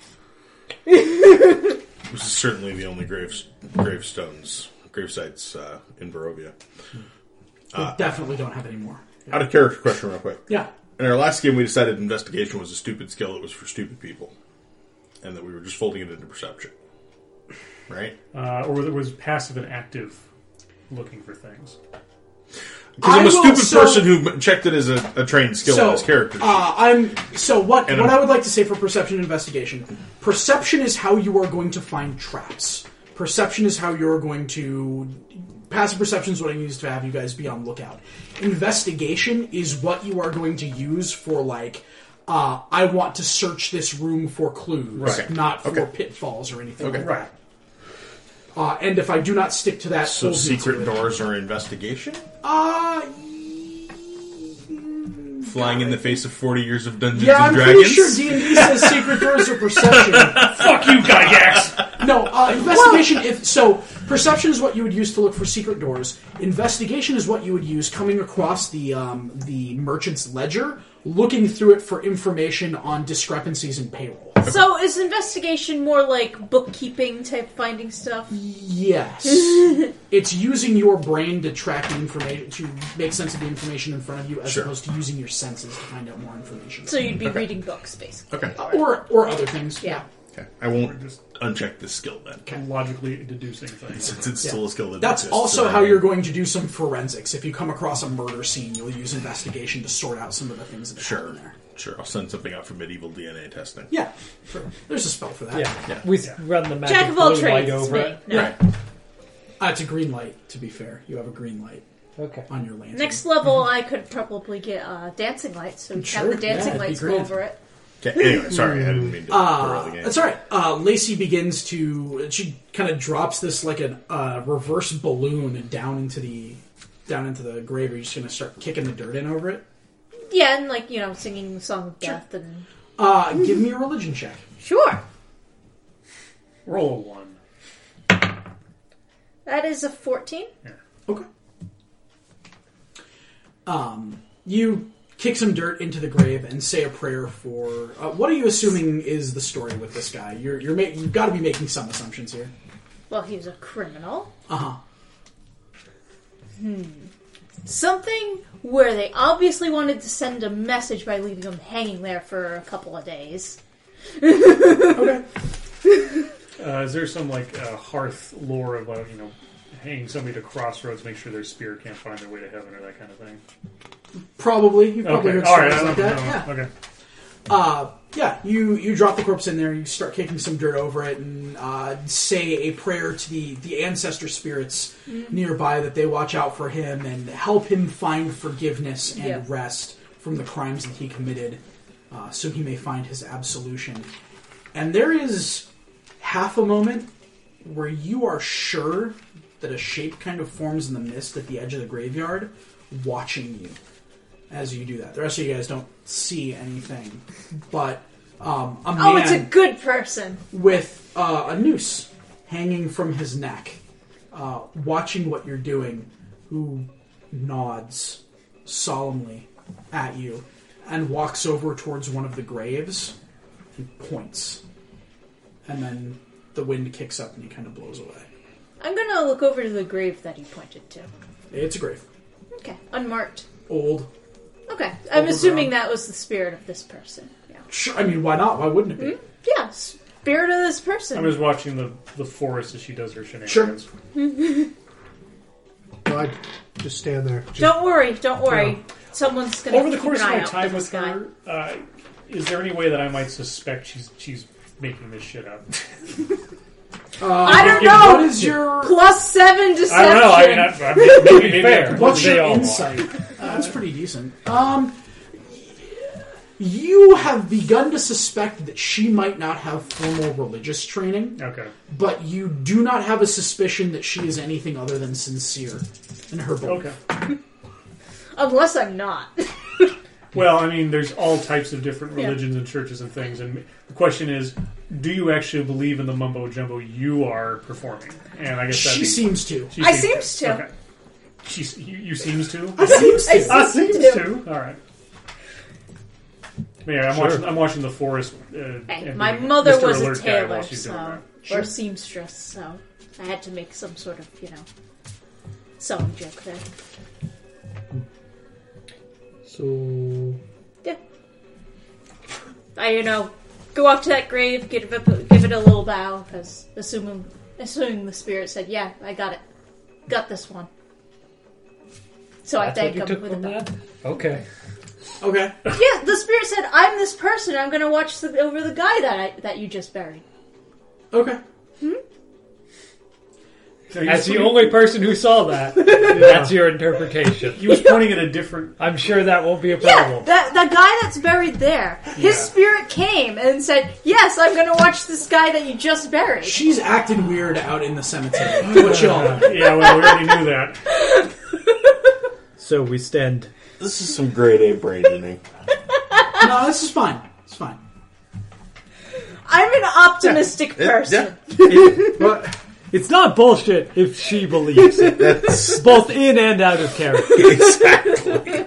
S5: This is certainly the only graves, gravestones, gravesites uh, in Barovia.
S3: We definitely don't have any more.
S5: Out of character question, real quick.
S3: Yeah.
S5: In our last game, we decided investigation was a stupid skill that was for stupid people, and that we were just folding it into perception. Right?
S2: Uh, or there was passive and active looking for things.
S5: Because I'm
S3: I
S5: a
S3: will-
S5: stupid
S3: so-
S5: person who checked it as a, a trained skill
S3: So,
S5: in his character sheet.
S3: uh, I'm so what?
S5: And
S3: what
S5: I'm-
S3: I would like to say for perception and investigation. Perception is how you are going to find traps. Perception is how you are going to passive perception is what I use to have you guys be on lookout. Investigation is what you are going to use for, like, uh, I want to search this room for clues,
S5: Right.
S3: not for
S5: Okay.
S3: pitfalls or anything
S5: Okay.
S3: like
S2: Right.
S3: that. Uh, and if I do not stick to that,
S5: So
S3: holds me to
S5: secret
S3: it.
S5: doors are investigation?
S3: Uh,
S5: Flying in the face of forty years of Dungeons
S3: yeah, I'm
S5: and
S3: pretty
S5: Dragons?
S3: sure D and D says secret doors are perception.
S2: Fuck you, Gygax!
S3: No, uh, investigation. If so, perception is what you would use to look for secret doors. Investigation is what you would use coming across the um, the merchant's ledger, looking through it for information on discrepancies in payroll.
S4: So is investigation more like bookkeeping type finding stuff?
S3: Yes, it's using your brain to track the information, to make sense of the information in front of you, as
S5: Sure.
S3: opposed to using your senses to find out more information.
S4: So you'd be reading books, basically.
S5: Okay.
S3: Uh, or or other things.
S4: Yeah.
S5: Okay. I won't uncheck this skill then.
S2: Logically deducing things.
S5: Since it's still a skill that
S3: That's
S5: exists,
S3: also
S5: so
S3: how
S5: I-
S3: you're going to do some forensics. If you come across a murder scene, you'll use investigation to sort out some of the things that
S5: Sure.
S3: happen there.
S5: Sure. I'll send something out for medieval D N A testing.
S3: Yeah, sure. There's a spell for that.
S1: Yeah.
S5: Yeah.
S1: We run the magic
S4: Jack of all
S1: blue light
S4: trades. It's
S1: over
S4: me.
S1: it.
S4: No.
S3: Right. Uh, it's a green light, to be fair. You have a green light
S1: Okay.
S3: on your lantern.
S4: Next level, I could probably get uh, dancing lights, so we
S3: Sure,
S4: have the dancing
S3: yeah, that'd be
S4: lights go
S3: great.
S4: over it.
S5: Okay. Anyway, sorry. I didn't mean to
S3: Uh,
S5: derail the game.
S3: that's all right. Uh, Lacey begins to. She kind of drops this like a uh, reverse balloon down into the down into the grave. You're just going to start kicking the dirt in over it.
S4: Yeah, and like, you know, singing the Song of Death and...
S3: Uh, give me a religion check.
S4: Sure.
S2: Roll a one.
S4: That is a fourteen.
S3: Okay. Um, you kick some dirt into the grave and say a prayer for. Uh, what are you assuming is the story with this guy? You're you're ma- you've got to be making some assumptions here.
S4: Well, he was a criminal.
S3: Uh huh.
S4: Something where they obviously wanted to send a message by leaving him hanging there for a couple of days.
S3: Okay.
S2: Uh, is there some like uh, hearth lore about, you know, hanging somebody to crossroads, make sure their spirit can't find their way to heaven or that kind of thing?
S3: Probably. You've probably
S2: Okay,
S3: heard
S2: all right.
S3: stories
S2: I
S3: like
S2: don't
S3: that.
S2: know.
S3: Yeah.
S2: Okay.
S3: Uh, yeah, you, you drop the corpse in there, you start kicking some dirt over it, and uh, say a prayer to the, the ancestor spirits nearby that they watch out for him and help him find forgiveness and
S4: Yep.
S3: rest from the crimes that he committed, uh, so he may find his absolution. And there is half a moment where you are sure that a shape kind of forms in the mist at the edge of the graveyard, watching you as you do that. The rest of you guys don't see anything, but um, a man
S4: Oh, it's a good person.
S3: with uh, a noose hanging from his neck, uh, watching what you're doing, who nods solemnly at you and walks over towards one of the graves and points. And then the wind kicks up and he kind of blows away.
S4: I'm gonna look over to the grave that he pointed to.
S3: It's a grave.
S4: Okay, unmarked.
S3: Old.
S4: Okay, I'm
S3: Overgrown.
S4: assuming that was the spirit of this person. Yeah.
S3: Sure, I mean, why not? Why wouldn't it be?
S4: Yeah, spirit of this person.
S2: I'm just watching the, the forest as she does her shenanigans.
S6: No, I just stand there. Just,
S4: Don't worry, don't worry.
S6: No.
S4: Someone's gonna
S2: Over the
S4: keep
S2: course
S4: an
S2: of
S4: eye
S2: my
S4: out
S2: time
S4: for this
S2: with
S4: guy.
S2: her, uh, is there any way that I might suspect she's she's making this shit up?
S3: Uh,
S4: I don't
S3: what
S4: know.
S3: What is your
S4: Plus seven deception.
S2: I don't know. I mean, I, I, maybe, maybe, maybe
S1: Fair.
S2: I
S3: What's
S2: they
S3: your
S2: all are.
S3: insight? Uh, that's pretty decent. Um, you have begun to suspect that she might not have formal religious training,
S2: Okay.
S3: but you do not have a suspicion that she is anything other than sincere in her belief.
S2: Okay.
S4: Unless I'm not.
S2: Well, I mean, there's all types of different
S4: Yeah.
S2: religions and churches and things, and the question is, do you actually believe in the mumbo jumbo you are performing? And I guess that'd
S3: She
S2: be,
S3: seems to.
S2: she
S4: I seems to.
S2: Okay. She, you, you seems to.
S3: I seems
S4: I
S3: to.
S2: I
S4: seems
S2: seems
S4: to.
S2: to. All right. Yeah, I'm
S6: Sure.
S2: watching. I'm watching the forest. Uh,
S4: Hey,
S2: and
S4: my
S2: being
S4: mother
S2: Mister
S4: was a
S2: Alert guy while
S4: tailor,
S2: she's doing
S4: so
S2: that.
S4: or
S3: Sure.
S4: a seamstress, so I had to make some sort of, you know, sewing joke there.
S6: so
S4: Yeah. I, you know, go up to that grave, give it, give it a little bow, because assuming, assuming the spirit said, "Yeah, I got it, got this one." So I
S1: That's
S4: thank
S1: what you
S4: him
S1: took
S4: with a
S1: from
S4: bow.
S1: that? Okay.
S3: Okay.
S4: Yeah, the spirit said, "I'm this person. I'm going to watch the, over the guy that I, that you just buried."
S3: Okay.
S2: So he
S1: As
S2: was
S1: the
S2: pointing-
S1: only person who saw that, that's your interpretation.
S2: He was pointing at a different.
S1: I'm sure that won't be a
S4: Yeah,
S1: problem.
S4: that the guy that's buried there. His
S2: Yeah.
S4: spirit came and said, "Yes, I'm going to watch this guy that you just buried."
S3: She's acting weird out in the cemetery. What y'all?
S2: Yeah, well, we already knew that.
S1: So we stand.
S5: This is some grade A braidening.
S3: No, this is fine. It's fine.
S4: I'm an optimistic
S5: Yeah,
S4: person.
S6: But
S1: It's not bullshit if she believes it.
S5: That's
S1: Both in and out of character.
S5: exactly.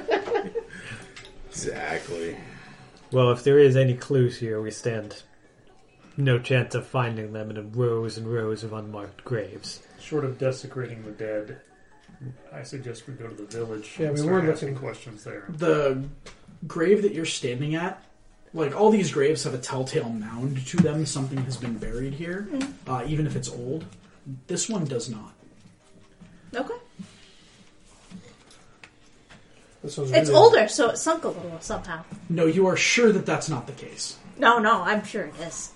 S5: Exactly.
S1: Well, if there is any clues here, we stand no chance of finding them in rows and rows of unmarked graves.
S2: Short of desecrating the dead, I suggest we go to the village.
S6: Yeah,
S2: and
S6: we
S2: start
S6: were
S2: asking
S6: looking-
S2: questions there.
S3: The grave that you're standing at, like all these graves have a telltale mound to them. Something has been buried here, uh, even if it's old. This one does not.
S4: Okay.
S6: this was
S4: It's
S6: really-
S4: older, so it sunk a little somehow.
S3: No, you are sure that that's not the case.
S4: No, no, I'm sure it is.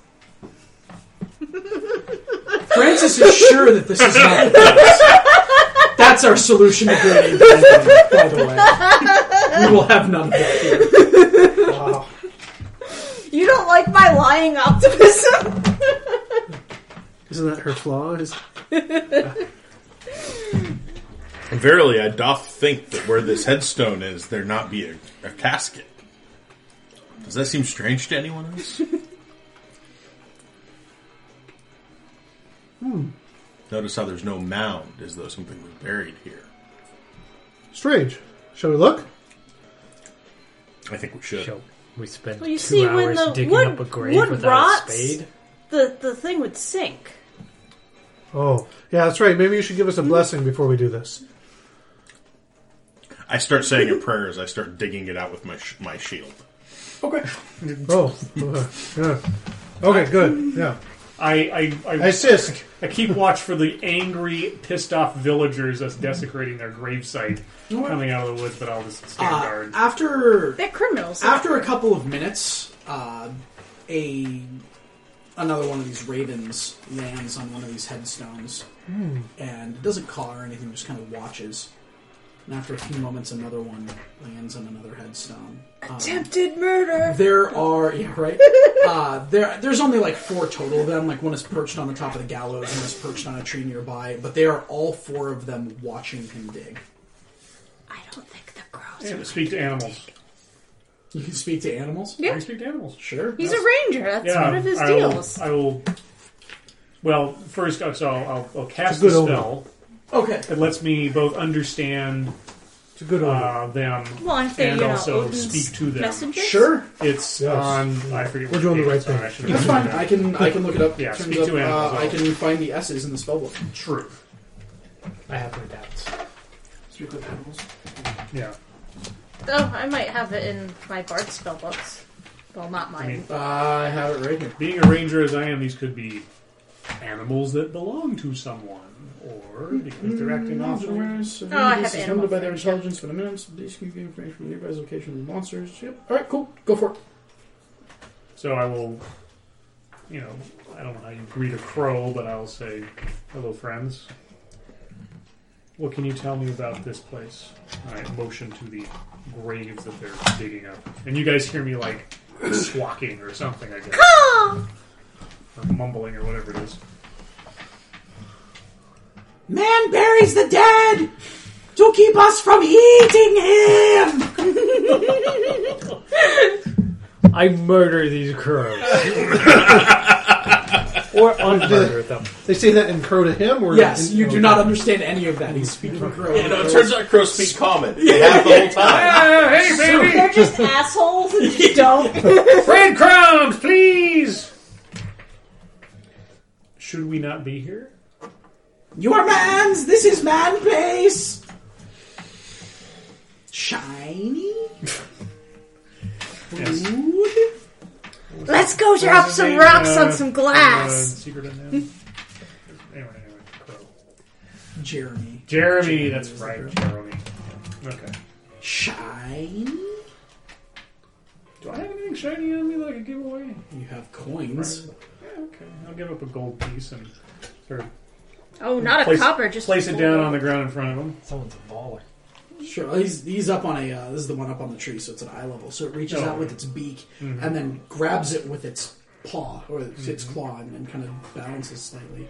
S3: Francis is sure that this is not the case. That's our solution to grade A branding, by the way. We will have none of that here.
S6: Wow.
S4: You don't like my lying optimism?
S6: Isn't that her flaw? Is
S5: Verily, I doth think that where this headstone is, there not be a, a casket. Does that seem strange to anyone else?
S6: hmm.
S5: Notice how there's no mound, as though something was buried here.
S6: Strange. Shall we look?
S5: I think we should.
S1: So we spend
S4: Well, you
S1: two
S4: see, when
S1: hours
S4: the
S1: digging
S4: wood-
S1: up a grave
S4: wood
S1: without
S4: rots-
S1: a spade.
S4: The the thing would sink.
S6: Oh, yeah, that's right. Maybe you should give us a blessing before we do this.
S5: I start saying a prayer as I start digging it out with my sh- my shield.
S3: Okay.
S6: Oh, uh, yeah. Okay, good. Yeah,
S2: I, I,
S6: I
S2: I,
S6: assist.
S2: I keep watch for the angry, pissed off villagers that's desecrating their gravesite
S3: know what?
S2: coming out of the woods, but I'll just stand
S3: Uh,
S2: guard.
S3: after
S4: They're criminals.
S3: after a couple of minutes, uh, a another one of these ravens lands on one of these headstones, and it doesn't caw or anything; just kind of watches. And after a few moments, another one lands on another headstone. Um,
S4: Attempted murder.
S3: There are yeah right. Uh, there there's only like four total of them. Like one is perched on the top of the gallows, one is perched on a tree nearby. But they are all four of them watching him dig.
S4: I don't think the crows.
S2: Yeah,
S4: are-
S2: speak to animals.
S3: You can speak to animals.
S2: I
S4: Yeah,
S2: can speak to animals.
S3: Sure.
S4: he's a ranger. That's
S2: Yeah,
S4: one of his
S2: I will,
S4: deals.
S2: I will. Well, first, uh, so I'll, I'll, I'll cast
S6: It's
S2: a
S6: a good
S2: spell.
S3: Okay.
S2: It lets me both understand
S6: It's a good order.
S2: uh, them
S4: Well, if they're,
S2: and
S4: you know,
S2: also
S4: Odin's
S2: speak to them.
S4: messengers.
S3: Sure.
S2: It's
S6: Yes.
S2: on. I forget.
S6: We're
S2: what
S6: doing the
S2: page
S6: right
S2: it's on.
S6: thing.
S2: I should
S3: That's
S2: have
S3: fine.
S2: done
S3: I can I can look it up.
S2: Yeah,
S3: Turns
S2: speak
S3: up,
S2: to animals,
S3: uh, I
S2: I'll-
S3: can find the S's in the spellbook.
S2: that. True.
S1: I have my doubts.
S3: Speak with animals.
S2: Yeah.
S4: Oh, I might have it in my Bard spellbooks. Well, not mine.
S2: I mean,
S3: Uh, I have it right here.
S2: being a ranger as I am, these could be animals that belong to someone, or because they're acting off.
S3: Oh,
S4: I have animal
S3: by their
S4: friends, yeah.
S3: intelligence for the minutes. These can give information from nearby location of the monsters. Yep. All right, cool. Go for it.
S2: So I will, you know, I don't know how you greet a crow, but I'll say, "Hello, friends. What can you tell me about this place?" I motion to the graves that they're digging up, and you guys hear me like squawking or something, I guess, or mumbling or whatever it is.
S3: Man buries the dead to keep us from eating him.
S1: I murder these crows. Or unmurder them.
S6: They say that in crow to him, or
S3: Yes,
S6: in,
S3: you do
S6: okay.
S3: not understand any of that. He's speaking for crow.
S5: You know, it turns out crows speak common. They have the whole time.
S2: Hey, baby!
S4: They're just assholes and just don't.
S2: Breadcrumbs, please! Should we not be here?
S3: You are man's. This is man place. Shiny.
S2: Yes.
S3: Food.
S4: Let's go
S2: What's
S4: drop
S2: his
S4: some
S2: name?
S4: rocks
S2: Uh,
S4: on some
S2: uh,
S4: glass.
S2: secret in there? Anyway, anyway, crow.
S3: Jeremy.
S2: Jeremy, that's right, Jeremy. Okay.
S3: Shiny.
S2: Do I have anything shiny on me that I could give away?
S3: You have coins.
S2: Yeah, okay. I'll give up a gold piece and sort of
S4: Oh, not
S2: place,
S4: a copper, just
S2: place
S4: a
S2: it down
S4: boulder.
S2: on the ground in front of him.
S1: Someone's a baller.
S3: Sure. He's he's up on a. Uh, this is the one up on the tree, so it's at eye level. So it reaches
S2: Oh.
S3: out with its beak
S2: Mhm.
S3: and then grabs it with its paw or its, its claw and, and kind of balances slightly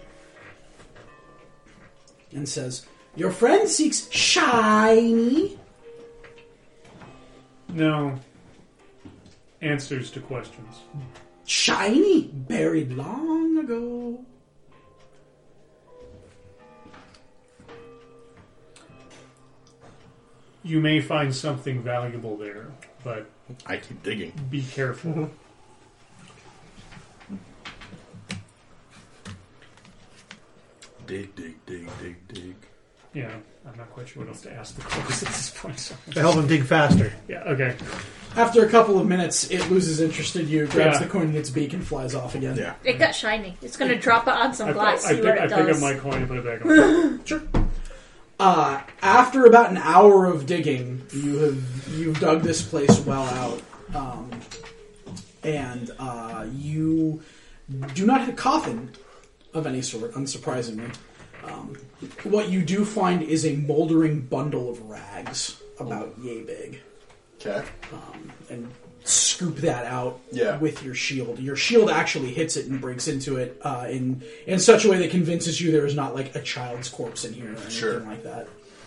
S3: and says, "Your friend seeks shiny."
S2: No. Answers to questions.
S3: Shiny, buried long ago.
S2: You may find something valuable there, but
S5: I keep digging.
S2: be careful.
S5: Dig, dig, dig, dig, dig.
S2: Yeah, I'm not quite sure what else to ask the close at this point. So.
S6: To help him dig faster.
S2: Yeah, okay.
S3: After a couple of minutes, it loses interest in you, grabs
S2: Yeah.
S3: the coin in its beak, and flies off again.
S5: Yeah.
S4: It got shiny. It's going to drop it on some
S2: I,
S4: glass,
S2: I,
S4: see
S2: pick,
S4: what
S2: I
S4: it
S2: pick up
S4: does.
S2: my coin and put it back on.
S3: Sure. Uh, after about an hour of digging, you have you've dug this place well out, um, and uh, you do not hit a coffin of any sort. Unsurprisingly, um, what you do find is a moldering bundle of rags about yay big,
S5: Okay.
S3: um, and scoop that out
S5: Yeah.
S3: with your shield. Your shield actually hits it and breaks into it uh, in in such a way that convinces you there is not like a child's corpse in here or anything
S5: Sure.
S3: like that.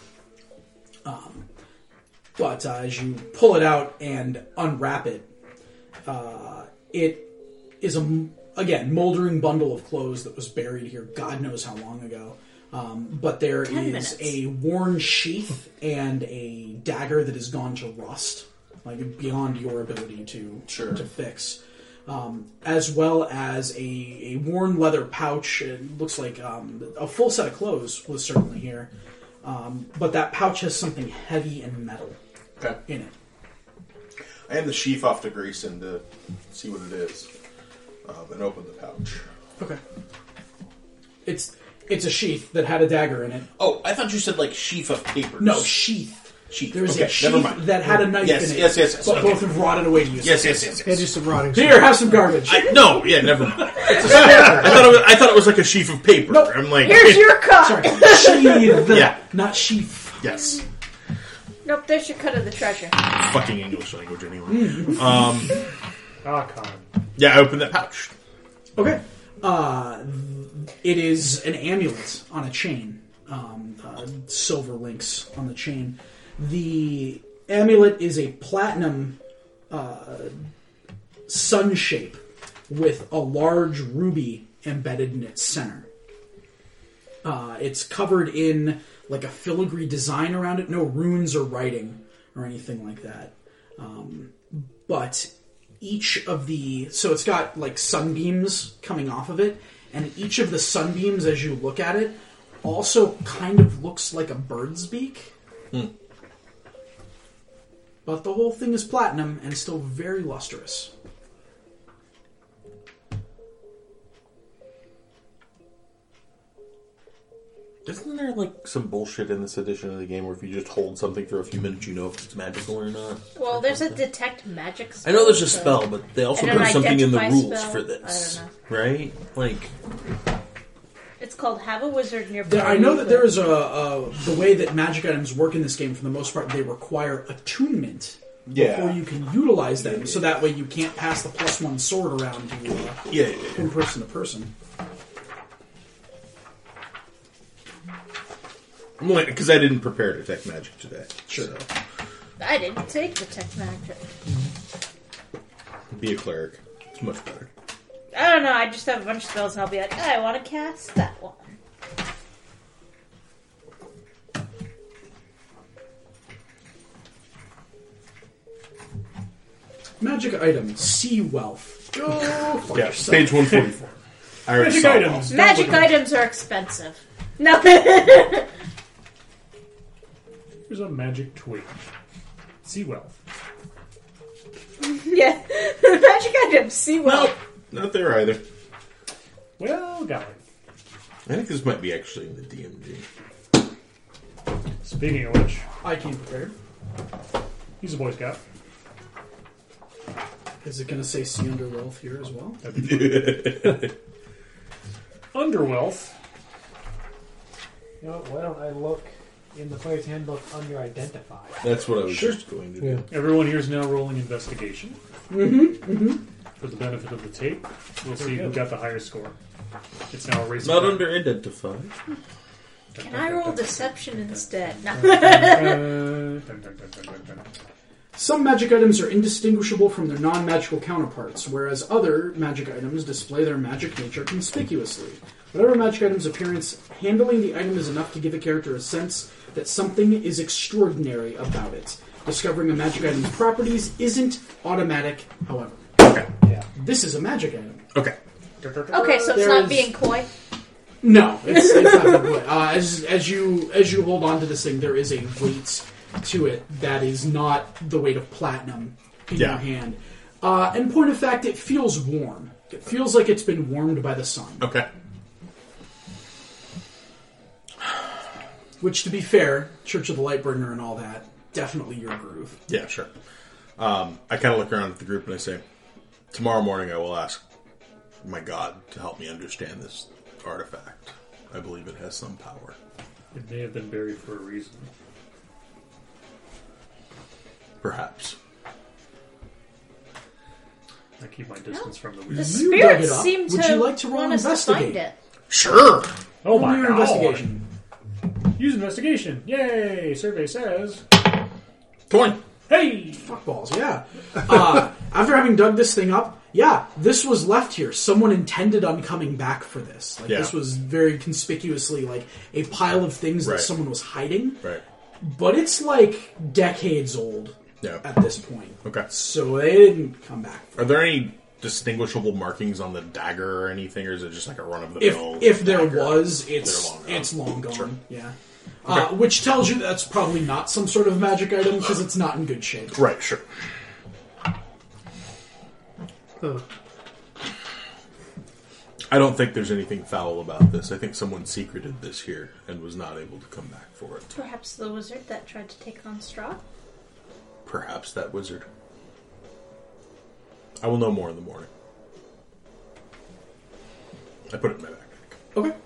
S3: Um, but uh, as you pull it out and unwrap it, uh, it is a m- again moldering bundle of clothes that was buried here God knows how long ago. Um, but there
S4: Ten
S3: is
S4: minutes.
S3: a worn sheath and a dagger that has gone to rust, like beyond your ability to
S5: Sure.
S3: to fix, um, as well as a, a worn leather pouch. It looks like um, a full set of clothes was certainly here, um, but that pouch has something heavy and metal
S5: Okay.
S3: in it.
S5: I hand the sheath off to Grayson to see what it is, um, and open the pouch.
S3: Okay, it's it's a sheath that had a dagger in it.
S5: Oh, I thought you said like sheaf of papers.
S3: No sheath.
S5: sheath.
S3: There was
S5: okay,
S3: a sheath
S5: never mind.
S3: that had a knife
S5: Yes,
S3: in it.
S5: yes, yes, yes,
S3: But
S5: okay.
S3: both have rotted away to use.
S5: Yes, yes, yes,
S6: Yeah,
S5: yes.
S6: just some rotting
S3: Here, have some garbage.
S5: I, no, yeah, never mind. I thought it was, I thought it was like a sheaf of paper.
S3: Nope.
S5: I'm like,
S4: Here's your cut!
S3: Sorry, sheath,
S5: Yeah.
S3: not sheath.
S5: yes,
S4: Nope, there's your cut of the treasure.
S5: fucking English language anyway. um,
S2: Ah, con.
S5: yeah, I opened that pouch.
S3: Okay. Uh, it is an amulet on a chain. Um, uh, silver links on the chain. The amulet is a platinum uh, sun shape with a large ruby embedded in its center. Uh, it's covered in like a filigree design around it. No runes or writing or anything like that. Um, but each of the... So it's got like sunbeams coming off of it. And each of the sunbeams, as you look at it, also kind of looks like a bird's beak.
S5: Hmm.
S3: But the whole thing is platinum and still very lustrous.
S5: Isn't there like some bullshit in this edition of the game where if you just hold something for a few minutes, you know if it's magical or not?
S4: Well, there's a detect magic
S5: I
S4: spell.
S5: know there's a
S4: so-
S5: spell, but they also
S4: And an
S5: put something in the
S4: identify
S5: rules
S4: spell.
S5: for this,
S4: I don't
S5: right? Like,
S4: It's called Have a Wizard Nearby.
S3: There, I know that there is a, a the way that magic items work in this game. For the most part, they require attunement
S5: Yeah.
S3: before you can utilize them. So that way, you can't pass the plus one sword around to uh,
S5: yeah, yeah, yeah.
S3: from person to person.
S5: Because I didn't prepare detect magic today.
S3: Sure.
S5: So,
S4: I didn't take detect magic.
S5: be a cleric. It's much better.
S4: I don't know, I just have a bunch of spells and I'll be like, I want to cast that one.
S3: Magic item, sea wealth. Go fuck
S5: Yeah,
S3: yourself.
S5: page one forty-four. I already
S2: Magic
S5: saw it
S2: items.
S5: all.
S4: Magic items are expensive. No.
S2: Here's a magic twig. Sea wealth.
S4: Yeah. Magic items, see well.
S5: Nope, not there either.
S2: Well, golly.
S5: I think this might be actually in the D M G.
S2: Speaking of which,
S3: I came prepared.
S2: he's a Boy Scout.
S3: Is it going to say sea under wealth here as well?
S2: Underwealth
S1: You know, why don't I look in the player's handbook under identify?
S5: That's what I was
S3: Sure.
S5: just going to do.
S6: Yeah.
S2: Everyone here is now rolling investigation.
S3: Mm-hmm. Mm-hmm.
S2: For the benefit of the tape, we'll see who got the higher score. It's now a race.
S5: Not under identify.
S4: Can I roll deception instead? No.
S3: Some magic items are indistinguishable from their non-magical counterparts, whereas other magic items display their magic nature conspicuously. Whatever magic item's appearance, handling the item is enough to give a character a sense that something is extraordinary about it. Discovering a magic item's properties isn't automatic, however.
S5: Okay.
S1: Yeah.
S3: This is a magic item.
S5: Okay.
S4: Okay, so it's
S3: There
S4: not
S3: is-
S4: being coy.
S3: No, it's, it's not that way. Uh, as as you as you hold on to this thing, there is a weight to it that is not the weight of platinum in
S5: Yeah.
S3: your hand. Uh, and point of fact, it feels warm. It feels like it's been warmed by the sun.
S5: Okay.
S3: Which, to be fair, Church of the Lightbringer and all that, definitely your groove.
S5: Yeah, sure. Um, I kind of look around at the group and I say, tomorrow morning I will ask my god to help me understand this artifact. I believe it has some power.
S2: It may have been buried for a reason.
S5: Perhaps.
S2: I keep my distance from the
S4: The
S2: weird.
S3: You dug
S4: spirits
S3: it up.
S4: seem
S3: Would
S4: to
S3: you like to roll
S4: want us to find
S3: investigate?
S4: it.
S5: Sure!
S2: Oh
S3: Roll
S2: my
S3: your
S2: god!
S3: investigation.
S2: Use investigation. Yay! Survey says.
S5: Twenty.
S2: Hey!
S3: Fuckballs, yeah. Uh, after having dug this thing up, yeah, this was left here. Someone intended on coming back for this. Like
S5: Yeah.
S3: this was very conspicuously like a pile of things
S5: Right.
S3: that someone was hiding.
S5: Right.
S3: But it's like decades old
S5: Yeah.
S3: at this point.
S5: Okay.
S3: So they didn't come back.
S5: Are there any distinguishable markings on the dagger or anything, or is it just like a run of the
S3: If
S5: mill?
S3: if there was, it's
S5: They're long gone.
S3: it's long gone.
S5: Sure.
S3: Yeah. Uh, which tells you that's probably not some sort of magic item because it's not in good shape.
S5: Right, sure.
S6: Huh.
S5: I don't think there's anything foul about this. I think someone secreted this here and was not able to come back for it.
S4: Perhaps the wizard that tried to take on Straw?
S5: Perhaps that wizard. I will know more in the morning. I put it in my backpack.
S3: Okay.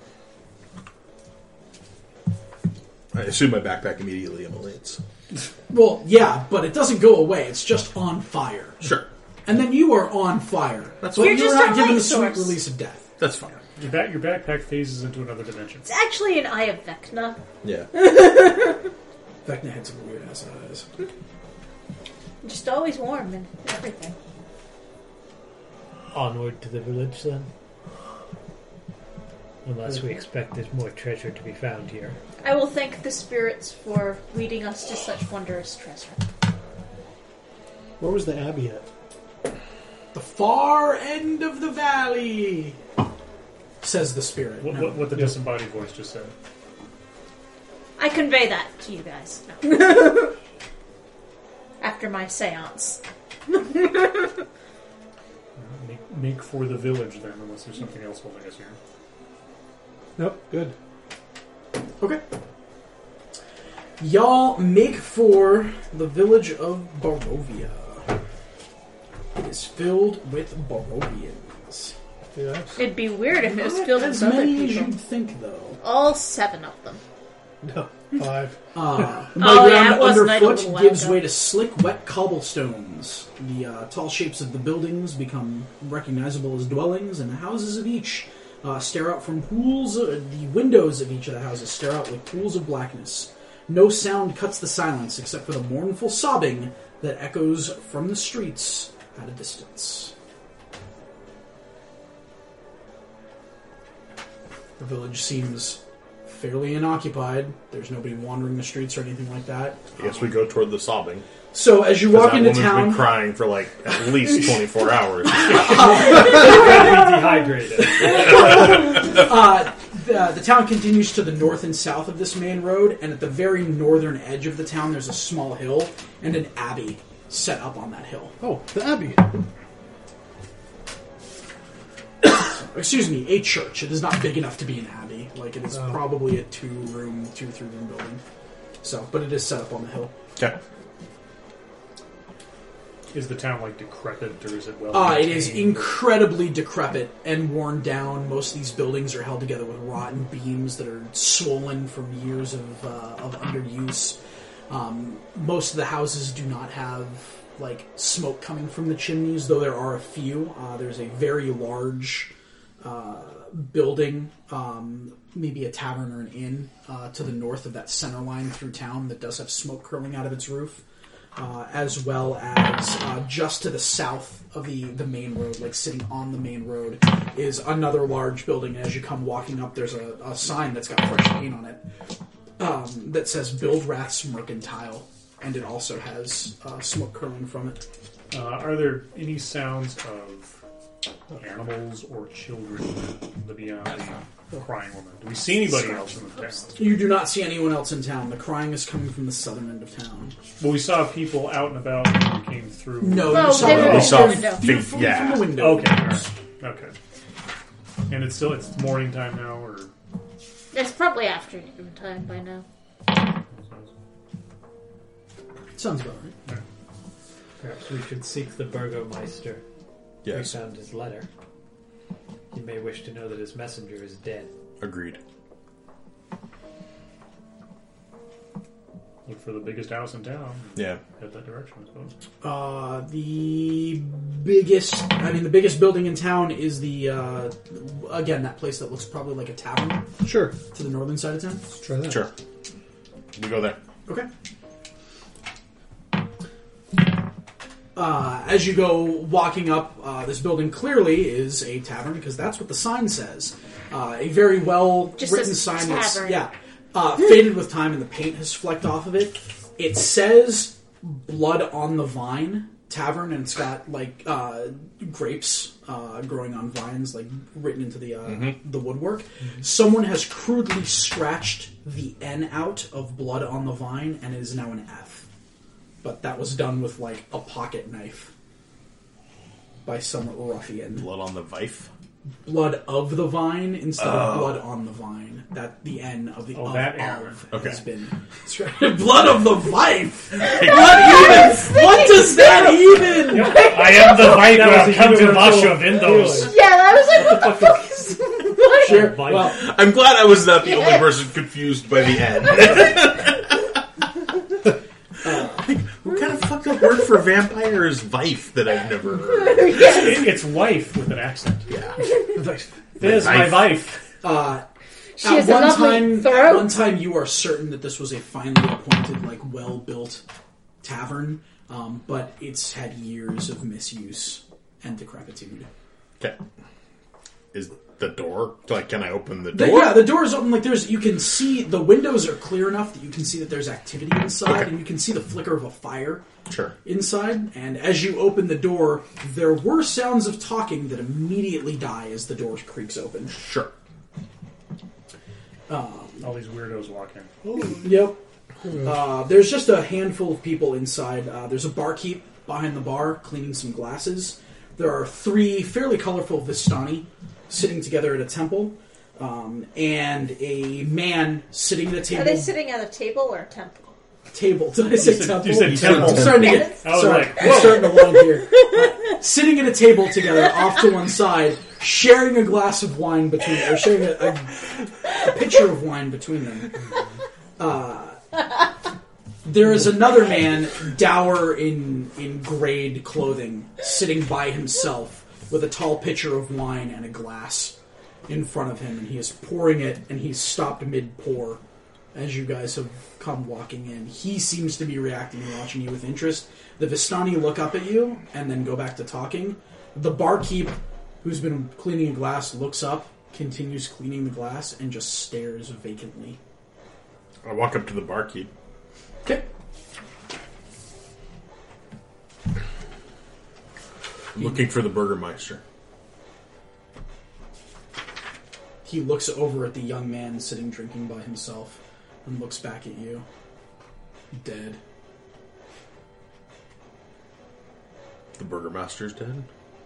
S5: I assume my backpack immediately emulates.
S3: Well, yeah, but it doesn't go away. It's just on fire.
S5: Sure.
S3: And then you are on fire.
S5: That's
S3: but
S4: You're
S3: you're
S4: just
S3: not
S4: a
S3: given
S4: light
S3: the sweet
S4: source.
S3: release of death.
S5: That's fine.
S2: Your, back, your backpack phases into another dimension.
S4: It's actually an Eye of Vecna.
S5: Yeah.
S3: Vecna had some weird ass eyes.
S4: Just always warm and everything.
S1: Onward to the village, then. Unless we expect there's more treasure to be found here.
S4: I will thank the spirits for leading us to such wondrous treasure.
S6: Where was the abbey at?
S3: The far end of the valley, says the spirit.
S2: What,
S3: No.
S2: what, what the disembodied voice just said.
S4: I convey that to you guys. No. After my seance.
S2: Make, make for the village then, unless there's something else holding us here.
S6: Nope, good.
S3: Okay. Y'all make for the village of Barovia. It is filled with Barovians.
S6: Yeah.
S4: It'd be weird if it was
S3: Not
S4: filled with
S3: as
S4: other
S3: many as
S4: people.
S3: you'd think, though.
S4: All seven of them.
S6: No, five.
S3: Uh, the
S4: Oh, yeah,
S3: ground
S4: it was night a
S3: underfoot
S4: little while
S3: gives
S4: ago.
S3: way to slick, wet cobblestones. The uh, tall shapes of the buildings become recognizable as dwellings, and the houses of each uh, stare out from pools. Uh, the windows of each of the houses stare out like pools of blackness. No sound cuts the silence except for the mournful sobbing that echoes from the streets at a distance. The village seems fairly unoccupied. There's nobody wandering the streets or anything like that.
S5: I guess we go toward the sobbing.
S3: So as you
S5: 'Cause
S3: walk
S5: that
S3: into
S5: woman's
S3: town,
S5: been crying for like at least twenty-four hours.
S1: Dehydrated.
S3: uh, the, the town continues to the north and south of this main road, and at the very northern edge of the town, there's a small hill and an abbey set up on that hill.
S6: Oh, the abbey.
S3: Excuse me, a church. It is not big enough to be an abbey. Like it is
S6: Oh.
S3: probably a two-room, two three-room building. So, but it is set up on the hill.
S5: Okay.
S2: Is the town like decrepit, or is it well?
S3: Uh, it is
S2: maintained?
S3: incredibly decrepit and worn down. Most of these buildings are held together with rotten beams that are swollen from years of, uh, of underuse. Um, most of the houses do not have like smoke coming from the chimneys, though there are a few. Uh, there's a very large uh, building, um, maybe a tavern or an inn, uh, to the north of that center line through town that does have smoke curling out of its roof. Uh, as well as uh, just to the south of the, the main road, like sitting on the main road, is another large building. As you come walking up, there's a, a sign that's got fresh paint on it um, that says Build Rath's Mercantile, and it also has uh, smoke curling from it.
S2: Uh, are there any sounds of animals or children beyond the crying woman? Do we see anybody else in the town?
S3: You do not see anyone else in town. The crying is coming from the southern end of town.
S2: Well, we saw people out and about when we came through.
S3: No,
S4: Oh,
S3: you saw
S4: they were
S3: them.
S5: We saw
S4: window.
S3: View
S5: feet,
S3: from,
S5: yeah.
S3: from the window.
S2: Okay, all right. Okay. And it's still it's morning time now, or
S4: It's probably afternoon time by now.
S3: Sounds about right.
S1: Perhaps we should seek the Burgomeister.
S5: Yes,
S1: We found his letter. He may wish to know that his messenger is dead.
S5: agreed.
S2: look for the biggest house in town.
S5: Yeah.
S2: Head that direction, I suppose.
S3: Uh, the biggest, I mean, the biggest building in town is the, uh, again, that place that looks probably like a tavern
S6: Sure.
S3: to the northern side of town.
S6: Let's try that.
S5: Sure. We go there.
S3: Okay. Uh, as you go walking up, uh, this building clearly is a tavern because that's what the sign says. Uh, a very well
S4: Just
S3: written
S4: says
S3: sign that's
S4: tavern.
S3: yeah, uh, faded with time and the paint has flecked off of it. It says "Blood on the Vine Tavern" and it's got like uh, grapes uh, growing on vines, like written into the uh, the woodwork. Someone has crudely scratched the N out of "Blood on the Vine" and it is now an F. But that was done with, like, a pocket knife by some ruffian.
S5: Blood on the Vife.
S3: Blood of the vine instead of blood on the vine. That the N of the
S2: Oh,
S3: of,
S2: that error.
S3: of
S5: Okay.
S3: has been blood of the vife. What even? What does that even?
S2: I am the Viper
S1: That was
S2: of
S1: a
S2: Count
S1: universal
S2: Vasho Vindos.
S4: Yeah, that was like, what the fuck is what?
S3: Sure.
S1: Vife.
S3: Well,
S5: I'm glad I was not the only person confused by the end. What kind of fucked up word for vampire is Vife that I've never heard?
S2: It- It's wife with an accent.
S5: Yeah.
S2: There's my wife.
S3: uh,
S4: She
S3: at
S4: has a
S3: one
S4: lovely
S3: time, at
S4: throat.
S3: one time, you are certain that this was a finely appointed, like well-built tavern, um, but it's had years of misuse and decrepitude.
S5: Okay. Is the door like? Can I open the
S3: The-
S5: door?
S3: yeah, the door is open. Like there's, you can see the windows are clear enough that you can see that there's activity inside,
S5: Okay.
S3: and you can see the flicker of a fire
S5: Sure.
S3: inside. And as you open the door, there were sounds of talking that immediately die as the door creaks open.
S5: Sure.
S2: All these weirdos walk in.
S3: Yep. Uh, there's just a handful of people inside. Uh, there's a barkeep behind the bar cleaning some glasses. There are three fairly colorful Vistani sitting together at a temple, um, and a man sitting at a table.
S4: Are they sitting at a table or a temple?
S3: Table? Did I say
S2: said-
S3: temple?
S2: you said temple.
S3: I'm starting to get.
S2: I was
S3: sorry,
S2: like,
S3: I'm
S2: whoa.
S3: starting to learn here. Uh, sitting at a table together, off to one side, sharing a glass of wine between, or sharing a, a, a pitcher of wine between them. Uh, there is another man, dour in in grayed clothing, sitting by himself with a tall pitcher of wine and a glass in front of him, and he is pouring it, and he's stopped mid-pour as you guys have come walking in. He seems to be reacting and watching you with interest. The Vistani look up at you and then go back to talking. The barkeep, who's been cleaning a glass, looks up, continues cleaning the glass, and just stares vacantly.
S5: I walk up to the barkeep.
S3: Okay.
S5: Looking for the Burgermeister.
S3: He looks over at the young man sitting drinking by himself and looks back at you. Dead.
S5: The Burgermeister's dead?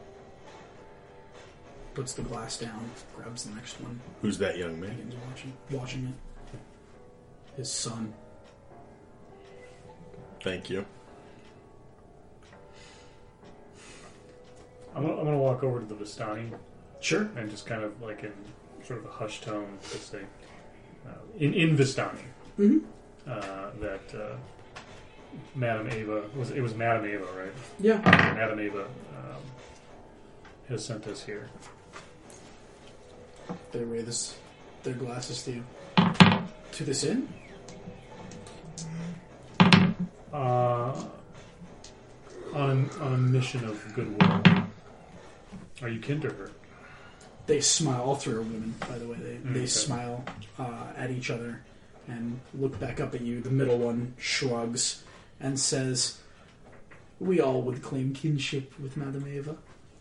S3: Puts the glass down, grabs the next one,
S5: Who's that young man?
S3: begins watching, watching it. His son.
S5: Thank you.
S2: I'm gonna, I'm gonna walk over to the Vistani
S3: Sure.
S2: and just kind of like in sort of a hushed tone, just say, uh, in in Vistani,
S3: Mm-hmm.
S2: uh, that uh, Madame Ava was it was Madame Ava, right?
S3: Yeah.
S2: Madame Ava um, has sent us here.
S3: They raise this, their glasses to you. To this inn?
S2: Uh, on on a mission of goodwill. Are you kin to her?
S3: They smile. All three are women, by the way. They,
S2: Mm,
S3: they
S2: okay.
S3: smile uh, at each other and look back up at you. The middle one shrugs and says, "We all would claim kinship with Madame Eva.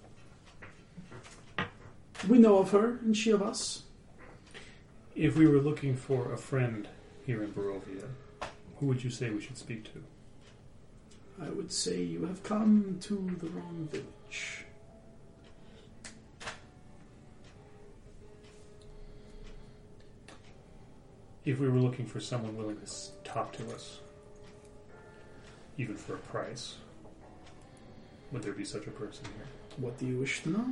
S3: We know of her, and she of us.
S2: If we were looking for a friend here in Barovia, who would you say we should speak to?
S3: I would say you have come to the wrong village."
S2: If we were looking for someone willing to s- talk to us, even for a price, would there be such a person here?
S3: What do you wish to know?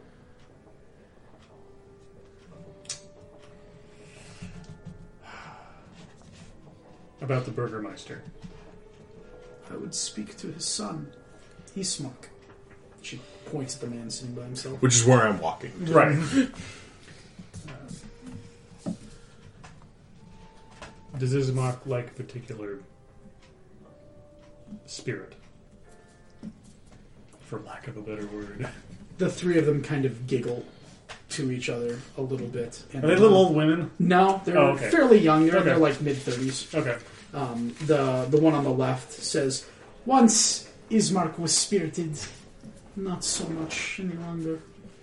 S2: About the Burgermeister.
S3: I would speak to his son, Ismark. She points at the man sitting by himself.
S5: Which is where I'm walking.
S2: Right. Does Ismark like a particular spirit? For lack of a better word.
S3: The three of them kind of giggle to each other a little bit. And
S2: Are they little old women?
S3: No, they're
S2: Oh, okay.
S3: fairly young. They're,
S2: Okay.
S3: they're like mid thirties.
S2: Okay.
S3: Um, the the one on the left says, "Once Ismark was spirited, not so much any longer.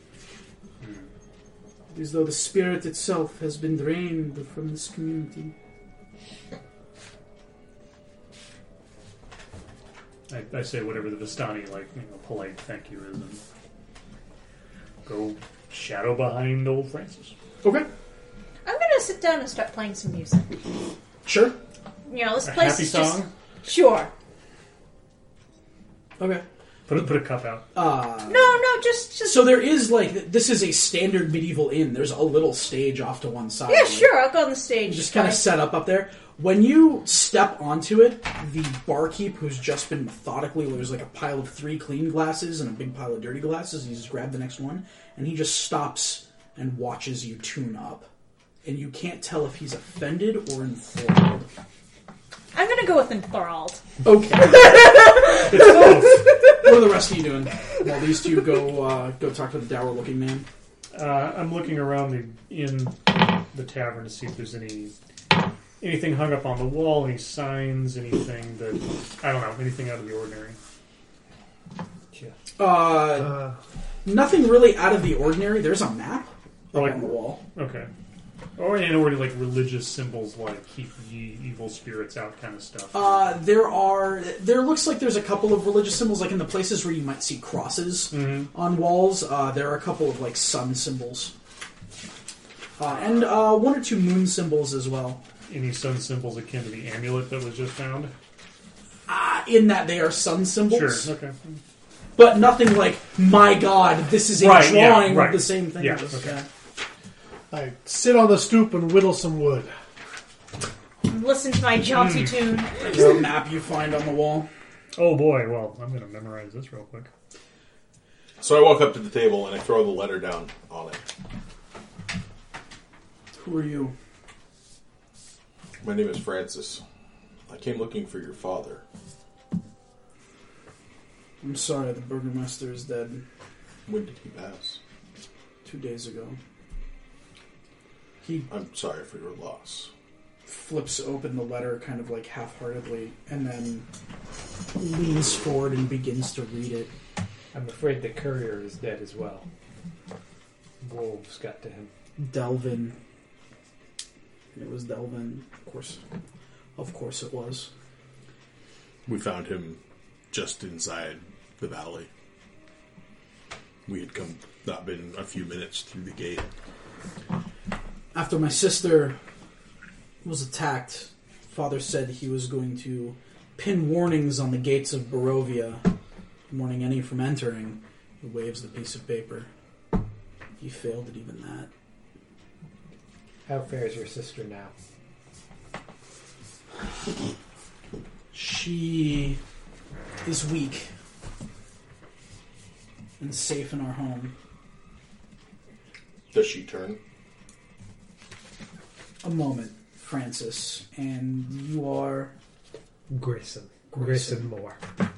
S3: It is though the spirit itself has been drained from this community."
S2: I, I say whatever the Vistani, like, you know, polite thank you is, and go shadow behind old Francis.
S3: Okay,
S4: I'm gonna sit down and start playing some music.
S3: sure.
S4: You know, this
S2: A
S4: place
S2: happy
S4: is
S2: song?
S4: just sure.
S3: Okay.
S2: Put a, put a cup out.
S3: Uh,
S4: No, no, just just
S3: so there is like this is a standard medieval inn. There's a little stage off to one side.
S4: yeah,
S3: like,
S4: sure. I'll go on the stage.
S3: Just kind of
S4: Fine.
S3: set up up there. When you step onto it, the barkeep, who's just been methodically, there's like a pile of three clean glasses and a big pile of dirty glasses. He just grabbed the next one, and he just stops and watches you tune up. And you can't tell if he's offended or enthralled.
S4: I'm gonna go with enthralled.
S3: Okay. What are the rest of you doing while these two go uh, go talk to the dour-looking man?
S2: Uh, I'm looking around the in the tavern to see if there's any anything hung up on the wall, any signs, anything that I don't know, anything out of the ordinary.
S3: Uh,
S6: Uh,
S3: nothing really out of the ordinary. There's a map up
S2: Like-
S3: on the wall.
S2: Okay. Or in order like religious symbols like keep ye evil spirits out kind of stuff.
S3: Uh, there are. There looks like there's a couple of religious symbols, like in the places where you might see crosses
S2: Mhm.
S3: on walls. Uh, there are a couple of like sun symbols, uh, and uh, one or two moon symbols as well.
S2: Any sun symbols akin to the amulet that was just found?
S3: Uh, in that they are sun symbols,
S2: Sure. Okay.
S3: but nothing like my God, this is a
S2: Right, yeah,
S3: drawing
S2: right.
S3: of the same thing.
S2: Yeah,
S3: Just,
S2: okay.
S3: uh,
S6: I sit on the stoop and whittle some wood.
S4: Listen to my jaunty tune.
S3: There's a map you find on the wall.
S2: Oh boy, well, I'm gonna memorize this real quick.
S5: So I walk up to the table and I throw the letter down on it.
S3: Who are you?
S5: My name is Francis. I came looking for your father.
S3: I'm sorry, the Burgermeister is dead
S5: When did he pass?
S3: two days ago. He
S5: I'm sorry for your loss.
S3: flips open the letter kind of like half-heartedly and then leans forward and begins to read it.
S1: I'm afraid the courier is dead as well. Wolves got to him.
S3: Delvin. It was Delvin, of course. Of course it was.
S5: We found him just inside the valley. We had come, not been a few minutes through the gate.
S3: After my sister was attacked, Father said he was going to pin warnings on the gates of Barovia, warning any from entering, He waves the piece of paper. You failed at even that.
S1: How fares your sister now?
S3: She is weak and safe in our home.
S5: Does she turn?
S3: A moment, Francis, and you are...
S1: Grayson.
S3: Grayson.
S1: Grayson Moore.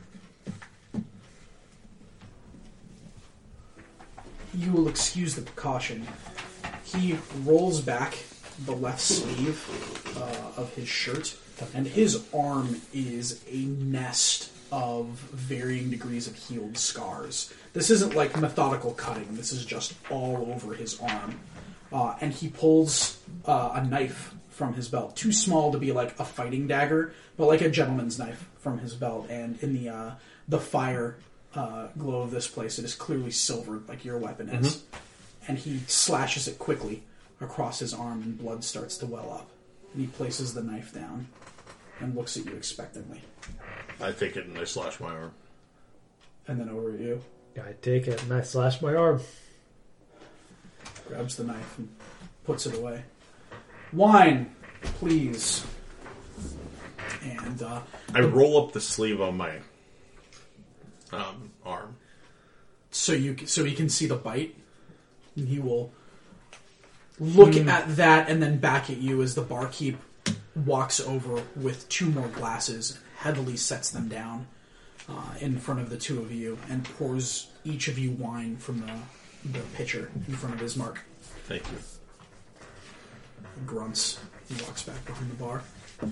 S3: You will excuse the precaution. He rolls back the left sleeve uh, of his shirt, and his arm is a nest of varying degrees of healed scars. This isn't like methodical cutting. This is just all over his arm. Uh, and he pulls uh, a knife from his belt. Too small to be like a fighting dagger, but like a gentleman's knife from his belt. And in the uh, the fire uh, glow of this place, it is clearly silvered like your weapon is. Mm-hmm. And he slashes it quickly across his arm, and blood starts to well up. And he places the knife down and looks at you expectantly.
S5: I take it and I slash my arm.
S3: And then over at you.
S1: I take it and I slash my arm.
S3: Grabs the knife and puts it away. Wine, please. And uh,
S5: I roll up the sleeve on my um, arm.
S3: So you so he can see the bite. And he will look mm. at that and then back at you as the barkeep walks over with two more glasses, heavily sets them down uh, in front of the two of you, and pours each of you wine from the, the pitcher in front of Ismark.
S5: Thank you.
S3: He grunts. He walks back behind the bar.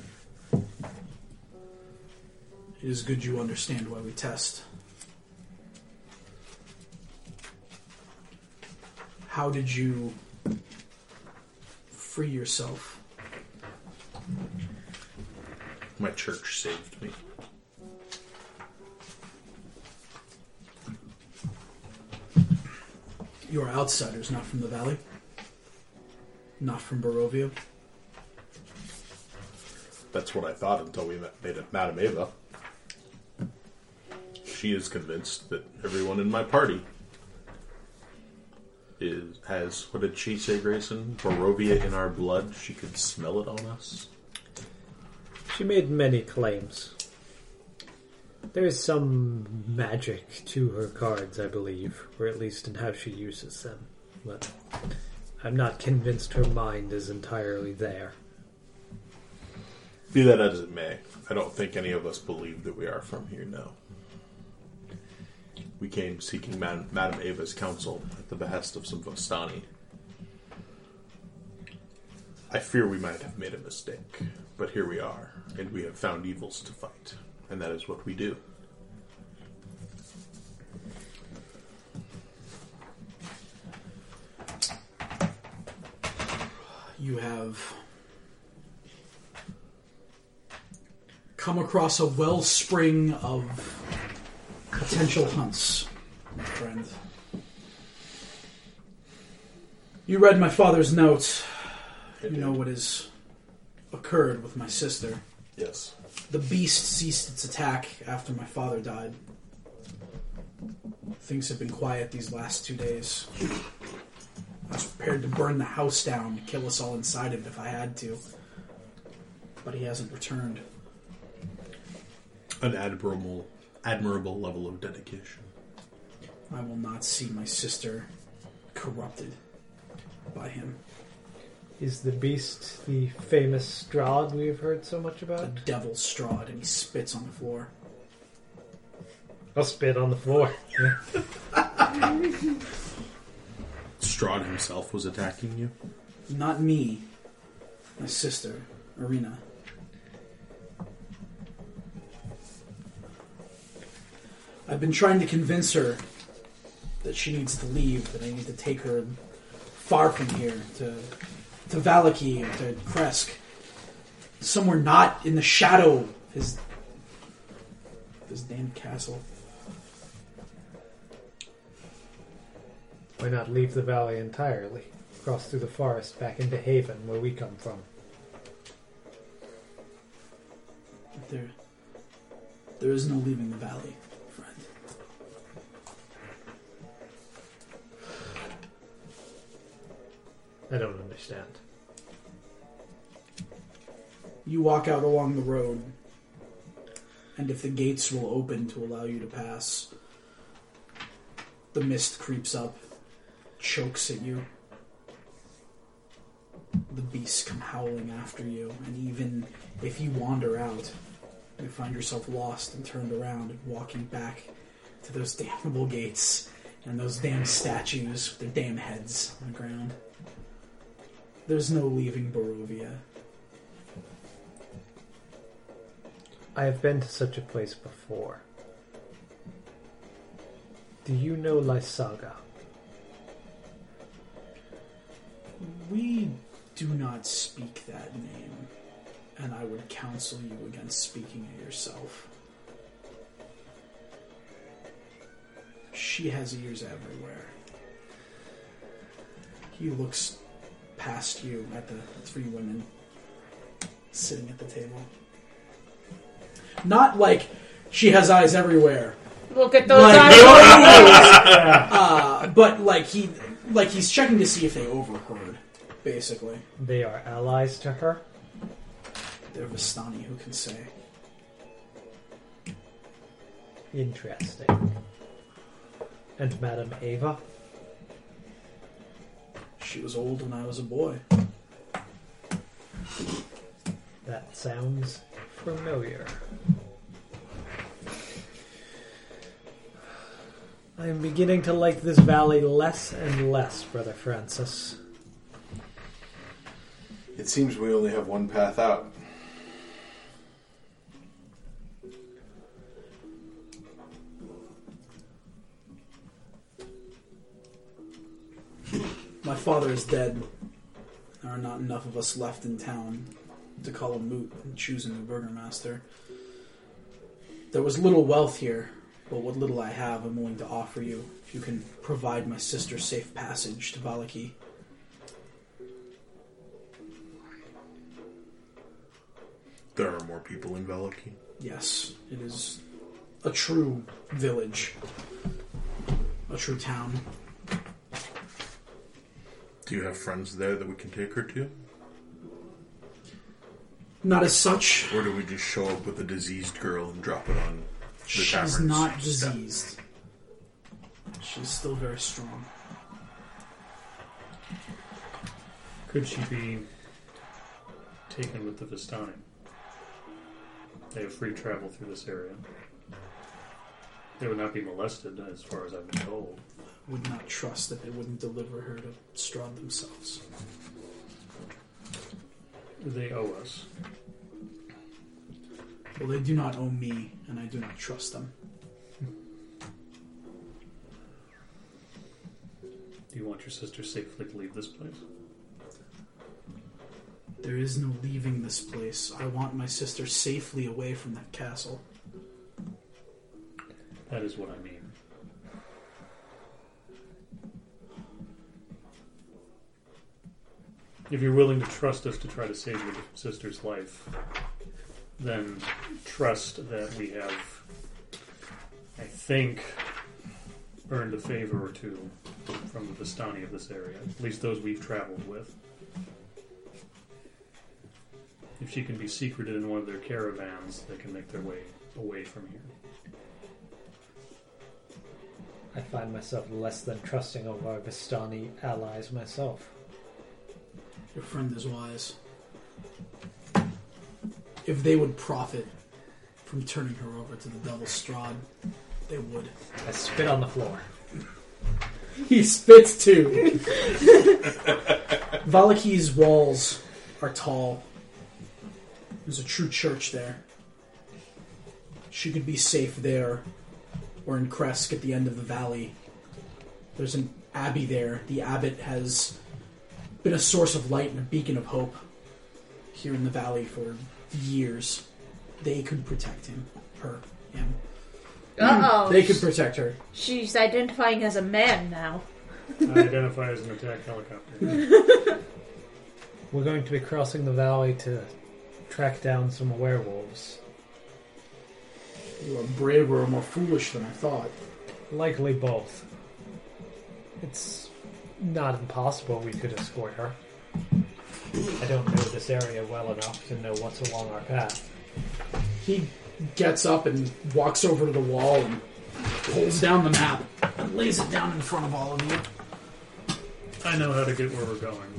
S3: It is good you understand why we test. How did you free yourself?
S5: My church saved me.
S3: You are outsiders, not from the valley? Not from Barovia?
S5: That's what I thought until we met, made it Madame Ava. She is convinced that everyone in my party is has, what did she say, Grayson? Barovia in our blood. She could smell it on us.
S1: She made many claims. There is some magic to her cards, I believe, or at least in how she uses them. But I'm not convinced her mind is entirely there.
S5: Be that as it may, I don't think any of us believe that we are from here now. We came seeking Mad- Madame Ava's counsel at the behest of some Vostani. I fear we might have made a mistake, but here we are, and we have found evils to fight, and that is what we do.
S3: You have come across a wellspring of potential hunts, my friend. You read my father's note.
S5: I
S3: You
S5: did.
S3: know what has occurred with my sister.
S5: Yes.
S3: The beast ceased its attack after my father died. Things have been quiet these last two days. I was prepared to burn the house down to kill us all inside it if I had to. But he hasn't returned.
S5: An admirable, admirable level of dedication.
S3: I will not see my sister corrupted by him.
S1: Is the beast the famous Strahd we've heard so much
S3: The
S1: about?
S3: devil's Strahd, and he spits on the floor.
S1: I'll spit on the floor. Yeah.
S5: Strahd himself was attacking you?
S3: Not me. My sister, Irina. I've been trying to convince her that she needs to leave, that I need to take her far from here, to to Valaki or to Kresk. Somewhere not in the shadow of his, his damned castle.
S1: Why not leave the valley entirely? Cross through the forest back into Haven, where we come from.
S3: There, there is no leaving the valley, friend.
S1: I don't understand.
S3: You walk out along the road, and if the gates will open to allow you to pass, the mist creeps up, chokes at you. The beasts come howling after you, and even if you wander out, you find yourself lost and turned around and walking back to those damnable gates and those damn statues with their damn heads on the ground. There's no leaving Barovia.
S1: I have been to such a place before. Do you know Lysaga?
S3: We do not speak that name, and I would counsel you against speaking it yourself. She has ears everywhere. He looks past you at the three women sitting at the table. Not like she has eyes everywhere.
S4: Look at those
S3: Like,
S4: eyes.
S3: uh, but like he, like he's checking to see if they overheard. Basically,
S1: They are allies to her?
S3: they're Vistani. Who can say?
S1: Interesting. And Madame Ava?
S3: She was old when I was a boy.
S1: That sounds familiar. I am beginning to like this valley less and less, Brother Francis.
S5: It seems we only have one path out.
S3: My father is dead. There are not enough of us left in town to call a moot and choose a new burgomaster. There was little wealth here, but what little I have I'm willing to offer you if you can provide my sister safe passage to Valaki.
S5: There are more people in Valaki.
S3: Yes, it is a true village. A true town.
S5: Do you have friends there that we can take her to?
S3: Not as such.
S5: Or do we just show up with a diseased girl and drop it on the
S3: She's
S5: tavern's
S3: not
S5: step?
S3: diseased. She's still very strong.
S2: Could she be taken with the Vistani? They have free travel through this area. They would not be molested, as far as I've been told.
S3: Would not trust that they wouldn't deliver her to Strahd themselves.
S2: They owe us.
S3: Well, they do not owe me, and I do not trust them.
S2: Do you want your sister safely to leave this place?
S3: There is no leaving this place. I want my sister safely away from that castle.
S2: That is what I mean. If you're willing to trust us to try to save your sister's life, then trust that we have, I think, earned a favor or two from the Vistani of this area, at least those we've traveled with. If she can be secreted in one of their caravans, they can make their way away from here.
S1: I find myself less than trusting of our Vistani allies myself.
S3: Your friend is wise. If they would profit from turning her over to the Devil Strahd, they would.
S1: I spit on the floor.
S3: He spits too. Valaki's walls are tall. There's a true church there. She could be safe there, or in Kresk at the end of the valley. There's an abbey there. The abbot has been a source of light and a beacon of hope here in the valley for years. They could protect him. Her. Him.
S4: Uh-oh.
S3: They could protect her.
S4: She's identifying as a man now.
S2: I identify as an attack helicopter.
S1: We're going to be crossing the valley to track down some werewolves.
S3: You are braver or more foolish than I thought.
S1: Likely both. It's not impossible we could escort her. I don't know this area well enough to know what's along our path.
S3: He gets up and walks over to the wall and pulls down the map and lays it down in front of all of you.
S2: I know how to get where we're going.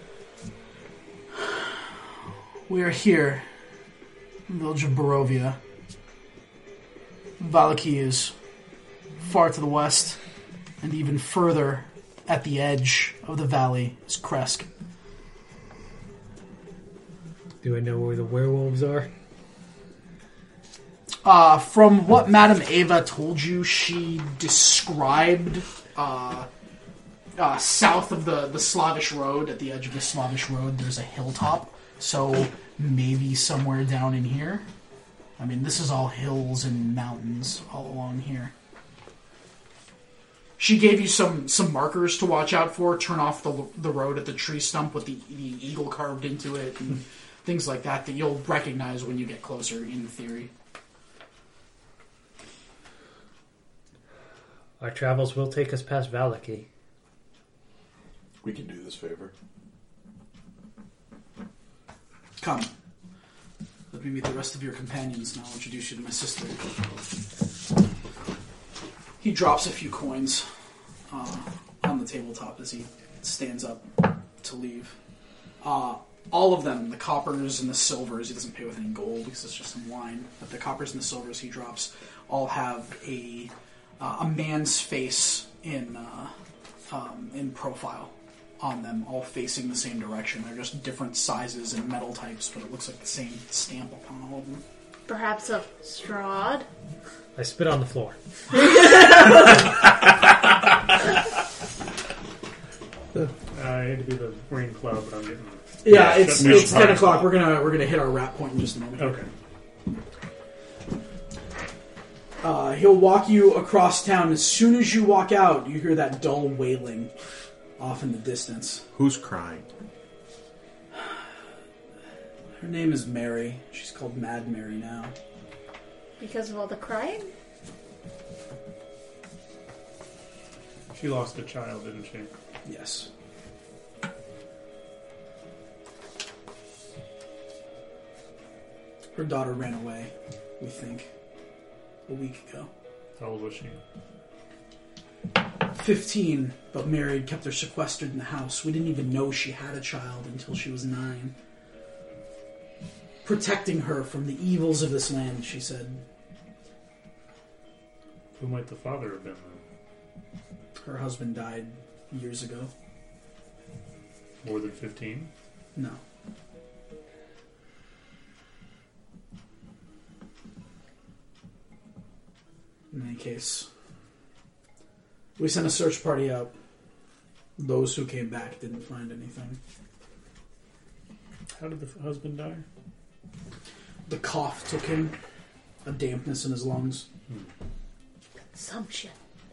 S3: We are here, in the village of Barovia. Valaki is far to the west, and even further at the edge of the valley is Kresk.
S1: Do I know where the werewolves are?
S3: Uh, from what Madame Ava told you, she described uh, uh, south of the, the Slavish Road, at the edge of the Slavish Road, there's a hilltop. So maybe somewhere down in here. I mean, this is all hills and mountains all along here. She gave you some, some markers to watch out for. Turn off the the road at the tree stump with the, the eagle carved into it and things like that that you'll recognize when you get closer, in theory.
S1: Our travels will take us past Valaki.
S5: We can do this favor.
S3: Come. Let me meet the rest of your companions, and I'll introduce you to my sister. He drops a few coins uh, on the tabletop as he stands up to leave. Uh, all of them, the coppers and the silvers, he doesn't pay with any gold because it's just some wine, but the coppers and the silvers he drops all have a uh, a man's face in uh, um, in profile on them, all facing the same direction. They're just different sizes and metal types, but it looks like the same stamp upon all of them.
S4: Perhaps a Strahd?
S1: I spit on the floor.
S2: I hate to be the rain cloud, but I'm getting...
S3: Yeah, it's
S2: shut me
S3: it's
S2: off.
S3: ten o'clock. We're gonna we're gonna hit our wrap point in just a moment.
S2: Okay.
S3: Uh, he'll walk you across town. As soon as you walk out, you hear that dull wailing off in the distance.
S5: Who's crying?
S3: Her name is Mary. She's called Mad Mary now.
S4: Because of all the crying?
S2: She lost a child, didn't she?
S3: Yes. Her daughter ran away, we think, a week ago.
S2: How old was she?
S3: Fifteen, but Mary had kept her sequestered in the house. We didn't even know she had a child until she was nine. Protecting her from the evils of this land, she said.
S2: Who might the father have been, then?
S3: Her husband died years ago.
S2: More than fifteen?
S3: No. In any case, we sent a search party out. Those who came back didn't find anything.
S2: How did the husband die?
S3: The cough took him, a dampness in his lungs.
S4: Consumption.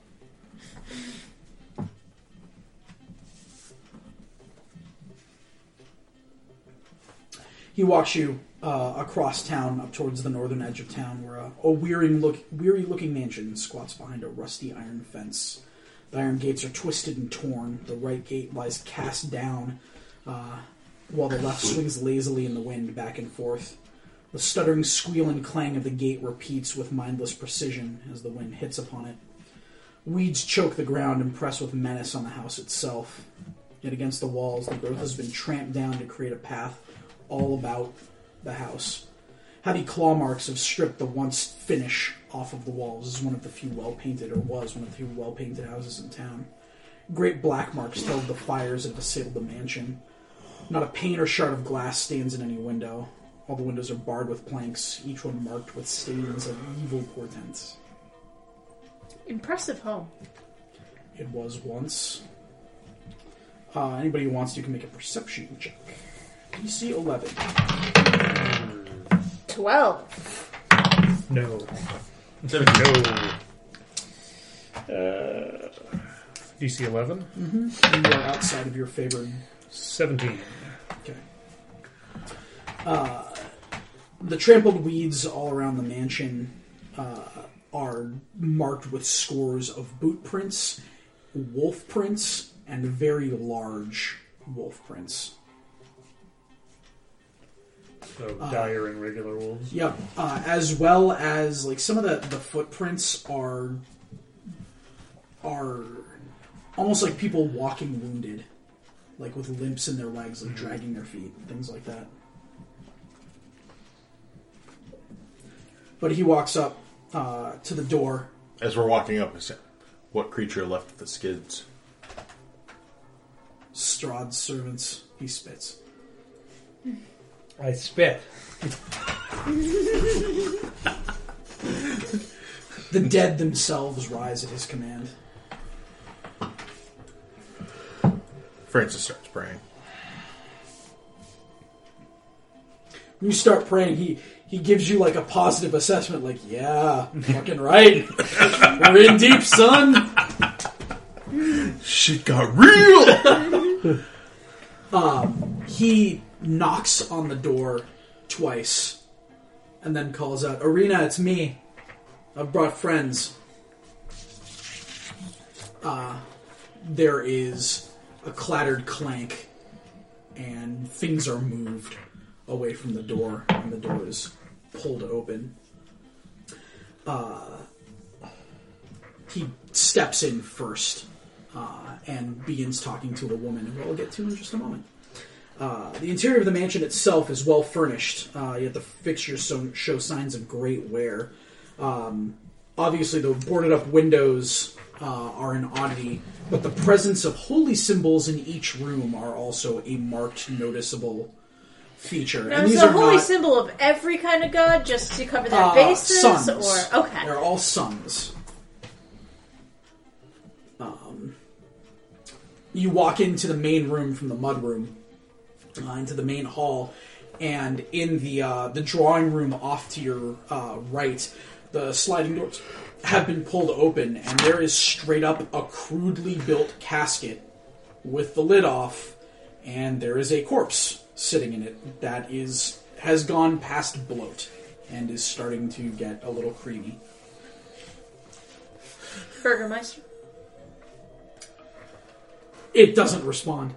S3: He walks you uh, across town, up towards the northern edge of town, where a, a weary look, weary-looking mansion squats behind a rusty iron fence. The iron gates are twisted and torn. The right gate lies cast down, uh, while the left swings lazily in the wind back and forth. The stuttering squeal and clang of the gate repeats with mindless precision as the wind hits upon it. Weeds choke the ground and press with menace on the house itself. Yet against the walls, the growth has been tramped down to create a path all about the house. Heavy claw marks have stripped the once finish off of the walls. This is one of the few well-painted, or was one of the few well-painted houses in town. Great black marks tell of the fires that have assailed the mansion. Not a pane or shard of glass stands in any window. All the windows are barred with planks, each one marked with stains of evil portents.
S4: Impressive home.
S3: It was once. Uh, anybody who wants to can make a perception check. D C eleven.
S4: Twelve.
S1: No.
S2: No. Uh, D C eleven?
S3: Mm-hmm. You are outside of your favored.
S2: seventeen.
S3: Okay. Uh, the trampled weeds all around the mansion uh, are marked with scores of boot prints, wolf prints, and very large wolf prints.
S2: So dire and regular wolves.
S3: Yep, uh, as well as like some of the, the footprints are are almost like people walking wounded, like with limps in their legs, like dragging their feet, things like that. But he walks up uh, to the door.
S5: As we're walking up, I said, what creature left the skids?
S3: Strahd's servants. He spits.
S1: I spit.
S3: The dead themselves rise at his command.
S5: Francis starts praying.
S3: When you start praying, he, he gives you like a positive assessment, like, yeah, fucking right. We're in deep, son.
S5: Shit got real!
S3: um, he knocks on the door twice and then calls out, Arena, it's me. I've brought friends. Uh, there is a clattered clank and things are moved away from the door and the door is pulled open. Uh, he steps in first uh, and begins talking to a woman who I'll get to in just a moment. Uh, the interior of the mansion itself is well furnished, uh, yet the fixtures so, show signs of great wear. Um, obviously, the boarded up windows uh, are an oddity, but the presence of holy symbols in each room are also a marked, noticeable feature.
S4: Now,
S3: and
S4: is
S3: these
S4: the
S3: are
S4: holy
S3: not,
S4: symbol of every kind of god just to cover their
S3: uh,
S4: bases?
S3: suns.
S4: Or okay.
S3: They're all suns. Um, you walk into the main room from the mud room, uh, into the main hall, and in the uh, the drawing room off to your uh, right, the sliding doors have been pulled open, and there is straight up a crudely built casket with the lid off, and there is a corpse sitting in it that is has gone past bloat and is starting to get a little creamy.
S4: Burgermeister.
S3: It doesn't respond.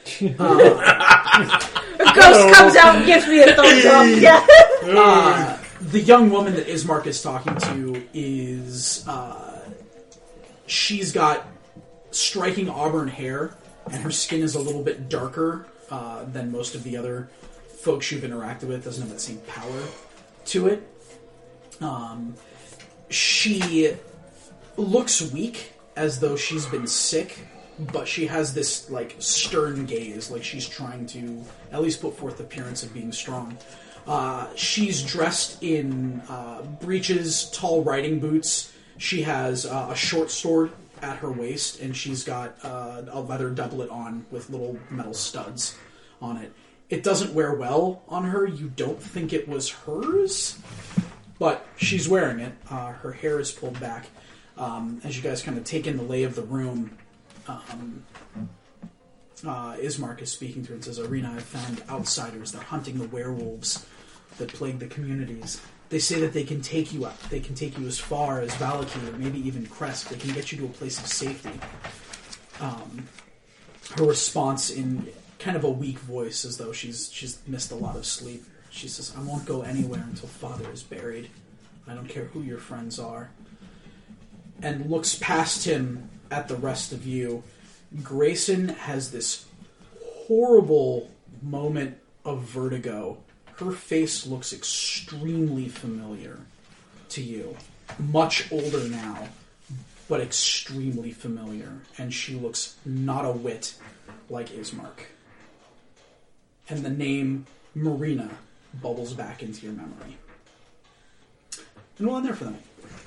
S4: A ghost comes out and gives me a thumbs up. Yeah.
S3: Uh, the young woman that Ismark is talking to is uh, she's got striking auburn hair, and her skin is a little bit darker uh, than most of the other folks you've interacted with. Doesn't have that same power to it. Um, she looks weak, as though she's been sick, but she has this like stern gaze, like she's trying to at least put forth the appearance of being strong. Uh, she's dressed in uh, breeches, tall riding boots. She has uh, a short sword at her waist, and she's got uh, a leather doublet on with little metal studs on it. It doesn't wear well on her. You don't think it was hers, but she's wearing it. Uh, her hair is pulled back. Um, as you guys kind of take in the lay of the room, um, uh, Ismark is speaking to her and says, Arena, I've found outsiders. They're hunting the werewolves that plague the communities. They say that they can take you up. They can take you as far as Valaki or maybe even Crest. They can get you to a place of safety. Um, her response in kind of a weak voice, as though she's she's missed a lot of sleep. She says, I won't go anywhere until Father is buried. I don't care who your friends are. And looks past him at the rest of you. Grayson has this horrible moment of vertigo. Her face looks extremely familiar to you. Much older now, but extremely familiar. And she looks not a whit like Ismark. And the name Marina bubbles back into your memory. And we'll end there for the night.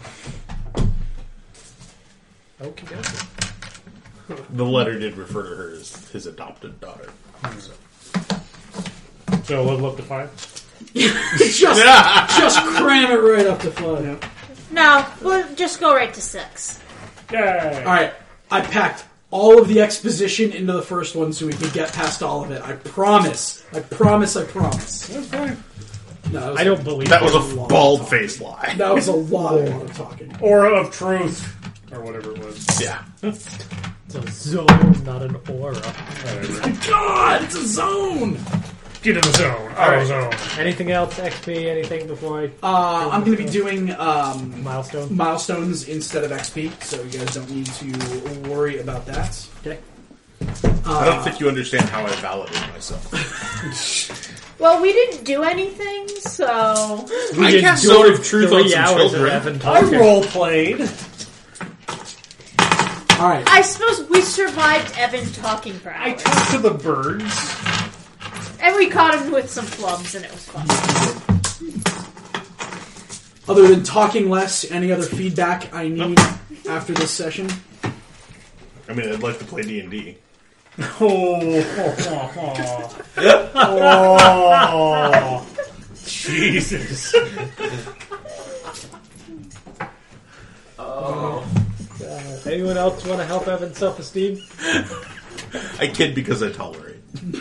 S1: Okay, okay.
S5: The letter did refer to her as his adopted daughter. So.
S2: So level up to five?
S3: just, just cram it right up to five.
S4: No, we'll just go right to six.
S2: Yay!
S3: Alright, I packed all of the exposition into the first one so we could get past all of it. I promise. I promise, I promise.
S2: That's fine.
S3: No, that was
S1: I don't believe
S5: That was
S3: a
S5: a
S3: lot of
S5: bald-faced lie.
S3: That was a lot, a lot of talking.
S2: Aura of truth. Or whatever it was.
S5: Yeah.
S1: It's a zone, not an aura.
S2: Whatever.
S3: God, it's a zone!
S2: Get in the zone.
S1: All
S2: Auto
S1: right.
S2: zone.
S1: Anything else? X P? Anything before I
S3: Uh, I'm going to be doing um,
S1: milestone?
S3: milestones instead of X P, so you guys don't need to worry about that.
S1: Okay.
S5: I don't think you understand how I validate myself.
S4: Well, we didn't do anything, so
S1: We
S5: I
S1: did
S5: cast
S1: do
S5: Sword of Truth on
S1: three
S5: some
S1: hours of
S5: children.
S1: Evan
S2: I
S1: talking.
S2: role played.
S3: All right.
S4: I suppose we survived Evan talking for
S2: I
S4: hours,
S2: talked to the birds.
S4: and we caught him with some flubs, and it was fun.
S3: Other than talking less, any other feedback I need after this session?
S5: I mean, I'd like to play D and D.
S2: Oh, oh, Jesus!
S1: Uh, anyone else want to help Evan's self-esteem?
S5: I kid because I tolerate.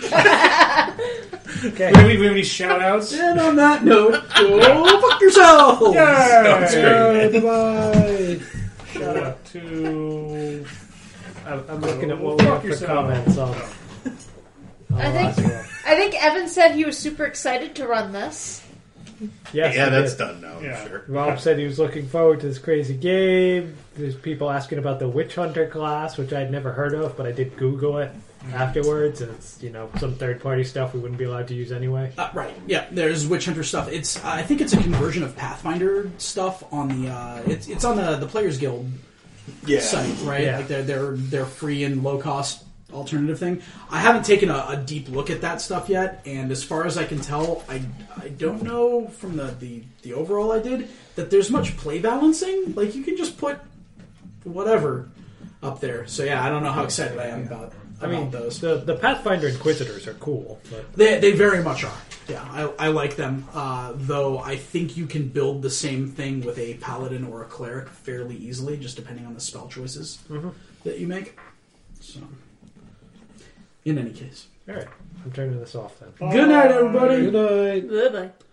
S1: Okay.
S2: Do we have any shout-outs?
S3: And on that note, go fuck yourselves!
S5: Sounds great.
S1: Goodbye.
S2: Shout out to.
S1: I'm, I'm looking at what we have for
S2: yourself.
S1: comments on.
S4: I
S1: on
S4: think-
S1: last one.
S4: I think Evan said he was super excited to run this.
S1: Yes,
S5: Yeah,
S1: he
S5: that's
S1: did.
S5: done now,
S2: Yeah.
S5: I'm sure.
S1: Rob said he was looking forward to this crazy game. There's people asking about the Witch Hunter class, which I'd never heard of, but I did Google it afterwards, and it's, you know, some third-party stuff we wouldn't be allowed to use anyway.
S3: Uh, right, yeah, there's Witch Hunter stuff. It's I think it's a conversion of Pathfinder stuff on the uh, it's it's on the the Players Guild
S5: Yeah.
S3: site, right?
S1: Yeah.
S3: Like they're they're they're free and low cost alternative thing. I haven't taken a, a deep look at that stuff yet, and as far as I can tell, I I don't know from the, the the overall I did that there's much play balancing. Like you can just put whatever up there. So yeah, I don't know how excited I am about
S1: I
S3: about
S1: mean,
S3: those.
S1: the, the Pathfinder Inquisitors are cool, but
S3: They, they very much are. Yeah, I, I like them. Uh, though I think you can build the same thing with a paladin or a cleric fairly easily, just depending on the spell choices that you make. So, in any case,
S1: all right, I'm turning this off then.
S3: good night, everybody.
S1: Good night.
S4: Bye bye.